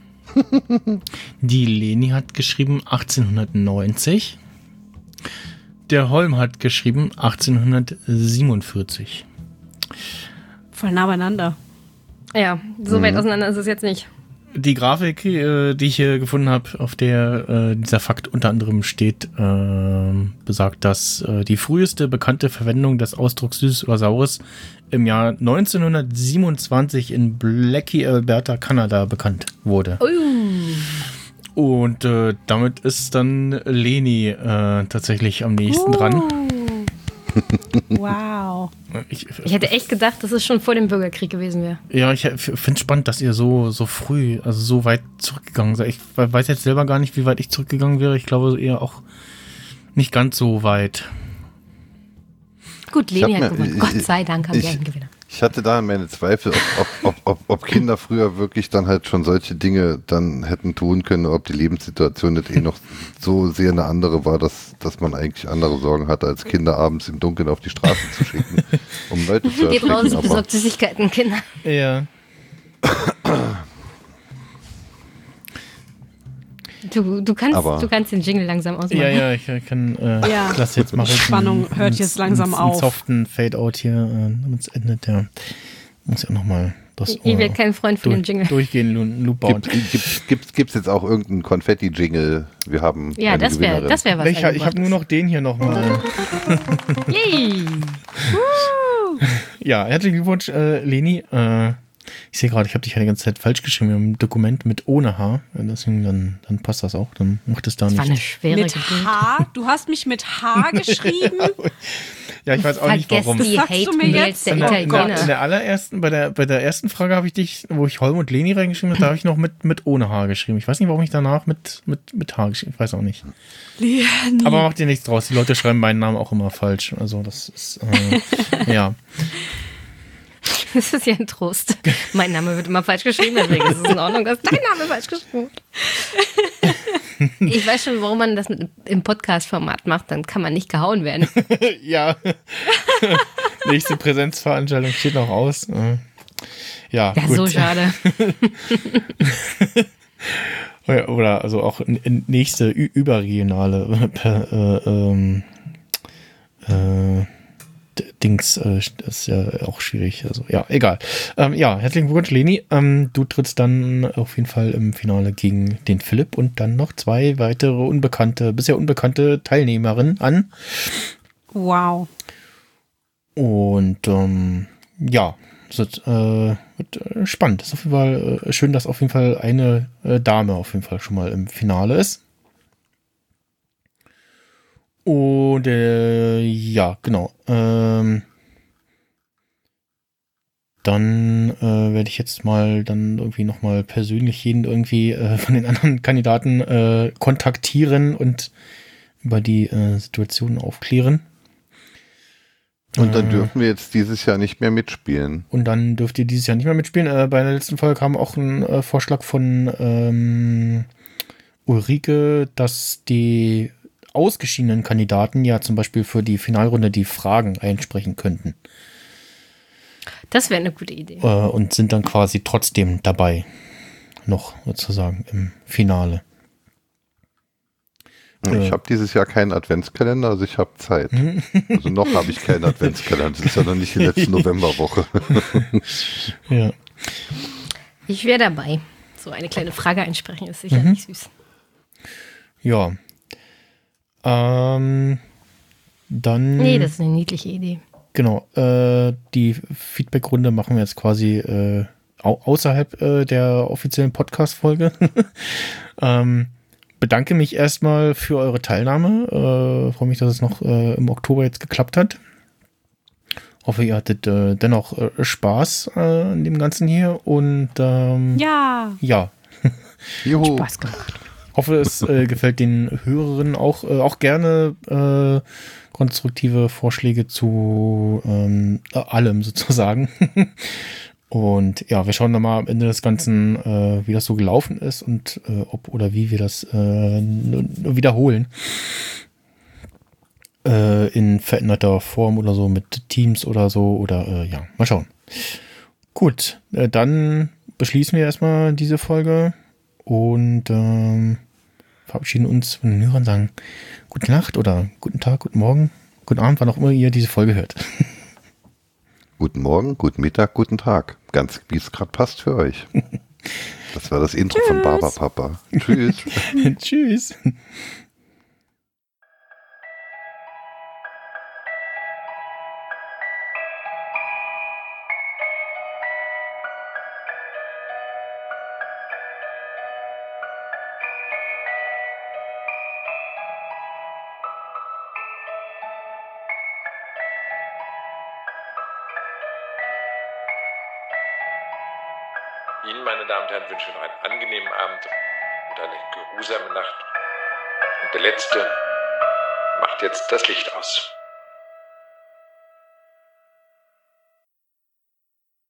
S2: Die Leni hat geschrieben 1890. Der Holm hat geschrieben 1847.
S5: Voll nah beieinander.
S3: Ja, so weit auseinander ist es jetzt nicht.
S2: Die Grafik, die ich hier gefunden habe, auf der dieser Fakt unter anderem steht, besagt, dass die früheste bekannte Verwendung des Ausdrucks Süßes oder Saures im Jahr 1927 in Blackie, Alberta, Kanada bekannt wurde. Und damit ist dann Leni tatsächlich am nächsten dran.
S5: Wow.
S3: Ich hätte echt gedacht, dass es schon vor dem Bürgerkrieg gewesen wäre.
S2: Ja, ich finde es spannend, dass ihr so früh, also so weit zurückgegangen seid. Ich weiß jetzt selber gar nicht, wie weit ich zurückgegangen wäre. Ich glaube eher auch nicht ganz so weit.
S3: Gut, Leni hat gewonnen. Gott sei Dank haben wir einen Gewinner.
S4: Ich hatte da meine Zweifel, ob Kinder früher wirklich dann halt schon solche Dinge dann hätten tun können, ob die Lebenssituation nicht noch so sehr eine andere war, dass man eigentlich andere Sorgen hatte, als Kinder abends im Dunkeln auf die Straße zu schicken, um Leute zu
S3: Geht
S4: erschrecken.
S3: raus, besorgt Süßigkeiten, Kinder.
S2: Ja.
S3: Du kannst den Jingle langsam ausmachen.
S2: Ja, ich kann das jetzt machen.
S5: Spannung hört jetzt langsam auf.
S2: Einen soften Fade-Out hier, damit es endet. Ja. Muss ja nochmal das
S3: Ich werde kein Freund von dem Jingle.
S2: Durchgehen, Loop bauen.
S4: Gibt's jetzt auch irgendeinen Konfetti-Jingle? Wir haben
S3: Ja, das wäre was.
S2: Ich habe nur noch den hier nochmal.
S3: Yay!
S2: Ja, herzlichen Glückwunsch, Leni. Ich sehe gerade, ich habe dich ja die ganze Zeit falsch geschrieben. Wir haben ein Dokument mit ohne H. Deswegen dann passt das auch. Dann macht es da
S3: Das
S2: nicht.
S3: war eine schwere
S5: Mit H? Du hast mich mit H geschrieben?
S2: Ja, ich weiß auch nicht warum.
S3: Vergesst die
S5: Das sagst du mir
S3: Hate-Mails
S5: jetzt?
S3: der
S2: In
S3: Italiener.
S2: der allerersten, bei der ersten Frage habe ich dich, wo ich Holm und Leni reingeschrieben habe, da habe ich noch mit ohne H geschrieben. Ich weiß nicht, warum ich danach mit H geschrieben habe. Ich weiß auch nicht.
S5: Leni.
S2: Aber macht dir nichts draus. Die Leute schreiben meinen Namen auch immer falsch. Also das ist, ja.
S3: Das ist ja ein Trost. Mein Name wird immer falsch geschrieben, deswegen ist es in Ordnung, dass dein Name falsch geschrieben wird. Ich weiß schon, warum man das im Podcast-Format macht, dann kann man nicht gehauen werden.
S2: Ja. Nächste Präsenzveranstaltung steht noch aus. Ja,
S3: Ja,
S2: gut.
S3: so schade.
S2: Oder also auch nächste überregionale Dings ist ja auch schwierig. Also ja, egal. Ja, herzlichen Glückwunsch, Leni. Du trittst dann auf jeden Fall im Finale gegen den Philipp und dann noch 2 weitere bisher unbekannte Teilnehmerinnen an.
S5: Wow.
S2: Und ja, es wird spannend. Ist auf jeden Fall schön, dass auf jeden Fall eine Dame auf jeden Fall schon mal im Finale ist. Und ja, genau. Dann werde ich jetzt mal dann irgendwie nochmal persönlich jeden irgendwie von den anderen Kandidaten kontaktieren und über die Situation aufklären.
S4: Und dann dürfen wir jetzt dieses Jahr nicht mehr mitspielen.
S2: Und dann dürft ihr dieses Jahr nicht mehr mitspielen. Bei der letzten Folge kam auch ein Vorschlag von Ulrike, dass die ausgeschiedenen Kandidaten ja zum Beispiel für die Finalrunde die Fragen einsprechen könnten.
S3: Das wäre eine gute Idee.
S2: Und sind dann quasi trotzdem dabei. Noch sozusagen im Finale.
S4: Ich habe dieses Jahr keinen Adventskalender, also ich habe Zeit. Also noch habe ich keinen Adventskalender. Das ist ja noch nicht die letzte Novemberwoche.
S2: Ja.
S3: Ich wäre dabei. So eine kleine Frage einsprechen ist sicherlich süß.
S2: Ja. Dann.
S3: Nee, das ist eine niedliche Idee.
S2: Genau. Die Feedback-Runde machen wir jetzt quasi außerhalb der offiziellen Podcast-Folge. Bedanke mich erstmal für eure Teilnahme. Freue mich, dass es noch im Oktober jetzt geklappt hat. Hoffe, ihr hattet dennoch Spaß an dem Ganzen hier. Und
S5: Ja.
S2: ja.
S4: Juhu.
S3: Spaß gemacht.
S2: Hoffe, es gefällt den Hörerinnen auch gerne konstruktive Vorschläge zu allem sozusagen. Und ja, wir schauen dann mal am Ende des Ganzen, wie das so gelaufen ist und ob oder wie wir das wiederholen. In veränderter Form oder so mit Teams oder so oder ja, mal schauen. Gut, dann beschließen wir erstmal diese Folge und verabschieden uns von den Hörern, sagen gute Nacht oder guten Tag, guten Morgen, guten Abend, wann auch immer ihr diese Folge hört.
S4: Guten Morgen, guten Mittag, guten Tag. Ganz wie es gerade passt für euch. Das war das Intro von Barbapapa. Tschüss.
S2: Tschüss.
S7: Ihnen, meine Damen und Herren, wünschen wir noch einen angenehmen Abend und eine geruhsame Nacht. Und der Letzte macht jetzt das Licht aus.